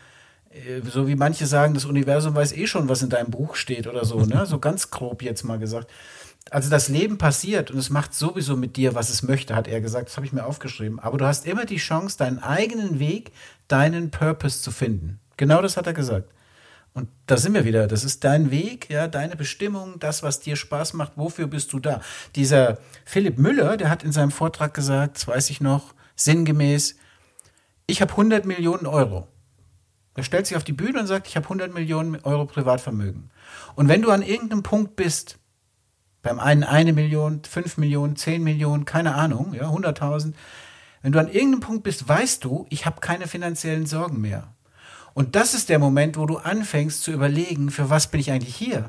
so wie manche sagen, das Universum weiß eh schon, was in deinem Buch steht oder so, ne? So ganz grob jetzt mal gesagt. Also das Leben passiert und es macht sowieso mit dir, was es möchte, hat er gesagt. Das habe ich mir aufgeschrieben. Aber du hast immer die Chance, deinen eigenen Weg, deinen Purpose zu finden. Genau das hat er gesagt. Und da sind wir wieder. Das ist dein Weg, ja, deine Bestimmung, das, was dir Spaß macht. Wofür bist du da? Dieser Philipp Müller, der hat in seinem Vortrag gesagt, das weiß ich noch, sinngemäß, ich habe hundert Millionen Euro. Er stellt sich auf die Bühne und sagt, ich habe hundert Millionen Euro Privatvermögen. Und wenn du an irgendeinem Punkt bist, beim einen eine Million, fünf Millionen, zehn Millionen, keine Ahnung, ja, hunderttausend, wenn du an irgendeinem Punkt bist, weißt du, ich habe keine finanziellen Sorgen mehr. Und das ist der Moment, wo du anfängst zu überlegen, für was bin ich eigentlich hier?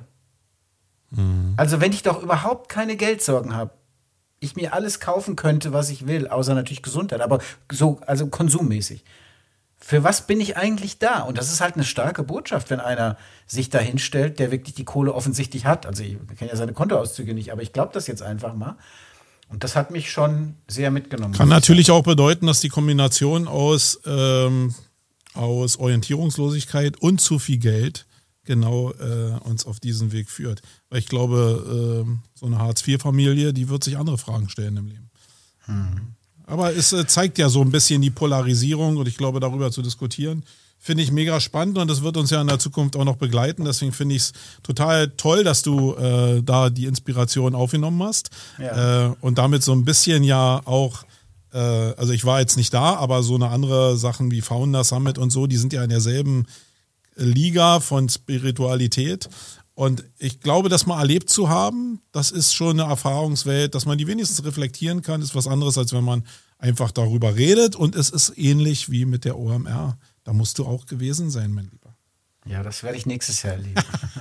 Mhm. Also wenn ich doch überhaupt keine Geldsorgen habe, ich mir alles kaufen könnte, was ich will, außer natürlich Gesundheit, aber so, also konsummäßig. Für was bin ich eigentlich da? Und das ist halt eine starke Botschaft, wenn einer sich da hinstellt, der wirklich die Kohle offensichtlich hat. Also ich kenne ja seine Kontoauszüge nicht, aber ich glaube das jetzt einfach mal. Und das hat mich schon sehr mitgenommen. Kann natürlich auch bedeuten, dass die Kombination aus, ähm, aus Orientierungslosigkeit und zu viel Geld genau äh, uns auf diesen Weg führt. Weil ich glaube, äh, so eine Hartz vier Familie, die wird sich andere Fragen stellen im Leben. Hm. Aber es äh, zeigt ja so ein bisschen die Polarisierung und ich glaube, darüber zu diskutieren, finde ich mega spannend und das wird uns ja in der Zukunft auch noch begleiten. Deswegen finde ich es total toll, dass du äh, da die Inspiration aufgenommen hast ja. äh, und damit so ein bisschen ja auch, äh, also ich war jetzt nicht da, aber so eine andere Sachen wie Founder Summit und so, die sind ja in derselben Liga von Spiritualität. Und ich glaube, das mal erlebt zu haben, das ist schon eine Erfahrungswelt, dass man die wenigstens reflektieren kann, ist was anderes, als wenn man einfach darüber redet. Und es ist ähnlich wie mit der O M R. Da musst du auch gewesen sein, mein Lieber. Ja, das werde ich nächstes Jahr erleben.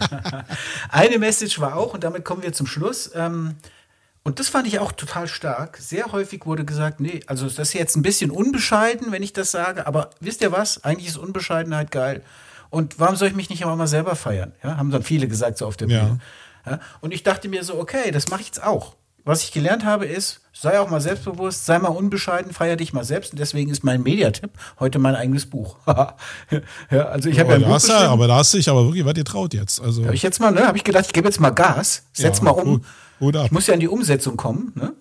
Eine Message war auch, und damit kommen wir zum Schluss, ähm, und das fand ich auch total stark. Sehr häufig wurde gesagt, nee, also das ist jetzt ein bisschen unbescheiden, wenn ich das sage, aber wisst ihr was? Eigentlich ist Unbescheidenheit geil. Und warum soll ich mich nicht immer mal selber feiern? Ja, haben dann viele gesagt so auf der Bühne. Ja. Ja, und ich dachte mir so, okay, das mache ich jetzt auch. Was ich gelernt habe ist, sei auch mal selbstbewusst, sei mal unbescheiden, feier dich mal selbst. Und deswegen ist mein Mediatipp heute mein eigenes Buch. ja, also ich habe ja ein Buch geschrieben. Aber da hast du dich aber wirklich was getraut jetzt. Also habe ich jetzt mal, ne, habe ich gedacht, ich gebe jetzt mal Gas, setz ja, mal um. Gut, gut ab. Ich muss ja in die Umsetzung kommen. Ne?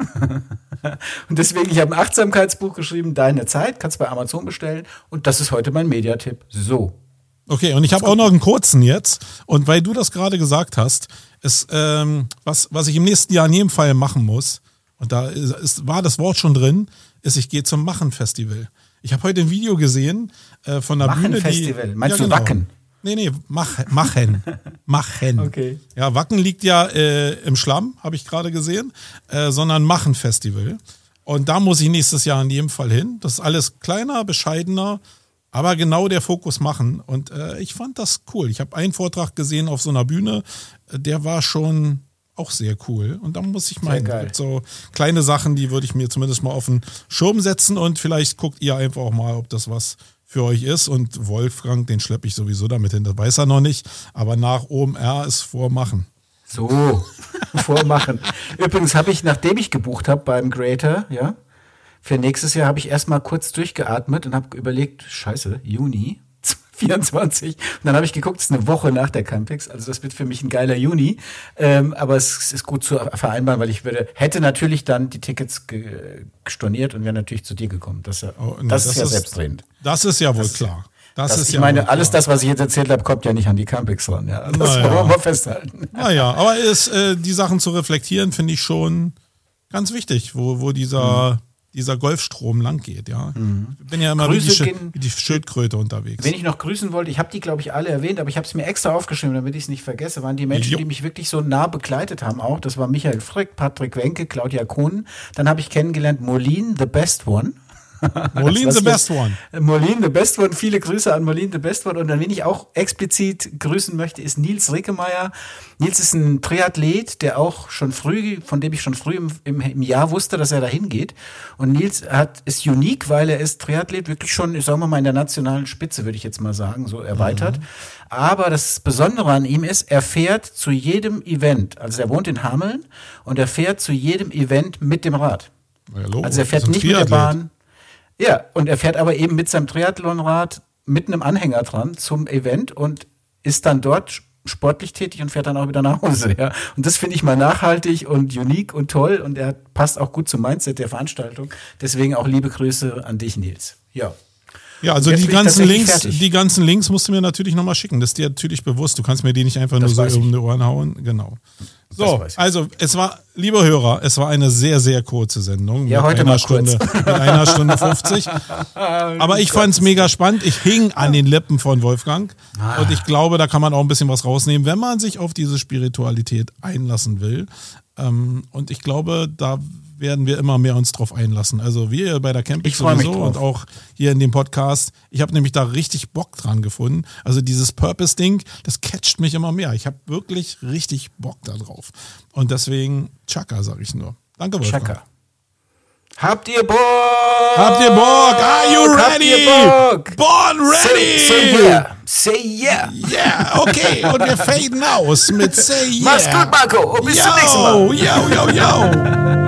Und deswegen, ich habe ein Achtsamkeitsbuch geschrieben, Deine Zeit, kannst bei Amazon bestellen. Und das ist heute mein Mediatipp. So. Okay, und ich habe auch noch einen kurzen jetzt. Und weil du das gerade gesagt hast, ist, ähm, was, was ich im nächsten Jahr in jedem Fall machen muss, und da ist, ist, war das Wort schon drin, ist, ich gehe zum Machen-Festival. Ich habe heute ein Video gesehen äh, von einer Bühne, die... Machen-Festival, meinst ja, du genau. Wacken? Nee, nee, mach, machen. Machen. Okay. Ja, Wacken liegt ja äh, im Schlamm, habe ich gerade gesehen, äh, sondern Machen-Festival. Und da muss ich nächstes Jahr in jedem Fall hin. Das ist alles kleiner, bescheidener, aber genau der Fokus machen. Und äh, ich fand das cool. Ich habe einen Vortrag gesehen auf so einer Bühne, der war schon auch sehr cool. Und da muss ich mal hin. Es gibt so kleine Sachen, die würde ich mir zumindest mal auf den Schirm setzen und vielleicht guckt ihr einfach auch mal, ob das was für euch ist. Und Wolfgang, den schleppe ich sowieso damit hin. Das weiß er noch nicht. Aber nach O M R ist Vormachen. So, Vormachen. Übrigens habe ich, nachdem ich gebucht habe beim Creator, ja, für nächstes Jahr habe ich erstmal kurz durchgeatmet und habe überlegt, scheiße, Juni vierundzwanzig. Und dann habe ich geguckt, es ist eine Woche nach der Campix. Also das wird für mich ein geiler Juni. Ähm, aber es ist gut zu vereinbaren, weil ich würde, hätte natürlich dann die Tickets ge- storniert und wäre natürlich zu dir gekommen. Das, oh, nee, das, das ist ja ist, selbstredend. Das ist ja wohl das, klar. Das, das ist ich ja meine, alles das, was ich jetzt erzählt habe, kommt ja nicht an die Campix ran. Ja. Das naja. wollen wir mal festhalten. Naja, aber ist, äh, die Sachen zu reflektieren, finde ich schon ganz wichtig, wo, wo dieser... Mhm. dieser Golfstrom lang geht, ja. Mhm. Ich bin ja immer wie die, Sch- wie die Schildkröte unterwegs. Wen ich noch grüßen wollte, ich habe die, glaube ich, alle erwähnt, aber ich habe es mir extra aufgeschrieben, damit ich es nicht vergesse, waren die Menschen, jo. die mich wirklich so nah begleitet haben auch. Das war Michael Frick, Patrick Wenke, Claudia Kohn. Dann habe ich kennengelernt Molin, the best one. Molin the best one. Molin the best one. Viele Grüße an Molin the best one. Und dann, wen ich auch explizit grüßen möchte, ist Nils Rickemeyer. Nils ist ein Triathlet, der auch schon früh, von dem ich schon früh im, im, im Jahr wusste, dass er da hingeht. Und Nils hat, ist unique, weil er ist Triathlet wirklich schon, sagen wir mal, in der nationalen Spitze, würde ich jetzt mal sagen, so erweitert. Mhm. Aber das Besondere an ihm ist, er fährt zu jedem Event. Also er wohnt in Hameln und er fährt zu jedem Event mit dem Rad. Ja, Logo. Also er fährt nicht mit der Bahn. Ja, und er fährt aber eben mit seinem Triathlonrad mit einem Anhänger dran zum Event und ist dann dort sportlich tätig und fährt dann auch wieder nach Hause. Ja. Und das finde ich mal nachhaltig und unique und toll und er passt auch gut zum Mindset der Veranstaltung. Deswegen auch liebe Grüße an dich, Nils. Ja. Ja, also die ganzen Links, die ganzen Links musst du mir natürlich nochmal schicken. Das ist dir natürlich bewusst. Du kannst mir die nicht einfach das nur so um die Ohren hauen. Genau. So, also es war, liebe Hörer, es war eine sehr, sehr kurze Sendung. Ja, heute mal Stunde, kurz. Mit einer Stunde fünfzig. Aber ich fand es mega spannend. Ich hing an den Lippen von Wolfgang. Ah. Und ich glaube, da kann man auch ein bisschen was rausnehmen, wenn man sich auf diese Spiritualität einlassen will. Und ich glaube, da werden wir immer mehr uns drauf einlassen. Also wir bei der Camping sowieso und auch hier in dem Podcast. Ich habe nämlich da richtig Bock dran gefunden. Also dieses Purpose-Ding, das catcht mich immer mehr. Ich habe wirklich richtig Bock da drauf. Und deswegen Chaka, sage ich nur. Danke, Wolfgang. Chaka. Habt ihr Bock? Habt ihr Bock? Are you ready? Habt ihr Bock? Born ready! Say, say yeah. Say yeah. Yeah, okay. Und wir faden aus mit Say yeah. Mach's gut, Marco. Und bis yo, zum nächsten Mal. Yo, yo, yo.